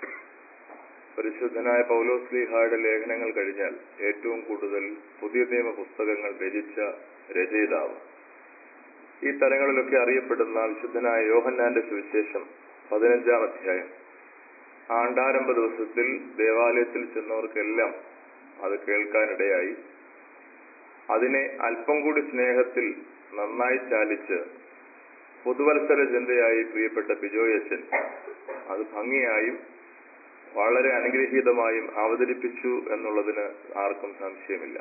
പരിശുദ്ധനായ പൗലോസ്ലീഹായുടെ ലേഖനങ്ങൾ കഴിഞ്ഞാൽ ഏറ്റവും കൂടുതൽ പുതിയ നിയമ പുസ്തകങ്ങൾ രചിച്ച രചയിതാവ്, ഈ തലങ്ങളിലൊക്കെ അറിയപ്പെടുന്ന വിശുദ്ധനായ യോഹന്നാന്റെ സുവിശേഷം പതിനഞ്ചാം അധ്യായം ആണ്ടാരംഭ ദിവസത്തിൽ ദേവാലയത്തിൽ ചെന്നവർക്കെല്ലാം അത് കേൾക്കാനിടയായി. അതിനെ അല്പം കൂടി സ്നേഹത്തിൽ നന്നായി ചാലിച്ച് പുതുവത്സര ചിന്തയായി പ്രിയപ്പെട്ട ബിജോയച്ചൻ അത് ഭംഗിയായും വളരെ അനുഗ്രഹീതമായും അവതരിപ്പിച്ചു എന്നുള്ളതിന് ആർക്കും സംശയമില്ല.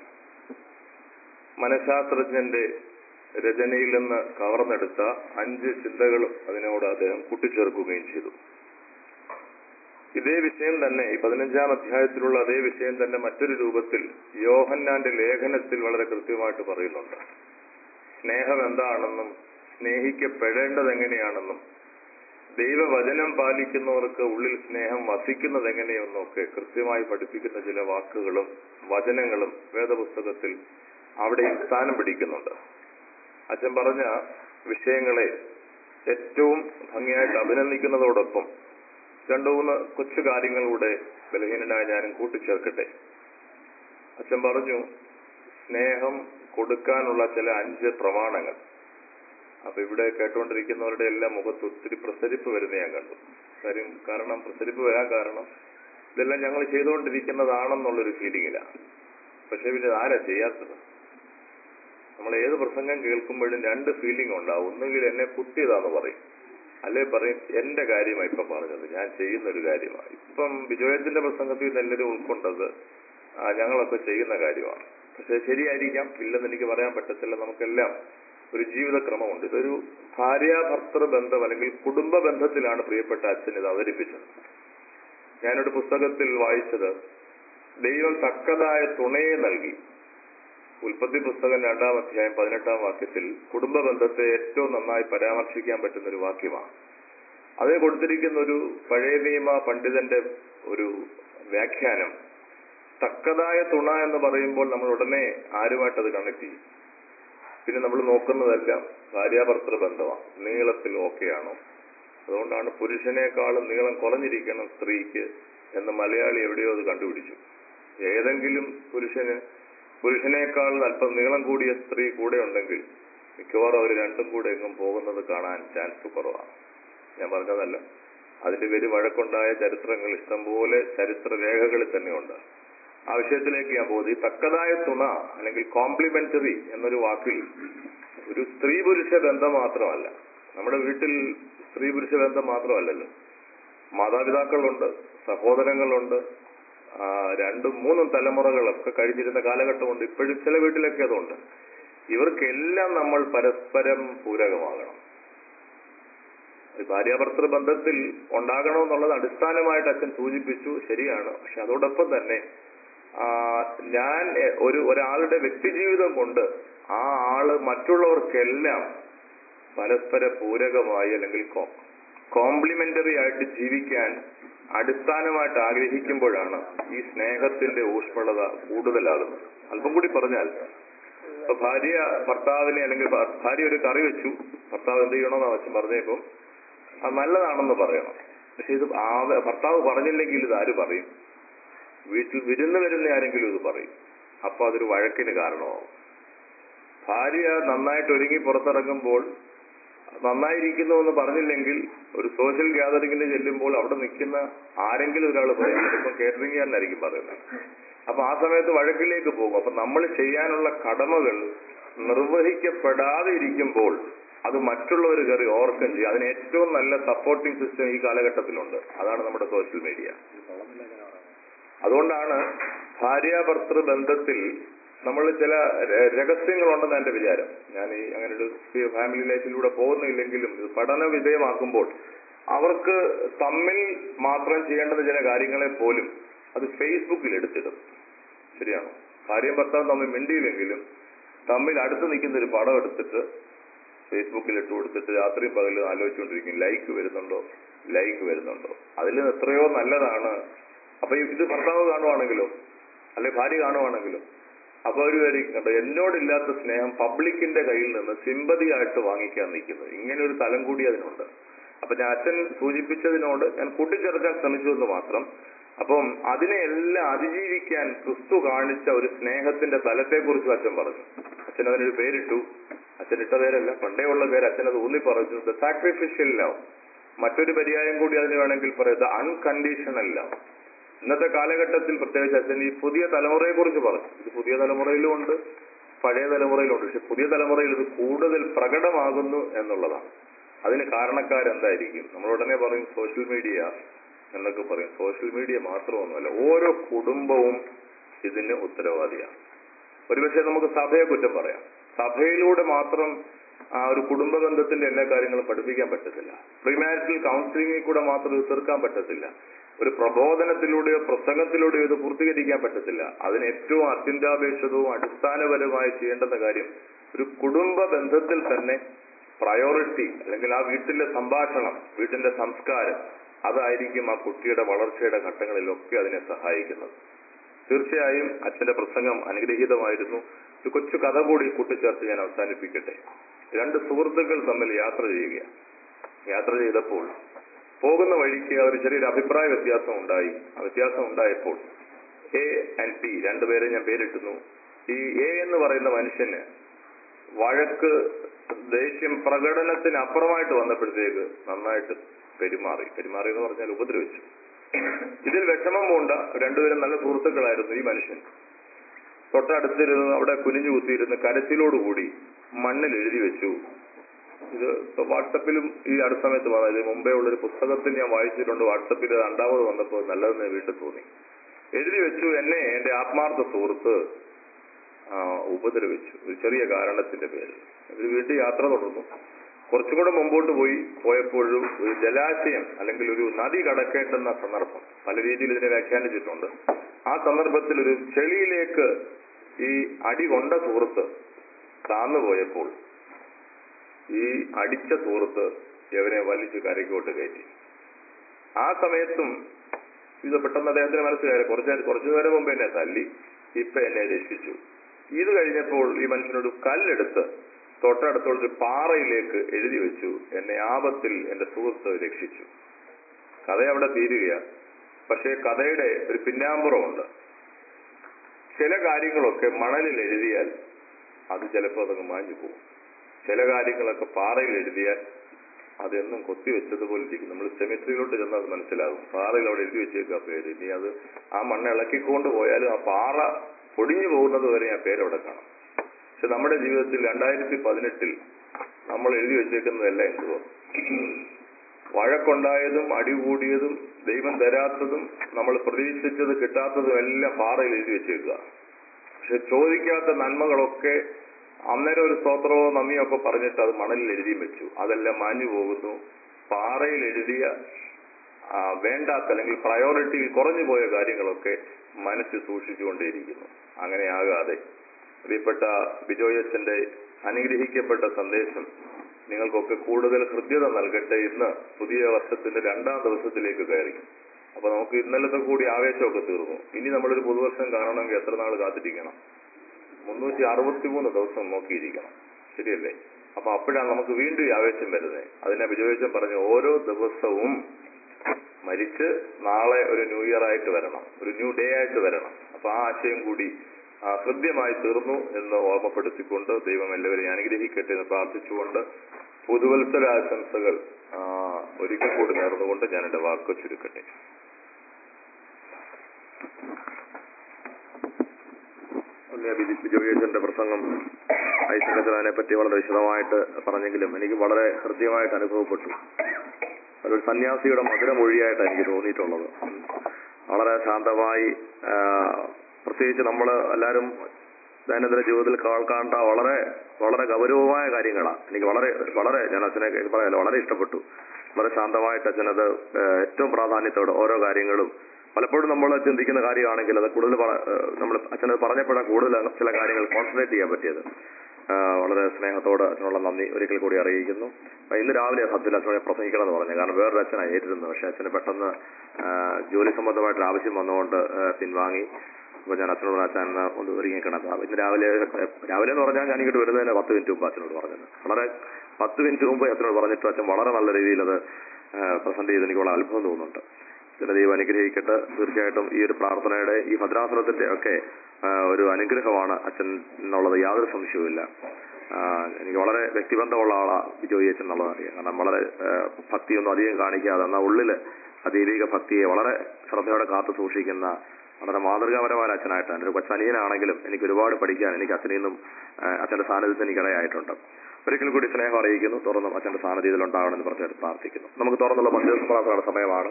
മനഃശാസ്ത്രജ്ഞന്റെ രചനയിൽ നിന്ന് കവർന്നെടുത്ത അഞ്ച് ചിന്തകളും അതിനോട് അദ്ദേഹം കൂട്ടിച്ചേർക്കുകയും ചെയ്തു. ഇതേ വിഷയം തന്നെ ഈ പതിനഞ്ചാം അധ്യായത്തിലുള്ള അതേ വിഷയം തന്നെ മറ്റൊരു രൂപത്തിൽ യോഹന്നാന്റെ ലേഖനത്തിൽ വളരെ കൃത്യമായിട്ട് പറയുന്നുണ്ട്. സ്നേഹം എന്താണെന്നും സ്നേഹിക്കപ്പെടേണ്ടത് എങ്ങനെയാണെന്നും ദൈവവചനം പാലിക്കുന്നവർക്ക് ഉള്ളിൽ സ്നേഹം വസിക്കുന്നത് എങ്ങനെയെന്നൊക്കെ കൃത്യമായി പഠിപ്പിക്കുന്ന ചില വാക്കുകളും വചനങ്ങളും വേദപുസ്തകത്തിൽ അവിടെയും സ്ഥാനം പിടിക്കുന്നുണ്ട്. അച്ഛൻ പറഞ്ഞ വിഷയങ്ങളെ ഏറ്റവും ഭംഗിയായിട്ട് അഭിനന്ദിക്കുന്നതോടൊപ്പം രണ്ടു മൂന്ന് കൊച്ചു കാര്യങ്ങളിലൂടെ ബലഹീനനായ ഞാനും കൂട്ടിച്ചേർക്കട്ടെ. അച്ഛൻ പറഞ്ഞു സ്നേഹം കൊടുക്കാനുള്ള ചില അഞ്ച് പ്രമാണങ്ങൾ. അപ്പൊ ഇവിടെ കേട്ടുകൊണ്ടിരിക്കുന്നവരുടെ എല്ലാം മുഖത്ത് ഒത്തിരി പ്രസരിപ്പ് വരുന്ന ഞാൻ കണ്ടു. കാര്യം കാരണം പ്രസരിപ്പ് വരാൻ കാരണം ഇതെല്ലാം ഞങ്ങൾ ചെയ്തുകൊണ്ടിരിക്കുന്നതാണെന്നുള്ളൊരു ഫീലിങ്ങിലാണ്. പക്ഷെ പിന്നെ ആരാ ചെയ്യാത്തത്? നമ്മൾ ഏത് പ്രസംഗം കേൾക്കുമ്പോഴും രണ്ട് ഫീലിംഗ് ഉണ്ടാവും. ഒന്നുകിൽ എന്നെ കുത്തിയതാന്ന് പറയും, അല്ലെ പറയും എന്റെ കാര്യമാണ് ഇപ്പൊ പറഞ്ഞത്, ഞാൻ ചെയ്യുന്നൊരു കാര്യമാണ്. ഇപ്പം ബിജോയത്തിന്റെ പ്രസംഗത്തിൽ നിന്ന് എല്ലാവരും ഉൾക്കൊണ്ടത് ഞങ്ങളൊക്കെ ചെയ്യുന്ന കാര്യമാണ്. പക്ഷെ ശരിയായിരിക്കാം, ഇല്ലെന്ന് എനിക്ക് പറയാൻ പറ്റത്തില്ല. നമുക്കെല്ലാം ഒരു ജീവിതക്രമമുണ്ട്. ഇതൊരു ഭാര്യാഭർത്തൃ ബന്ധം അല്ലെങ്കിൽ കുടുംബ ബന്ധത്തിലാണ് പ്രിയപ്പെട്ട അച്ഛൻ ഇത് അവതരിപ്പിച്ചത്. ഞാനൊരു പുസ്തകത്തിൽ വായിച്ചത് ദൈവം തക്കതായ തുണയെ നൽകി. ഉൽപ്പത്തി പുസ്തകം രണ്ടാം അധ്യായം പതിനെട്ടാം വാക്യത്തിൽ കുടുംബ ബന്ധത്തെ ഏറ്റവും നന്നായി പരാമർശിക്കാൻ പറ്റുന്ന ഒരു വാക്യമാണ്. അതേ കൊടുത്തിരിക്കുന്ന ഒരു പഴയ നിയമ പണ്ഡിതന്റെ ഒരു വ്യാഖ്യാനം, തക്കതായ തുണ എന്ന് പറയുമ്പോൾ നമ്മൾ ഉടനെ ആരുമായിട്ടത് കണക്ട് ചെയ്യും. പിന്നെ നമ്മൾ നോക്കുന്നതെല്ലാം ഭാര്യാഭർത്തൃ ബന്ധമാണ്. നീളത്തിൽ ഓക്കെയാണോ? അതുകൊണ്ടാണ് പുരുഷനേക്കാളും നീളം കുറഞ്ഞിരിക്കണം സ്ത്രീക്ക് എന്ന് മലയാളി എവിടെയോ അത് കണ്ടുപിടിച്ചു. ഏതെങ്കിലും പുരുഷന് പുരുഷനേക്കാൾ അല്പം നീളം കൂടിയ സ്ത്രീ കൂടെ ഉണ്ടെങ്കിൽ മിക്കവാറും അവർ രണ്ടും കൂടെ എങ്ങും പോകുന്നത് കാണാൻ ചാൻസ് കുറവാണ്. ഞാൻ പറഞ്ഞതല്ല, അതിന്റെ പേര് വഴക്കുണ്ടായ ചരിത്രങ്ങൾ ഇഷ്ടംപോലെ ചരിത്ര രേഖകളിൽ തന്നെയുണ്ട്. ആ വിഷയത്തിലേക്ക് ഞാൻ പോകുന്നത് ഈ തക്കതായ തുണ അല്ലെങ്കിൽ കോംപ്ലിമെന്ററി എന്നൊരു വാക്കിൽ ഒരു സ്ത്രീ പുരുഷ ബന്ധം മാത്രമല്ല. നമ്മുടെ വീട്ടിൽ സ്ത്രീ പുരുഷ ബന്ധം മാത്രമല്ലല്ലോ, മാതാപിതാക്കളുണ്ട്, സഹോദരങ്ങളുണ്ട്, രണ്ടും മൂന്നും തലമുറകളൊക്കെ കഴിഞ്ഞിരുന്ന കാലഘട്ടമുണ്ട്. ഇപ്പോഴും ചില വീട്ടിലൊക്കെ അതുണ്ട്. ഇവർക്കെല്ലാം നമ്മൾ പരസ്പരം പൂരകമാകണം. ഭാര്യാഭർത്തൃ ബന്ധത്തിൽ ഉണ്ടാകണമെന്നുള്ളത് അടിസ്ഥാനമായിട്ട് അച്ഛൻ സൂചിപ്പിച്ചു, ശരിയാണ്. പക്ഷെ അതോടൊപ്പം തന്നെ ആ, ഞാൻ എ- ഒരു ഒരാളുടെ വ്യക്തിജീവിതം കൊണ്ട് ആ ആള് മറ്റുള്ളവർക്കെല്ലാം പരസ്പര പൂരകമായി അല്ലെങ്കിൽ കോംപ്ലിമെന്ററി ആയിട്ട് ജീവിക്കാൻ അടിസ്ഥാനമായിട്ട് ആഗ്രഹിക്കുമ്പോഴാണ് ഈ സ്നേഹത്തിന്റെ ഊഷ്മളത കൂടുതലാകുന്നത്. അല്പം കൂടി പറഞ്ഞാൽ, ഇപ്പൊ ഭാര്യ ഭർത്താവിനെ അല്ലെങ്കിൽ ഭ- ഭാര്യ ഒരു കറി വെച്ചു, ഭർത്താവ് എന്ത് ചെയ്യണമെന്ന് അച്ഛൻ പറഞ്ഞേക്കും അത് നല്ലതാണെന്ന് പറയണം. പക്ഷെ ഇത് ആ- ഭർത്താവ് പറഞ്ഞില്ലെങ്കിൽ ഇത് ആര് പറയും? വീട്ടിൽ വിരുന്ന് വരുന്ന ആരെങ്കിലും ഇത് പറയും. അപ്പൊ അതൊരു വഴക്കിന് കാരണമാവും. ഭാര്യ നന്നായിട്ട് ഒരുങ്ങി പുറത്തിറങ്ങുമ്പോൾ നന്നായിരിക്കുന്നു എന്ന് പറഞ്ഞില്ലെങ്കിൽ ഒരു സോഷ്യൽ ഗ്യാതറിങ്ങിന് ചെല്ലുമ്പോൾ അവിടെ നിൽക്കുന്ന ആരെങ്കിലും ഒരാൾ പറയും, ചിലപ്പോൾ കേറ്ററിംഗുകാരനായിരിക്കും പറയുന്നത്. അപ്പൊ ആ സമയത്ത് വഴക്കിലേക്ക് പോകും. അപ്പൊ നമ്മൾ ചെയ്യാനുള്ള കടമകൾ നിർവഹിക്കപ്പെടാതെ ഇരിക്കുമ്പോൾ അത് മറ്റുള്ളവർ കയറി ഓർക്കം ചെയ്യും. അതിന് ഏറ്റവും നല്ല സപ്പോർട്ടിംഗ് സിസ്റ്റം ഈ കാലഘട്ടത്തിലുണ്ട്. അതാണ് നമ്മുടെ സോഷ്യൽ മീഡിയ. അതുകൊണ്ടാണ് ഭാര്യ ഭർത്തൃ ബന്ധത്തിൽ നമ്മൾ ചില ര- രഹസ്യങ്ങളുണ്ടെന്ന് എന്റെ വിചാരം. ഞാൻ ഈ അങ്ങനെ ഒരു ഫാമിലി ലൈഫിലൂടെ പോകുന്നില്ലെങ്കിലും ഇത് പഠന വിധേയമാക്കുമ്പോൾ അവർക്ക് തമ്മിൽ മാത്രം ചെയ്യേണ്ടുന്ന ചില കാര്യങ്ങളെ പോലും അത് ഫേസ്ബുക്കിൽ എടുത്തിടും. ശരിയാണോ? ഭാര്യയും ഭർത്താവും തമ്മിൽ മിണ്ടിയില്ലെങ്കിലും തമ്മിൽ അടുത്ത് നിൽക്കുന്ന ഒരു പടം എടുത്തിട്ട് ഫേസ്ബുക്കിൽ ഇട്ട് കൊടുത്തിട്ട് രാത്രിയും പകലും ആലോചിച്ചുകൊണ്ടിരിക്കും, ലൈക്ക് വരുന്നുണ്ടോ ലൈക്ക് വരുന്നുണ്ടോ. അതിൽ എത്രയോ നല്ലതാണ്. അപ്പൊ ഇത് ഭർത്താവ് കാണുവാണെങ്കിലോ അല്ലെ ഭാര്യ കാണുവാണെങ്കിലും അപ്പൊ ഒരു കണ്ടോ, എന്നോടില്ലാത്ത സ്നേഹം പബ്ലിക്കിന്റെ കയ്യിൽ നിന്ന് സിമ്പതി ആയിട്ട് വാങ്ങിക്കാൻ നിൽക്കുന്നത്. ഇങ്ങനെ ഒരു തലം കൂടി അതിനുണ്ട്. അപ്പൊ ഞാൻ അച്ഛൻ സൂചിപ്പിച്ചതിനോട് ഞാൻ കൂട്ടിച്ചേർക്കാൻ ശ്രമിച്ചു എന്ന് മാത്രം. അപ്പം അതിനെയെല്ലാം അതിജീവിക്കാൻ ക്രിസ്തു കാണിച്ച ഒരു സ്നേഹത്തിന്റെ തലത്തെക്കുറിച്ച് അച്ഛൻ പറഞ്ഞു. അച്ഛൻ അതിനൊരു പേരിട്ടു. അച്ഛൻ ഇട്ട പേരല്ല, പണ്ടേ ഉള്ള പേര് അച്ഛൻ അത് ഊന്നി പറഞ്ഞു, ദ സാക്രിഫിഷ്യൽ ലവ്. മറ്റൊരു പര്യായം കൂടി അതിന് വേണമെങ്കിൽ പറയാം, ദ അൺകണ്ടീഷണൽ ലവ്. ഇന്നത്തെ കാലഘട്ടത്തിൽ പ്രത്യേകിച്ച് അച്ഛൻ ഈ പുതിയ തലമുറയെ കുറിച്ച് പറഞ്ഞു. ഇത് പുതിയ തലമുറയിലും ഉണ്ട്, പഴയ തലമുറയിലും ഉണ്ട്. പക്ഷെ പുതിയ തലമുറയിൽ ഇത് കൂടുതൽ പ്രകടമാകുന്നു എന്നുള്ളതാണ്. അതിന് കാരണക്കാരെന്തായിരിക്കും? നമ്മൾ ഉടനെ പറയും സോഷ്യൽ മീഡിയ എന്നൊക്കെ പറയും. സോഷ്യൽ മീഡിയ മാത്രമൊന്നുമല്ല, ഓരോ കുടുംബവും ഇതിന് ഉത്തരവാദിയാണ്. ഒരുപക്ഷെ നമുക്ക് സഭയെ കുറ്റം പറയാം. സഭയിലൂടെ മാത്രം ആ ഒരു കുടുംബ ബന്ധത്തിന്റെ എല്ലാ കാര്യങ്ങളും പഠിപ്പിക്കാൻ പറ്റത്തില്ല. പ്രീമാരിറ്റൽ കൗൺസിലിംഗിൽ കൂടെ മാത്രം ഇത് തീർക്കാൻ പറ്റത്തില്ല. ഒരു പ്രബോധനത്തിലൂടെയോ പ്രസംഗത്തിലൂടെയോ ഇത് പൂർത്തീകരിക്കാൻ പറ്റത്തില്ല. അതിന് ഏറ്റവും അത്യന്താപേക്ഷിതവും അടിസ്ഥാനപരമായി ചെയ്യേണ്ടുന്ന കാര്യം ഒരു കുടുംബ ബന്ധത്തിൽ തന്നെ പ്രയോറിറ്റി അല്ലെങ്കിൽ ആ വീട്ടിലെ സംഭാഷണം, വീട്ടിന്റെ സംസ്കാരം, അതായിരിക്കും ആ കുട്ടിയുടെ വളർച്ചയുടെ ഘട്ടങ്ങളിലൊക്കെ അതിനെ സഹായിക്കുന്നത്. തീർച്ചയായും അച്ഛന്റെ പ്രസംഗം അനുഗ്രഹീതമായിരുന്നു. ഒരു കൊച്ചു കഥ കൂടി കൂട്ടിച്ചേർത്ത് ഞാൻ അവസാനിപ്പിക്കട്ടെ. രണ്ട് സുഹൃത്തുക്കൾ തമ്മിൽ യാത്ര ചെയ്യുക. യാത്ര ചെയ്തപ്പോൾ പോകുന്ന വഴിക്ക് ഒരു ചെറിയൊരു അഭിപ്രായ വ്യത്യാസം ഉണ്ടായി. ആ വ്യത്യാസം ഉണ്ടായപ്പോൾ എ ആൻഡ് പി രണ്ടുപേരെ ഞാൻ പേരിട്ടുന്നു. ഈ എ എന്ന് പറയുന്ന മനുഷ്യന് വഴക്ക്, ദേഷ്യം പ്രകടനത്തിന് അപ്പുറമായിട്ട് വന്നപ്പോഴത്തേക്ക് നന്നായിട്ട് പെരുമാറി പെരുമാറി എന്ന് പറഞ്ഞാൽ ഉപദ്രവിച്ചു. ഇതിൽ വിഷമം പൂണ്ട രണ്ടുപേരും നല്ല സുഹൃത്തുക്കളായിരുന്നു. ഈ മനുഷ്യൻ തൊട്ടടുത്തിരുന്ന് അവിടെ കുനിഞ്ഞു കുത്തിയിരുന്ന് കരച്ചിലോടുകൂടി മണ്ണിൽ എഴുതി വെച്ചു. ഇത് ഇപ്പൊ വാട്സപ്പിലും ഈ അടുത്ത സമയത്ത് വന്നത്, ഇതിന് മുമ്പേ ഉള്ളൊരു പുസ്തകത്തിൽ ഞാൻ വായിച്ചിട്ടുണ്ട്. വാട്സപ്പിൽ രണ്ടാമത് വന്നപ്പോൾ നല്ലതെന്ന് വീണ്ടും തോന്നി. എഴുതി വെച്ചു, എന്നെ എന്റെ ആത്മാർത്ഥ സുഹൃത്ത് ഉപദ്രവിച്ചു ഒരു ചെറിയ കാരണത്തിന്റെ പേരിൽ. ഒരു വീട്ടിൽ യാത്ര തുടർന്നു. കുറച്ചും കൂടെ മുമ്പോട്ട് പോയി പോയപ്പോഴും ഒരു ജലാശയം അല്ലെങ്കിൽ ഒരു നദി കടക്കേണ്ടുന്ന സന്ദർഭം, പല രീതിയിൽ ഇതിനെ വ്യാഖ്യാനിച്ചിട്ടുണ്ട്. ആ സന്ദർഭത്തിൽ ഒരു ചെളിയിലേക്ക് ഈ അടി കൊണ്ട സുഹൃത്ത് താന്നു പോയപ്പോൾ ഈ അടിച്ച സുഹൃത്ത് ഇവനെ വലിച്ചു കരയ്ക്കോട്ട് കയറ്റി. ആ സമയത്തും ഇത് പെട്ടെന്ന് അദ്ദേഹത്തിന് മനസ്സിലായി, കുറച്ച് കുറച്ചു നേരം മുമ്പ് എന്നെ തല്ലി, ഇപ്പൊ എന്നെ രക്ഷിച്ചു. ഇത് കഴിഞ്ഞപ്പോൾ ഈ മനുഷ്യനോട് കല്ലെടുത്ത് തൊട്ടടുത്തുള്ളൊരു പാറയിലേക്ക് എഴുതി വെച്ചു, എന്നെ ആപത്തിൽ എന്റെ സുഹൃത്ത് രക്ഷിച്ചു. കഥ അവിടെ തീരുകയാ. പക്ഷേ കഥയുടെ ഒരു പിന്നാമ്പുറമുണ്ട്. ചില കാര്യങ്ങളൊക്കെ മണലിൽ എഴുതിയാൽ അത് ചിലപ്പോൾ അതങ്ങ് മാഞ്ഞു പോകും. ചില കാര്യങ്ങളൊക്കെ പാറയിൽ എഴുതിയാൽ അതെന്നും കൊത്തിവെച്ചതുപോലെ ഇരിക്കും. നമ്മൾ സെമിട്രിയിലോട്ട് ചെന്നാൽ അത് മനസ്സിലാകും. പാറയിൽ അവിടെ എഴുതി വെച്ചേക്കുക പേര്. ഇനി അത് ആ മണ്ണ് ഇളക്കിക്കൊണ്ട് പോയാലും ആ പാറ പൊടിഞ്ഞു പോകുന്നത് വരെ ആ പേരവിടെ കാണാം. പക്ഷെ നമ്മുടെ ജീവിതത്തിൽ രണ്ടായിരത്തി പതിനെട്ടിൽ നമ്മൾ എഴുതി വെച്ചേക്കുന്നതല്ല എന്തുവാ? വഴക്കുണ്ടായതും അടികൂടിയതും ദൈവം തരാത്തതും നമ്മൾ പ്രതീക്ഷിച്ചത് കിട്ടാത്തതും എല്ലാം പാറയിൽ എഴുതി വെച്ചേക്കുക. പക്ഷെ ചോദിക്കാത്ത നന്മകളൊക്കെ അന്നേരം ഒരു സ്തോത്രമോ നന്ദിയോ ഒക്കെ പറഞ്ഞിട്ട് അത് മണലിൽ എഴുതിയും വെച്ചു. അതെല്ലാം മാഞ്ഞു പോകുന്നു. പാറയിൽ എഴുതിയ ആ, വേണ്ടാത്ത അല്ലെങ്കിൽ പ്രയോറിറ്റിയിൽ കുറഞ്ഞു പോയ കാര്യങ്ങളൊക്കെ മനസ്സിൽ സൂക്ഷിച്ചുകൊണ്ടേയിരിക്കുന്നു. അങ്ങനെയാകാതെ പ്രിയപ്പെട്ട ബിജോയച്ചന്റെ അനുഗ്രഹിക്കപ്പെട്ട സന്ദേശം നിങ്ങൾക്കൊക്കെ കൂടുതൽ ഹൃദ്യത നൽകട്ടെ. ഇന്ന് പുതിയ വർഷത്തിന്റെ രണ്ടാം ദിവസത്തിലേക്ക് കയറി. അപ്പൊ നമുക്ക് ഇന്നലത്തെ കൂടി ആവേശമൊക്കെ തീർന്നു. ഇനി നമ്മളൊരു പുതുവർഷം കാണണമെങ്കിൽ എത്ര നാൾ കാത്തിരിക്കണം? മുന്നൂറ്റി അറുപത്തി മൂന്ന് ദിവസം നോക്കിയിരിക്കണം. ശരിയല്ലേ? അപ്പൊ അപ്പോഴാണ് നമുക്ക് വീണ്ടും ഈ ആവേശം വരുന്നത്. അതിനെ ബിജോയച്ചൻ പറഞ്ഞു, ഓരോ ദിവസവും മരിച്ച് നാളെ ഒരു ന്യൂ ഇയർ ആയിട്ട് വരണം, ഒരു ന്യൂ ഡേ ആയിട്ട് വരണം. അപ്പൊ ആ ആശയം കൂടി ഹൃദ്യമായി തീർന്നു എന്ന് ഓർമ്മപ്പെടുത്തിക്കൊണ്ട് ദൈവം എല്ലാവരെയും അനുഗ്രഹിക്കട്ടെ എന്ന് പ്രാർത്ഥിച്ചുകൊണ്ട് പുതുവത്സരാശംസകൾ ഒരിക്കൽ കൂടി നേർന്നുകൊണ്ട് ഞാൻ എന്റെ വാക്ക് ചുരുക്കട്ടെ. ബിജോയച്ചന്റെ പ്രസംഗം ഐസക്കച്ചനെ പറ്റി വളരെ വിശദമായിട്ട് പറഞ്ഞെങ്കിലും എനിക്ക് വളരെ ഹൃദ്യമായിട്ട് അനുഭവപ്പെട്ടു. അതൊരു സന്യാസിയുടെ മധുരമൊഴിയായിട്ടാണ് എനിക്ക് തോന്നിയിട്ടുള്ളത്. വളരെ ശാന്തമായി, പ്രത്യേകിച്ച് നമ്മൾ എല്ലാവരും ദൈനംദിന ജീവിതത്തിൽ കേൾക്കേണ്ട വളരെ വളരെ ഗൗരവമായ കാര്യങ്ങളാണ്. എനിക്ക് വളരെ വളരെ ഞാൻ അച്ഛനെ പറയാൻ വളരെ ഇഷ്ടപ്പെട്ടു. വളരെ ശാന്തമായിട്ട് അച്ഛനത് ഏറ്റവും പ്രാധാന്യത്തോടെ ഓരോ കാര്യങ്ങളും, പലപ്പോഴും നമ്മൾ ചിന്തിക്കുന്ന കാര്യമാണെങ്കിൽ അത് കൂടുതൽ നമ്മൾ അച്ഛനത് പറഞ്ഞപ്പോഴാണ് കൂടുതൽ ചില കാര്യങ്ങൾ കോൺസെൻട്രേറ്റ് ചെയ്യാൻ പറ്റിയത്. വളരെ സ്നേഹത്തോട് അച്ഛനുള്ള നന്ദി ഒരിക്കൽ കൂടി അറിയിക്കുന്നു. ഇന്ന് രാവിലെ സത്യത്തിൽ അച്ഛനെ പ്രസംഗിക്കണം എന്ന് പറഞ്ഞു. കാരണം വേറൊരു അച്ഛനാണ് ഏറ്റിരുന്നത്. പക്ഷെ അച്ഛന് പെട്ടെന്ന് ജോലി സംബന്ധമായിട്ടൊരു ആവശ്യം വന്നുകൊണ്ട് പിൻവാങ്ങി. അപ്പൊ ഞാൻ അച്ഛനോട് അച്ഛൻ ഒന്ന് ഒരുങ്ങിക്കണം. ഇന്ന് രാവിലെ രാവിലെ എന്ന് പറഞ്ഞാൽ ഞാൻ ഇങ്ങോട്ട് വരുന്നതിന് പത്ത് മിനിറ്റ് മുമ്പ് അച്ഛനോട് പറഞ്ഞത്. വളരെ പത്ത് മിനിറ്റ് മുമ്പ് അച്ഛനോട് പറഞ്ഞിട്ട് അച്ഛൻ വളരെ നല്ല രീതിയിൽ അത് പ്രസന്റ് ചെയ്ത് എനിക്ക് വളരെ അത്ഭുതം തോന്നുന്നുണ്ട്. അച്ഛൻ്റെ ദൈവം അനുഗ്രഹിക്കട്ടെ. തീർച്ചയായിട്ടും ഈ ഒരു പ്രാർത്ഥനയുടെ ഈ ഭദ്രാസനത്തിന്റെ ഒക്കെ ഒരു അനുഗ്രഹമാണ് അച്ഛൻ എന്നുള്ളത് യാതൊരു സംശയവുമില്ല. എനിക്ക് വളരെ വ്യക്തിബന്ധമുള്ള ആളാണ് ബിജോയ് അച്ഛൻ എന്നുള്ളത് അറിയാം. കാരണം വളരെ ഭക്തിയൊന്നും അധികം കാണിക്കാതെ എന്നാൽ ഉള്ളില് ആ ദൈവിക ഭക്തിയെ വളരെ ശ്രദ്ധയോടെ കാത്തു സൂക്ഷിക്കുന്ന വളരെ മാതൃകാപരമായ അച്ഛനായിട്ടാണ്. എൻ്റെ ഒരു കൊച്ചനിയനാണെങ്കിലും എനിക്ക് ഒരുപാട് പഠിക്കാൻ എനിക്ക് അച്ഛനിൽ നിന്നും അച്ഛൻ്റെ സാന്നിധ്യത്തിൽ എനിക്കിടയായിട്ടുണ്ട്. ഒരിക്കൽ കൂടി സ്നേഹം അറിയിക്കുന്നു. തുറന്നും അച്ഛൻ്റെ സാന്നിധ്യത്തിൽ ഉണ്ടാകണമെന്ന് പറഞ്ഞിട്ട് പ്രാർത്ഥിക്കുന്നു. നമുക്ക് തുറന്നുള്ള മധ്യസ്ഥ പ്രാർത്ഥനയുടെ സമയമാണ്.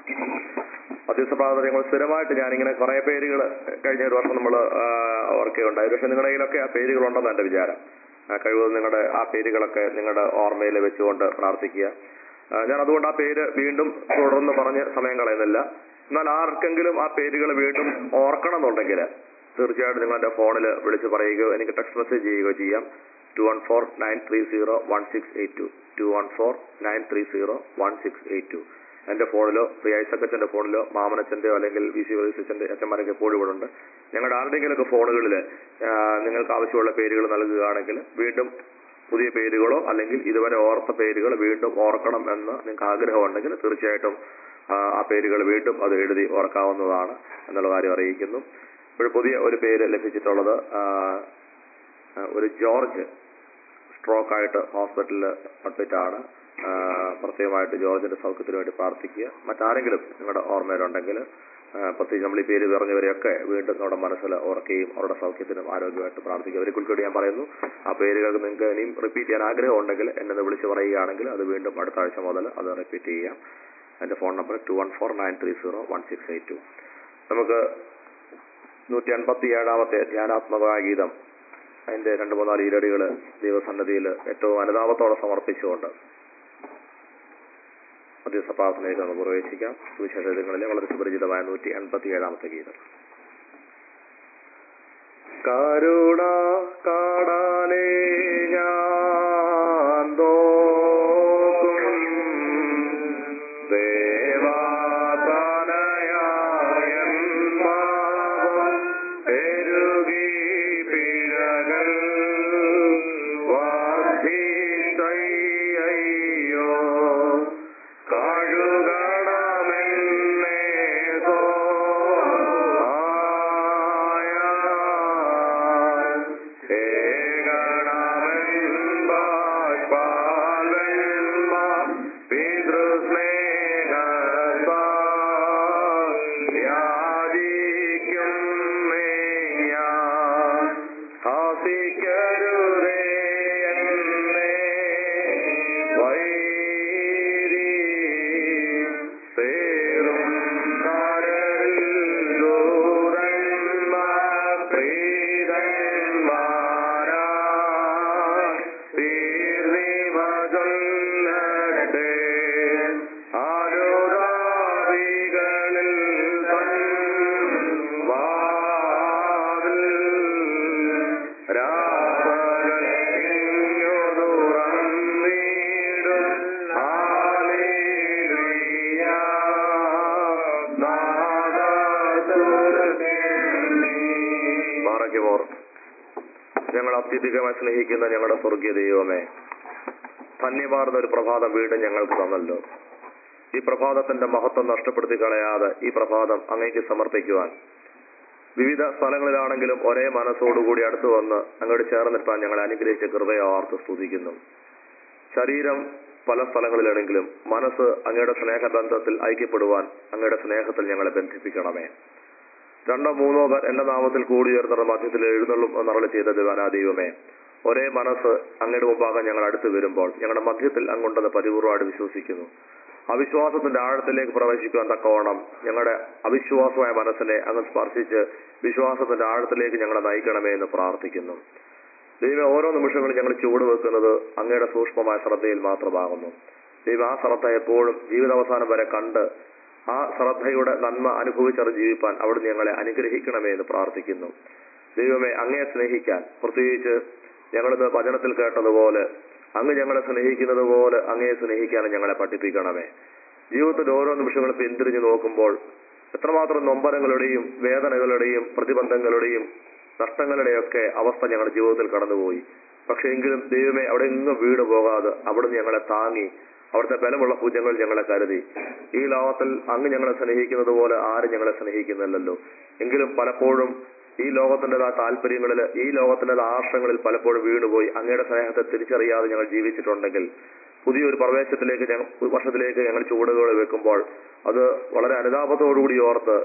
മധ്യസ്ഥ പ്രാർത്ഥന ഞങ്ങൾ സ്ഥിരമായിട്ട് ഞാനിങ്ങനെ കുറെ പേരുകൾ കഴിഞ്ഞ ഒരു വർഷം നമ്മൾ ഓർക്കുകയുണ്ടായി. പക്ഷെ നിങ്ങളുടെ കയ്യിലൊക്കെ ആ പേരുകളുണ്ടെന്ന് എൻ്റെ വിചാരം. കഴിവതും നിങ്ങളുടെ ആ പേരുകളൊക്കെ നിങ്ങളുടെ ഓർമ്മയിൽ വെച്ചുകൊണ്ട് പ്രാർത്ഥിക്കുക. ഞാൻ അതുകൊണ്ട് ആ പേര് വീണ്ടും തുടർന്ന് പറഞ്ഞ് സമയം കളയുന്നില്ല. എന്നാൽ ആർക്കെങ്കിലും ആ പേരുകൾ വീണ്ടും ഓർക്കണം എന്നുണ്ടെങ്കിൽ തീർച്ചയായിട്ടും നിങ്ങളുടെ ഫോണിൽ വിളിച്ച് പറയുകയോ എനിക്ക് ടെക്സ്റ്റ് മെസ്സേജ് ചെയ്യുകയോ ചെയ്യാം. Two one four nine three zero one six eight two two one four nine three zero one six eight two എന്റെ ഫോണിലോ ശ്രീ ഐസക്കച്ചന്റെ ഫോണിലോ മാമനച്ചന്റെയോ അല്ലെങ്കിൽ വി സി വൈസച്ചന്റെ അച്ഛന്മാരൊക്കെ എപ്പോഴും ഇവിടെ ഉണ്ട്. ഞങ്ങളുടെ ആരുടെയെങ്കിലുമൊക്കെ ഫോണുകളിൽ നിങ്ങൾക്ക് ആവശ്യമുള്ള പേരുകൾ നൽകുകയാണെങ്കിൽ വീണ്ടും പുതിയ പേരുകളോ അല്ലെങ്കിൽ ഇതുവരെ ഓർത്ത പേരുകൾ വീണ്ടും ഓർക്കണം എന്ന് നിങ്ങൾക്ക് ആഗ്രഹമുണ്ടെങ്കിൽ തീർച്ചയായിട്ടും ആ പേരുകൾ വീണ്ടും അത് എഴുതി ഓർക്കാവുന്നതാണ് എന്നുള്ള കാര്യം അറിയിക്കുന്നു. ഇപ്പോൾ പുതിയ ഒരു പേര് ലഭിച്ചിട്ടുള്ളത് ഒരു ജോർജ്, സ്ട്രോക്ക് ആയിട്ട് ഹോസ്പിറ്റലിൽ അഡ്മിറ്റ് ആണ്. പ്രത്യേകമായിട്ട് ജോർജിന്റെ സൗഖ്യത്തിന് വേണ്ടി പ്രാർത്ഥിക്കുക. മറ്റാരെങ്കിലും നിങ്ങളുടെ ഓർമ്മയിലുണ്ടെങ്കിൽ പ്രത്യേകിച്ച് നമ്മൾ ഈ പേര് പറഞ്ഞവരെയൊക്കെ വീണ്ടും നമ്മുടെ മനസ്സിൽ ഓർക്കുകയും അവരുടെ സൗഖ്യത്തിനും ആരോഗ്യമായിട്ട് പ്രാർത്ഥിക്കുക. ഒരിക്കൽ കൂടി ഞാൻ പറയുന്നു, ആ പേരുകൾക്ക് നിങ്ങൾക്ക് ഇനിയും റിപ്പീറ്റ് ചെയ്യാൻ ആഗ്രഹം ഉണ്ടെങ്കിൽ എന്നെ വിളിച്ച് പറയുകയാണെങ്കിൽ അത് വീണ്ടും അടുത്ത ആഴ്ച മുതൽ അത് റിപ്പീറ്റ് ചെയ്യാം. എൻ്റെ phone number two one four nine three zero one six eight two. നമുക്ക് നൂറ്റി അൻപത്തി ഏഴാമത്തെ ധ്യാനാത്മകമായ ഗീതം അതിന്റെ രണ്ട് മൂന്നാല് ഈരടികൾ ദൈവസന്നദ്ധിയിൽ ഏറ്റവും അനുതാപത്തോടെ സമർപ്പിച്ചുകൊണ്ട് മധ്യസ്ഥ പ്രാർത്ഥനയിൽ നമുക്ക് പ്രവേശിക്കാം. സുവിശേഷങ്ങളിലെ വളരെ സുപരിചിതമായ നൂറ്റി അൻപത്തി ഏഴാമത്തെ ഗീതം. കരുണ കാണാനേ ഞാൻ നോക്കും ദേവാതനയായൻ പാപം പെരുകി പിഴകൾ വർദ്ധിച്ചയ്യോ കഴുകണമെന്നേ ആയ ഏകണ അത്യധികമായി സ്നേഹിക്കുന്ന ഞങ്ങളുടെ സ്വർഗീയ ദൈവമേ, ധന്യമാർന്ന ഒരു പ്രഭാതം വീണ്ടും ഞങ്ങൾക്ക് തന്നല്ലോ. ഈ പ്രഭാതത്തിന്റെ മഹത്വം നഷ്ടപ്പെടുത്തി കളയാതെ ഈ പ്രഭാതം അങ്ങേക്ക് സമർപ്പിക്കുവാൻ വിവിധ സ്ഥലങ്ങളിലാണെങ്കിലും ഒരേ മനസ്സോടുകൂടി അടുത്തു വന്ന് അങ്ങോട്ട് ചേർന്നിട്ടാൻ ഞങ്ങളെ അനുഗ്രഹിച്ച കൃപയെ ഓർത്ത് സ്തുതിക്കുന്നു. ശരീരം പല സ്ഥലങ്ങളിലാണെങ്കിലും മനസ്സ് അങ്ങയുടെ സ്നേഹബന്ധത്തിൽ ഐക്യപ്പെടുവാൻ അങ്ങയുടെ സ്നേഹത്തിൽ ഞങ്ങളെ ബന്ധിപ്പിക്കണമേ. രണ്ടോ മൂന്നോ പേർ എന്റെ നാമത്തിൽ കൂടിയുയർന്ന മധ്യത്തിൽ എഴുന്നള്ളും എന്നറളി ചെയ്ത ദിവനാ ദൈവമേ, ഒരേ മനസ്സ് അങ്ങയുടെ മുമ്പാകെ ഞങ്ങൾ അടുത്ത് വരുമ്പോൾ ഞങ്ങളുടെ മധ്യത്തിൽ അങ്ങുണ്ടെന്ന് പരിപൂർവ്വമായിട്ട് വിശ്വസിക്കുന്നു. അവിശ്വാസത്തിന്റെ ആഴത്തിലേക്ക് പ്രവേശിക്കുവാൻ തക്കവണ്ണം ഞങ്ങളുടെ അവിശ്വാസമായ മനസ്സിനെ അങ്ങ് സ്പർശിച്ച് വിശ്വാസത്തിന്റെ ആഴത്തിലേക്ക് ഞങ്ങളെ നയിക്കണമേ എന്ന് പ്രാർത്ഥിക്കുന്നു. ദൈവം ഓരോ നിമിഷങ്ങളും ഞങ്ങൾ ചുവടുവെക്കുന്നത് അങ്ങയുടെ സൂക്ഷ്മമായ ശ്രദ്ധയിൽ മാത്രമാകുന്നു. ദൈവം ആ ശ്രദ്ധ എപ്പോഴും ജീവിതാവസാനം വരെ കണ്ട് ആ ശ്രദ്ധയുടെ നന്മ അനുഭവിച്ചത് ജീവിപ്പാൻ അവിടുന്ന് ഞങ്ങളെ അനുഗ്രഹിക്കണമേ എന്ന് പ്രാർത്ഥിക്കുന്നു. ദൈവമേ, അങ്ങയെ സ്നേഹിക്കാൻ, പ്രത്യേകിച്ച് ഞങ്ങളിത് വചനത്തിൽ കേട്ടതുപോലെ അങ്ങ് ഞങ്ങളെ സ്നേഹിക്കുന്നത് പോലെ അങ്ങയെ സ്നേഹിക്കാനും ഞങ്ങളെ പഠിപ്പിക്കണമേ. ജീവിതത്തിന്റെ ഓരോ നിമിഷങ്ങളും പിന്തിരിഞ്ഞു നോക്കുമ്പോൾ എത്രമാത്രം നൊമ്പരങ്ങളുടെയും വേദനകളുടെയും പ്രതിബന്ധങ്ങളുടെയും നഷ്ടങ്ങളുടെയൊക്കെ അവസ്ഥ ഞങ്ങളുടെ ജീവിതത്തിൽ കടന്നുപോയി. പക്ഷെ എങ്കിലും ദൈവമേ, അവിടെ എങ്ങും വീട് പോകാതെ അവിടുന്ന് ഞങ്ങളെ താങ്ങി അവിടുത്തെ ബലമുള്ള ഭുജങ്ങൾ ഞങ്ങളെ കരുതി. ഈ ലോകത്തിൽ അങ്ങ് ഞങ്ങളെ സ്നേഹിക്കുന്നത് പോലെ ആരും ഞങ്ങളെ സ്നേഹിക്കുന്നില്ലല്ലോ. എങ്കിലും പലപ്പോഴും ഈ ലോകത്തിൻ്റെതായ താല്പര്യങ്ങളിൽ, ഈ ലോകത്തിൻ്റെ ആശയങ്ങളിൽ പലപ്പോഴും വീണുപോയി അങ്ങയുടെ സ്നേഹത്തെ തിരിച്ചറിയാതെ ഞങ്ങൾ ജീവിച്ചിട്ടുണ്ടെങ്കിൽ പുതിയൊരു പ്രവേശത്തിലേക്ക് ഞങ്ങൾ വർഷത്തിലേക്ക് ഞങ്ങൾ ചുവടുകൾ വെക്കുമ്പോൾ അത് വളരെ അനുതാപത്തോടുകൂടി ഓർത്ത്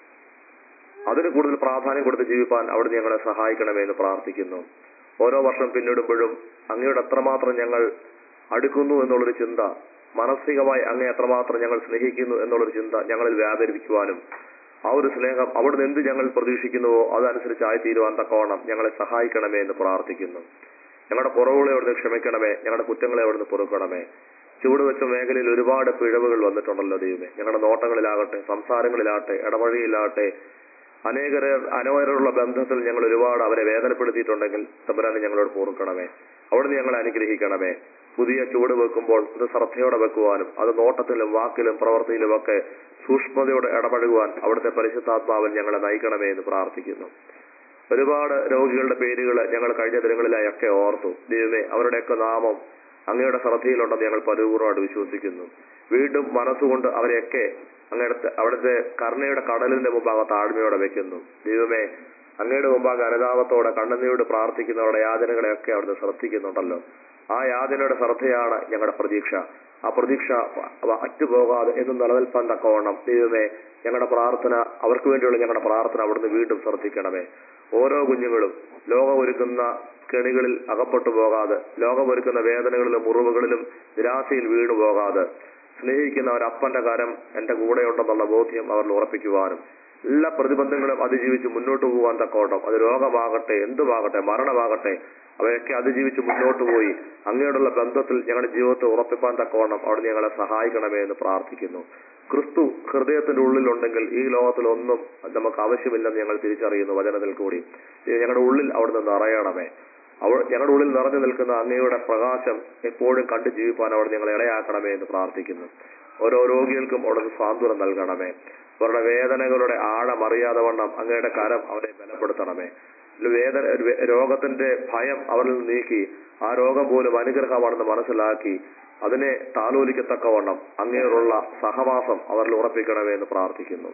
അതിന് കൂടുതൽ പ്രാധാന്യം കൊടുത്ത് ജീവിപ്പാൻ അവിടുന്ന് ഞങ്ങളെ സഹായിക്കണമേ എന്ന് പ്രാർത്ഥിക്കുന്നു. ഓരോ വർഷം പിന്നിടുമ്പോഴും അങ്ങയോട് എത്രമാത്രം ഞങ്ങൾ അടുക്കുന്നു എന്നുള്ളൊരു ചിന്ത, മാനസികമായി അങ്ങേ എത്രമാത്രം ഞങ്ങൾ സ്നേഹിക്കുന്നു എന്നുള്ളൊരു ചിന്ത ഞങ്ങളിൽ വ്യാപരിപ്പിക്കുവാനും ആ ഒരു സ്നേഹം അവിടുന്ന് എന്ത് ഞങ്ങൾ പ്രതീക്ഷിക്കുന്നുവോ അതനുസരിച്ച് ആയിത്തീരുവാൻ തക്കവണ്ണം ഞങ്ങളെ സഹായിക്കണമേ എന്ന് പ്രാർത്ഥിക്കുന്നു. ഞങ്ങളുടെ കുറവുകളെ അവിടുന്ന് ക്ഷമിക്കണമേ, ഞങ്ങളുടെ കുറ്റങ്ങളെ അവിടുന്ന് പൊറുക്കണമേ. ചുവടുവെച്ച മേഖലയിൽ ഒരുപാട് പിഴവുകൾ വന്നിട്ടുണ്ടല്ലോ ദൈവമേ. ഞങ്ങളുടെ നോട്ടങ്ങളിലാകട്ടെ, സംസാരങ്ങളിലാകട്ടെ, ഇടവഴിയിലാകട്ടെ, അനേകര അനവരുള്ള ബന്ധത്തിൽ ഞങ്ങൾ ഒരുപാട് അവരെ വേദനപ്പെടുത്തിയിട്ടുണ്ടെങ്കിൽ തമ്പുരാനെ ഞങ്ങളോട് പൊറുക്കണമേ. അവിടുന്ന് ഞങ്ങളെ അനുഗ്രഹിക്കണമേ. പുതിയ ചുവട് വെക്കുമ്പോൾ അത് ശ്രദ്ധയോടെ വെക്കുവാനും അത് നോട്ടത്തിലും വാക്കിലും പ്രവൃത്തിയിലും ഒക്കെ സൂക്ഷ്മതയോടെ ഇടപഴകുവാൻ അവിടുത്തെ പരിശുദ്ധാത്മാവിൽ ഞങ്ങളെ നയിക്കണമേ എന്ന് പ്രാർത്ഥിക്കുന്നു. ഒരുപാട് രോഗികളുടെ പേരുകൾ ഞങ്ങൾ കഴിഞ്ഞ ദിനങ്ങളിലായൊക്കെ ഓർത്തു. ദൈവമേ, അവരുടെയൊക്കെ നാമം അങ്ങയുടെ ശ്രദ്ധയിലുണ്ടെന്ന് ഞങ്ങൾ പരിപൂർവ്വമായിട്ട് വിശ്വസിക്കുന്നു. വീണ്ടും മനസ്സുകൊണ്ട് അവരെയൊക്കെ അങ്ങയുടെ അവിടുത്തെ കരുണയുടെ കടലിന്റെ മുമ്പാകെ താഴ്മയോടെ വെക്കുന്നു. ദൈവമേ, അങ്ങയുടെ മുമ്പാകെ അനുതാപത്തോടെ കണ്ണുനീരോട് പ്രാർത്ഥിക്കുന്നവരുടെ യാതനകളെയൊക്കെ അവിടുന്ന് ശ്രദ്ധിക്കുന്നുണ്ടല്ലോ. ആ യാതനയുടെ ശ്രദ്ധയാണ് ഞങ്ങളുടെ പ്രതീക്ഷ. ആ പ്രതീക്ഷ അറ്റുപോകാതെ എന്നും നിലനിൽപ്പാൻ തക്കവണ്ണം ദൈവമേ, ഞങ്ങളുടെ പ്രാർത്ഥന, അവർക്ക് വേണ്ടിയുള്ള ഞങ്ങളുടെ പ്രാർത്ഥന അവിടുന്ന് വീണ്ടും ശ്രദ്ധിക്കണമേ. ഓരോ കുഞ്ഞുങ്ങളും ലോകമൊരുക്കുന്ന കെണികളിൽ അകപ്പെട്ടു പോകാതെ, ലോകമൊരുക്കുന്ന വേദനകളിലും മുറിവുകളിലും നിരാശയിൽ വീണു പോകാതെ, സ്നേഹിക്കുന്ന ഒരപ്പന്റെ കരം എന്റെ കൂടെയുണ്ടെന്നുള്ള ബോധ്യം അവരിൽ ഉറപ്പിക്കുവാനും എല്ലാ പ്രതിബന്ധങ്ങളും അതിജീവിച്ച് മുന്നോട്ട് പോകാൻ തക്കോട്ടം, അത് രോഗമാകട്ടെ, എന്തുമാകട്ടെ, മരണമാകട്ടെ, അവയൊക്കെ അതിജീവിച്ച് മുന്നോട്ട് പോയി അങ്ങയോടുള്ള ബന്ധത്തിൽ ഞങ്ങളുടെ ജീവിതത്തെ ഉറപ്പിപ്പാൻ തക്കവണ്ണം അവിടെ ഞങ്ങളെ സഹായിക്കണമേ എന്ന് പ്രാർത്ഥിക്കുന്നു. ക്രിസ്തു ഹൃദയത്തിന്റെ ഉള്ളിലുണ്ടെങ്കിൽ ഈ ലോകത്തിലൊന്നും നമുക്ക് ആവശ്യമില്ലെന്ന് ഞങ്ങൾ തിരിച്ചറിയുന്നു വചനത്തിൽ കൂടി. ഞങ്ങളുടെ ഉള്ളിൽ അവിടുന്ന് നിറയണമേ. അവ ഞങ്ങളുടെ ഉള്ളിൽ നിറഞ്ഞു നിൽക്കുന്ന അങ്ങയുടെ പ്രകാശം എപ്പോഴും കണ്ടു ജീവിപ്പാൻ അവിടെ ഞങ്ങളെ ഇടയാക്കണമേ എന്ന് പ്രാർത്ഥിക്കുന്നു. ഓരോ രോഗികൾക്കും അവിടുന്ന് സാന്ത്വനം നൽകണമേ. അവരുടെ വേദനകളുടെ ആഴം അറിയാതെ വണ്ണം അങ്ങയുടെ കരം അവരെ ബലപ്പെടുത്തണമേ. വേദന രോഗത്തിന്റെ ഭയം അവരിൽ നിന്ന് നീക്കി ആ രോഗം പോലും അനുഗ്രഹമാണെന്ന് മനസ്സിലാക്കി അതിനെ താലോലിക്കത്തക്കവണ്ണം അങ്ങയോടുള്ള സഹവാസം അവരിൽ ഉറപ്പിക്കണമേ എന്ന് പ്രാർത്ഥിക്കുന്നു.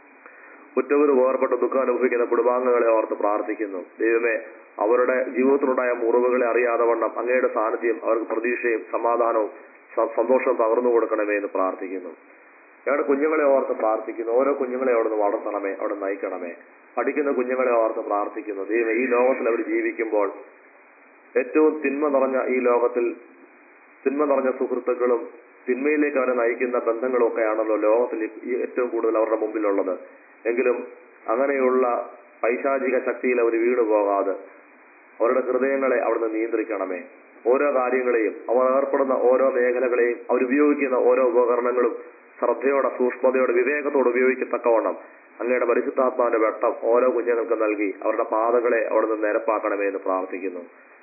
കുറ്റവിന് വേർപെട്ട് ദുഃഖം അനുഭവിക്കുന്ന കുടുംബാംഗങ്ങളെ ഓർത്ത് പ്രാർത്ഥിക്കുന്നു. ദൈവമേ, അവരുടെ ജീവിതത്തിലുണ്ടായ മുറിവുകളെ അറിയാതെ വണ്ണം അങ്ങയുടെ സാന്നിധ്യം അവർക്ക് പ്രതീക്ഷയും സമാധാനവും സന്തോഷവും പകർന്നു കൊടുക്കണമേ എന്ന് പ്രാർത്ഥിക്കുന്നു. ഞങ്ങളുടെ കുഞ്ഞുങ്ങളെ ഓർത്ത് പ്രാർത്ഥിക്കുന്നു. ഓരോ കുഞ്ഞുങ്ങളെ അവിടെ നിന്ന് വളർത്തണമേ, അവിടെ നയിക്കണമേ. പഠിക്കുന്ന കുഞ്ഞുങ്ങളെ ഓർത്ത് പ്രാർത്ഥിക്കുന്നു. ദൈവമേ, ഈ ലോകത്തിൽ അവർ ജീവിക്കുമ്പോൾ ഏറ്റവും തിന്മ നിറഞ്ഞ ഈ ലോകത്തിൽ തിന്മ നിറഞ്ഞ സുഹൃത്തുക്കളും തിന്മയിലേക്ക് അവരെ നയിക്കുന്ന ബന്ധങ്ങളും ഒക്കെയാണല്ലോ ലോകത്തിൽ ഈ ഏറ്റവും കൂടുതൽ അവരുടെ മുമ്പിലുള്ളത്. എങ്കിലും അങ്ങനെയുള്ള പൈശാചിക ശക്തിയിൽ അവർ വീണു പോകാതെ അവരുടെ ഹൃദയങ്ങളെ അവിടുന്ന് നിയന്ത്രിക്കണമേ. ഓരോ കാര്യങ്ങളെയും, അവർ ഏർപ്പെടുന്ന ഓരോ മേഖലകളെയും, അവരുപയോഗിക്കുന്ന ഓരോ ഉപകരണങ്ങളും ശ്രദ്ധയോടെ, സൂക്ഷ്മതയോടെ, വിവേകത്തോടെ ഉപയോഗിക്കത്തക്കവണ്ണം അങ്ങയുടെ പരിശുദ്ധാത്മാവിന്റെ വെട്ടം ഓരോ കുഞ്ഞുങ്ങൾക്ക് നൽകി അവരുടെ പാതകളെ അവിടുന്ന് നിരപ്പാക്കണമേ എന്ന് പ്രാർത്ഥിക്കുന്നു.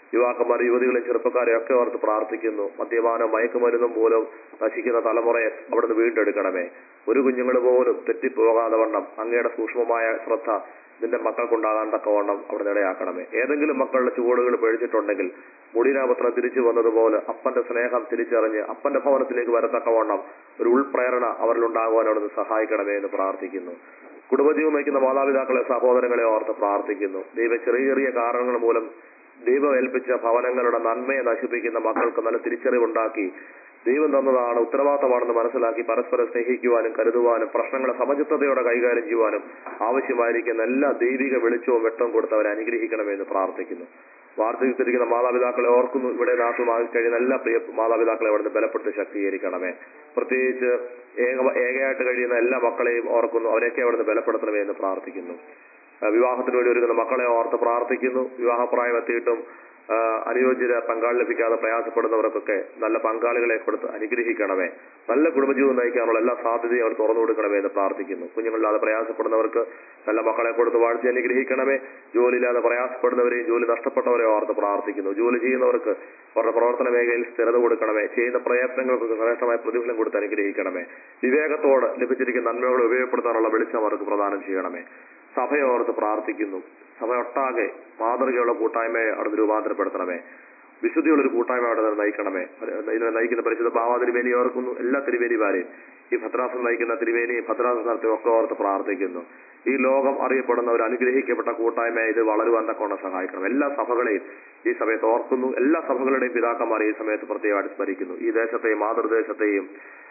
യുവാക്കന്മാർ, യുവതികളെയും ചെറുപ്പക്കാരെയും ഒക്കെ ഓർത്ത് പ്രാർത്ഥിക്കുന്നു. മദ്യപാനം, മയക്കുമരുന്നും മൂലം നശിക്കുന്ന തലമുറയെ അവിടുന്ന് വീണ്ടെടുക്കണമേ. ഒരു കുഞ്ഞുങ്ങൾ പോലും തെറ്റിപ്പോകാതെ വണ്ണം അങ്ങയുടെ സൂക്ഷ്മമായ ശ്രദ്ധ നിന്റെ മക്കൾക്കുണ്ടാകാൻ തക്കവണ്ണം അവിടെ ഇടയാക്കണമേ. ഏതെങ്കിലും മക്കളുടെ ചുവടുകൾ പേടിച്ചിട്ടുണ്ടെങ്കിൽ മുടിനാപത്രം തിരിച്ചു വന്നതുപോലെ അപ്പന്റെ സ്നേഹം തിരിച്ചറിഞ്ഞ് അപ്പന്റെ ഭവനത്തിലേക്ക് വരത്തക്കവണ്ണം ഒരു ഉൾപ്രേരണ അവരിലുണ്ടാകുവാൻ അവിടുന്ന് സഹായിക്കണമേ എന്ന് പ്രാർത്ഥിക്കുന്നു. കുടുംബജീവൻ നയിക്കുന്ന മാതാപിതാക്കളെ, സഹോദരങ്ങളെ ഓർത്ത് പ്രാർത്ഥിക്കുന്നു. ദൈവ ചെറിയ ചെറിയ കാരണങ്ങൾ മൂലം ദൈവം ഏൽപ്പിച്ച ഭവനങ്ങളുടെ നന്മയെ നശിപ്പിക്കുന്ന മക്കൾക്ക് നല്ല തിരിച്ചറിവുണ്ടാക്കി ദൈവം തന്നതാണ്, ഉത്തരവാദിത്തമാണെന്ന് മനസ്സിലാക്കി പരസ്പരം സ്നേഹിക്കുവാനും കരുതുവാനും പ്രശ്നങ്ങളെ സമചിത്തതയോടെ കൈകാര്യം ചെയ്യുവാനും ആവശ്യമായിരിക്കുന്ന എല്ലാ ദൈവിക വെളിച്ചവും വെട്ടവും കൊടുത്ത് അവരെ അനുഗ്രഹിക്കണമെന്ന് പ്രാർത്ഥിക്കുന്നു. വാർദ്ധക്യത്തിരിക്കുന്ന മാതാപിതാക്കളെ ഓർക്കുന്നു. ഇവിടെ നാട്ടുമാകി കഴിയുന്ന എല്ലാ പ്രിയ മാതാപിതാക്കളെ അവിടുന്ന് ബലപ്പെട്ട് ശക്തീകരിക്കണമേ. പ്രത്യേകിച്ച് ഏക ഏകയായിട്ട് കഴിയുന്ന എല്ലാ മക്കളെയും ഓർക്കുന്നു. അവരെയൊക്കെ അവിടുന്ന് ബലപ്പെടുത്തണമേ എന്ന് പ്രാർത്ഥിക്കുന്നു. വിവാഹത്തിന് വേണ്ടി ഒരുങ്ങുന്ന മക്കളെ ഓർത്ത് പ്രാർത്ഥിക്കുന്നു. വിവാഹപ്രായം എത്തിയിട്ടും അനുയോജ്യത പങ്കാളി ലഭിക്കാതെ പ്രയാസപ്പെടുന്നവർക്കൊക്കെ നല്ല പങ്കാളികളെ കൊടുത്ത് അനുഗ്രഹിക്കണമേ. നല്ല കുടുംബജീവിതം നയിക്കാനുള്ള എല്ലാ സാധ്യതയും അവർ തുറന്നു കൊടുക്കണമേ എന്ന് പ്രാർത്ഥിക്കുന്നു. കുഞ്ഞുങ്ങളില്ലാതെ പ്രയാസപ്പെടുന്നവർക്ക് നല്ല മക്കളെ കൊടുത്ത് വാഴ്ച അനുഗ്രഹിക്കണമേ. ജോലിയില്ലാതെ പ്രയാസപ്പെടുന്നവരെയും ജോലി നഷ്ടപ്പെട്ടവരെ ഓർത്ത് പ്രാർത്ഥിക്കുന്നു. ജോലി ചെയ്യുന്നവർക്ക് അവരുടെ പ്രവർത്തന മേഖലയിൽ സ്ഥിരത കൊടുക്കണമേ. ചെയ്യുന്ന പ്രയത്നങ്ങൾക്ക് ശ്രേഷ്ഠമായ പ്രതിഫലം കൊടുത്ത് അനുഗ്രഹിക്കണമേ. വിവേകത്തോട് ലഭിച്ചിരിക്കുന്ന നന്മകൾ ഉപയോഗപ്പെടുത്താനുള്ള വെളിച്ചം അവർക്ക് പ്രദാനം ചെയ്യണമേ. സഭയെ ഓർത്ത് പ്രാർത്ഥിക്കുന്നു. സഭയൊട്ടാകെ മാതൃകയുള്ള കൂട്ടായ്മയെ അവിടെ രൂപാന്തരപ്പെടുത്തണമേ. വിശുദ്ധിയുള്ളൊരു കൂട്ടായ്മ അവിടെ നയിക്കണമേ. ഇതിനെ നയിക്കുന്ന പരിശുദ്ധ ബാവ തിരുമേനി ഓർക്കുന്നു. എല്ലാ തിരുമേനിമാരെയും, ഈ ഭദ്രാസനം നയിക്കുന്ന തിരുമേനിയും ഭദ്രാസനത്തെ ഒക്കെ ഓർത്ത് പ്രാർത്ഥിക്കുന്നു. ഈ ലോകം അറിയപ്പെടുന്ന ഒരു അനുഗ്രഹിക്കപ്പെട്ട കൂട്ടായ്മയെ ഇത് വളരുവാൻ തക്കവണ്ണം സഹായിക്കണം. എല്ലാ സഭകളെയും ഈ സമയത്ത് ഓർക്കുന്നു. എല്ലാ സഭകളുടെയും പിതാക്കന്മാരെ ഈ സമയത്ത് പ്രത്യേകമായിട്ട് സ്മരിക്കുന്നു. ഈ ദേശത്തെയും മാതൃദേശത്തെയും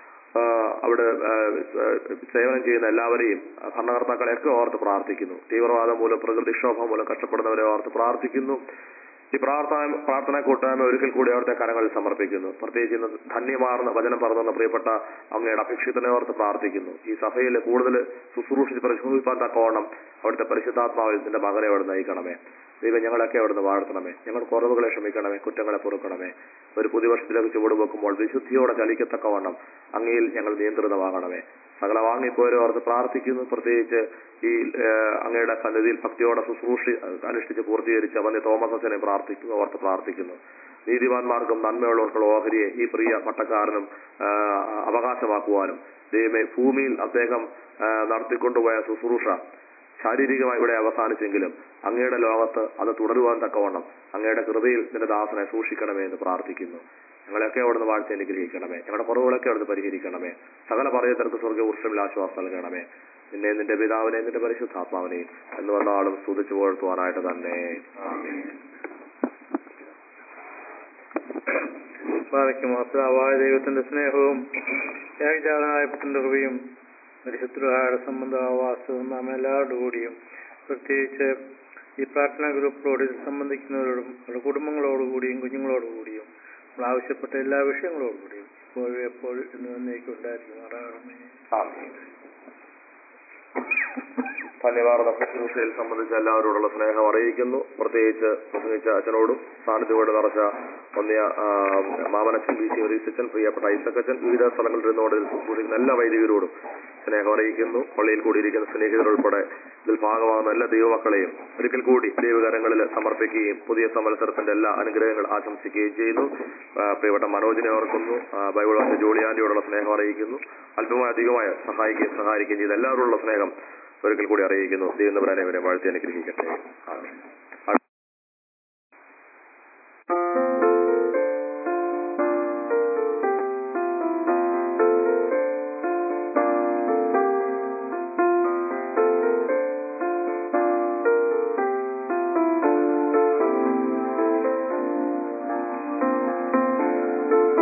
അവിടെ സേവനം ചെയ്യുന്ന എല്ലാവരെയും ഭരണകർത്താക്കളെയൊക്കെ ഓർത്ത് പ്രാർത്ഥിക്കുന്നു. തീവ്രവാദം മൂലം, പ്രകൃതിക്ഷോഭം മൂലം കഷ്ടപ്പെടുന്നവരെ ഓർത്ത് പ്രാർത്ഥിക്കുന്നു. ഈ പ്രാർത്ഥന പ്രാർത്ഥന കൂട്ടായ്മ ഒരിക്കൽ കൂടി അവിടുത്തെ കരങ്ങളിൽ സമർപ്പിക്കുന്നു. പ്രത്യേകിച്ച് ഇന്ന് ധന്യമാർന്ന വചനം പറഞ്ഞെന്ന പ്രിയപ്പെട്ട അങ്ങയുടെ അപേക്ഷിതനെ ഓർത്ത് പ്രാർത്ഥിക്കുന്നു. ഈ സഭയിൽ കൂടുതൽ ശുശ്രൂഷിച്ച് പരിശോധിപ്പാൻ തക്കവണ്ണം അവിടുത്തെ പരിശുദ്ധാത്മാവിൽ നിന്റെ മകനെ അവിടെ നയിക്കണമേ. ദൈവം ഞങ്ങളൊക്കെ അവിടുന്ന് വാഴ്ത്തണമേ. ഞങ്ങളുടെ കുറവുകളെ ക്ഷമിക്കണമേ, കുറ്റങ്ങളെ പൊറുക്കണമേ. ഒരു പുതിയ വർഷത്തിലേക്ക് ചുവടുവെക്കുമ്പോൾ വിശുദ്ധിയോടെ ചലിക്കത്തക്കവണ്ണം അങ്ങയിൽ ഞങ്ങൾ നിയന്ത്രിതമാകണമേ. സകല വാങ്ങിപ്പോരെ ഓർത്ത് പ്രാർത്ഥിക്കുന്നു. പ്രത്യേകിച്ച് ഈ അങ്ങയുടെ സന്നിധിയിൽ ഭക്തിയോടെ ശുശ്രൂഷി അനുഷ്ഠിച്ച് പൂർത്തീകരിച്ച വന്യ തോമസ് അച്ഛനെ പ്രാർത്ഥിക്കുന്നു ഓർത്ത് പ്രാർത്ഥിക്കുന്നു. നീതിമാന്മാർക്കും നന്മയുള്ളവർക്കുള്ള ഓഹരിയെ ഈ പ്രിയ പട്ടക്കാരനും അവകാശമാക്കുവാനും ദൈവമേ, ഭൂമിയിൽ അദ്ദേഹം നടത്തിക്കൊണ്ടുപോയ ശുശ്രൂഷ ശാരീരികമായി ഇവിടെ അവസാനിച്ചെങ്കിലും അങ്ങയുടെ ലോകത്ത് അത് തുടരുവാൻ തക്കവണ്ണം അങ്ങയുടെ കൃപയിൽ നിന്റെ ദാസനെ സൂക്ഷിക്കണമേ എന്ന് പ്രാർത്ഥിക്കുന്നു. ഞങ്ങളെയൊക്കെ അവിടുന്ന് വാഴ്ച അനുഗ്രഹിക്കണമേ. ഞങ്ങളുടെ കുറവുകളൊക്കെ അവിടുന്ന് പരിഹരിക്കണമേ. സകല പറയത്തർക്ക് സ്വർഗ്ഗ വൃക്ഷമിൽ ആശ്വാസം നൽകണമേ. നിന്നെ, നിന്റെ പിതാവിനെ, നിന്റെ പരിശുദ്ധാത്മാവിനെയും എന്ന് വന്ന ആളും സ്തുതിച്ചു പുകഴ്ത്തുവാനായിട്ട് തന്നെ. മാതാവായ ദൈവത്തിന്റെ സ്നേഹവും ഏകജാതനായ പുത്രന്റെ കൃപയും പരിശുദ്ധരുടെ സംബന്ധവാസവും നാം എല്ലാവരുടെ കൂടിയും പ്രത്യേകിച്ച് ഈ പ്രാർത്ഥനാ ഗ്രൂപ്പിലോട് ഇത് സംബന്ധിക്കുന്നവരോടും അവരുടെ കുടുംബങ്ങളോടുകൂടിയും കുഞ്ഞുങ്ങളോടുകൂടിയും നമ്മൾ ആവശ്യപ്പെട്ട എല്ലാ വിഷയങ്ങളോടുകൂടിയും ഇപ്പോഴും എപ്പോഴും എന്ന് തന്നേക്കും ഉണ്ടായിരിക്കുമാറാകണമേ. ധന്യവാർന്ന ശുശ്രൂഷയിൽ സംബന്ധിച്ച എല്ലാവരോടുള്ള സ്നേഹം അറിയിക്കുന്നു. പ്രത്യേകിച്ച് പ്രസംഗിച്ച അച്ഛനോടും സാന്നിധ്യത്തോട് നിറച്ച ഒന്നിയ മാമനച്ഛൻ, ബി സി ഒരീസച്ചൻ, പ്രിയപ്പെട്ട ഐസക്കച്ചൻ, വിവിധ സ്ഥലങ്ങളിൽ നിന്നോട് ശുശ്രൂഷിക്കുന്ന എല്ലാ വൈദികരോടും സ്നേഹം അറിയിക്കുന്നു. പള്ളിയിൽ കൂടിയിരിക്കുന്ന സ്നേഹിതരുൾപ്പെടെ ഇതിൽ ഭാഗമാകുന്ന എല്ലാ ദൈവമക്കളെയും ഒരിക്കൽ കൂടി ദൈവകരങ്ങളിൽ സമർപ്പിക്കുകയും പുതിയ സംവത്സരത്തിന്റെ എല്ലാ അനുഗ്രഹങ്ങൾ ആശംസിക്കുകയും ചെയ്യുന്നു. പ്രിയപ്പെട്ട മനോജിനെ ഓർക്കുന്നു. ബൈബിൾ വായിച്ച ജോളിയാന്റിയോടുള്ള സ്നേഹം അറിയിക്കുന്നു. അല്പമായി അധികമായി സഹായിക്കുകയും സഹായിക്കുകയും ചെയ്ത എല്ലാവരോടുള്ള സ്നേഹം ഒരിക്കൽ കൂടി അറിയിക്കുന്നു. ദൈവം അവരെ വാഴ്ത്തി അനുഗ്രഹിക്കട്ടെ.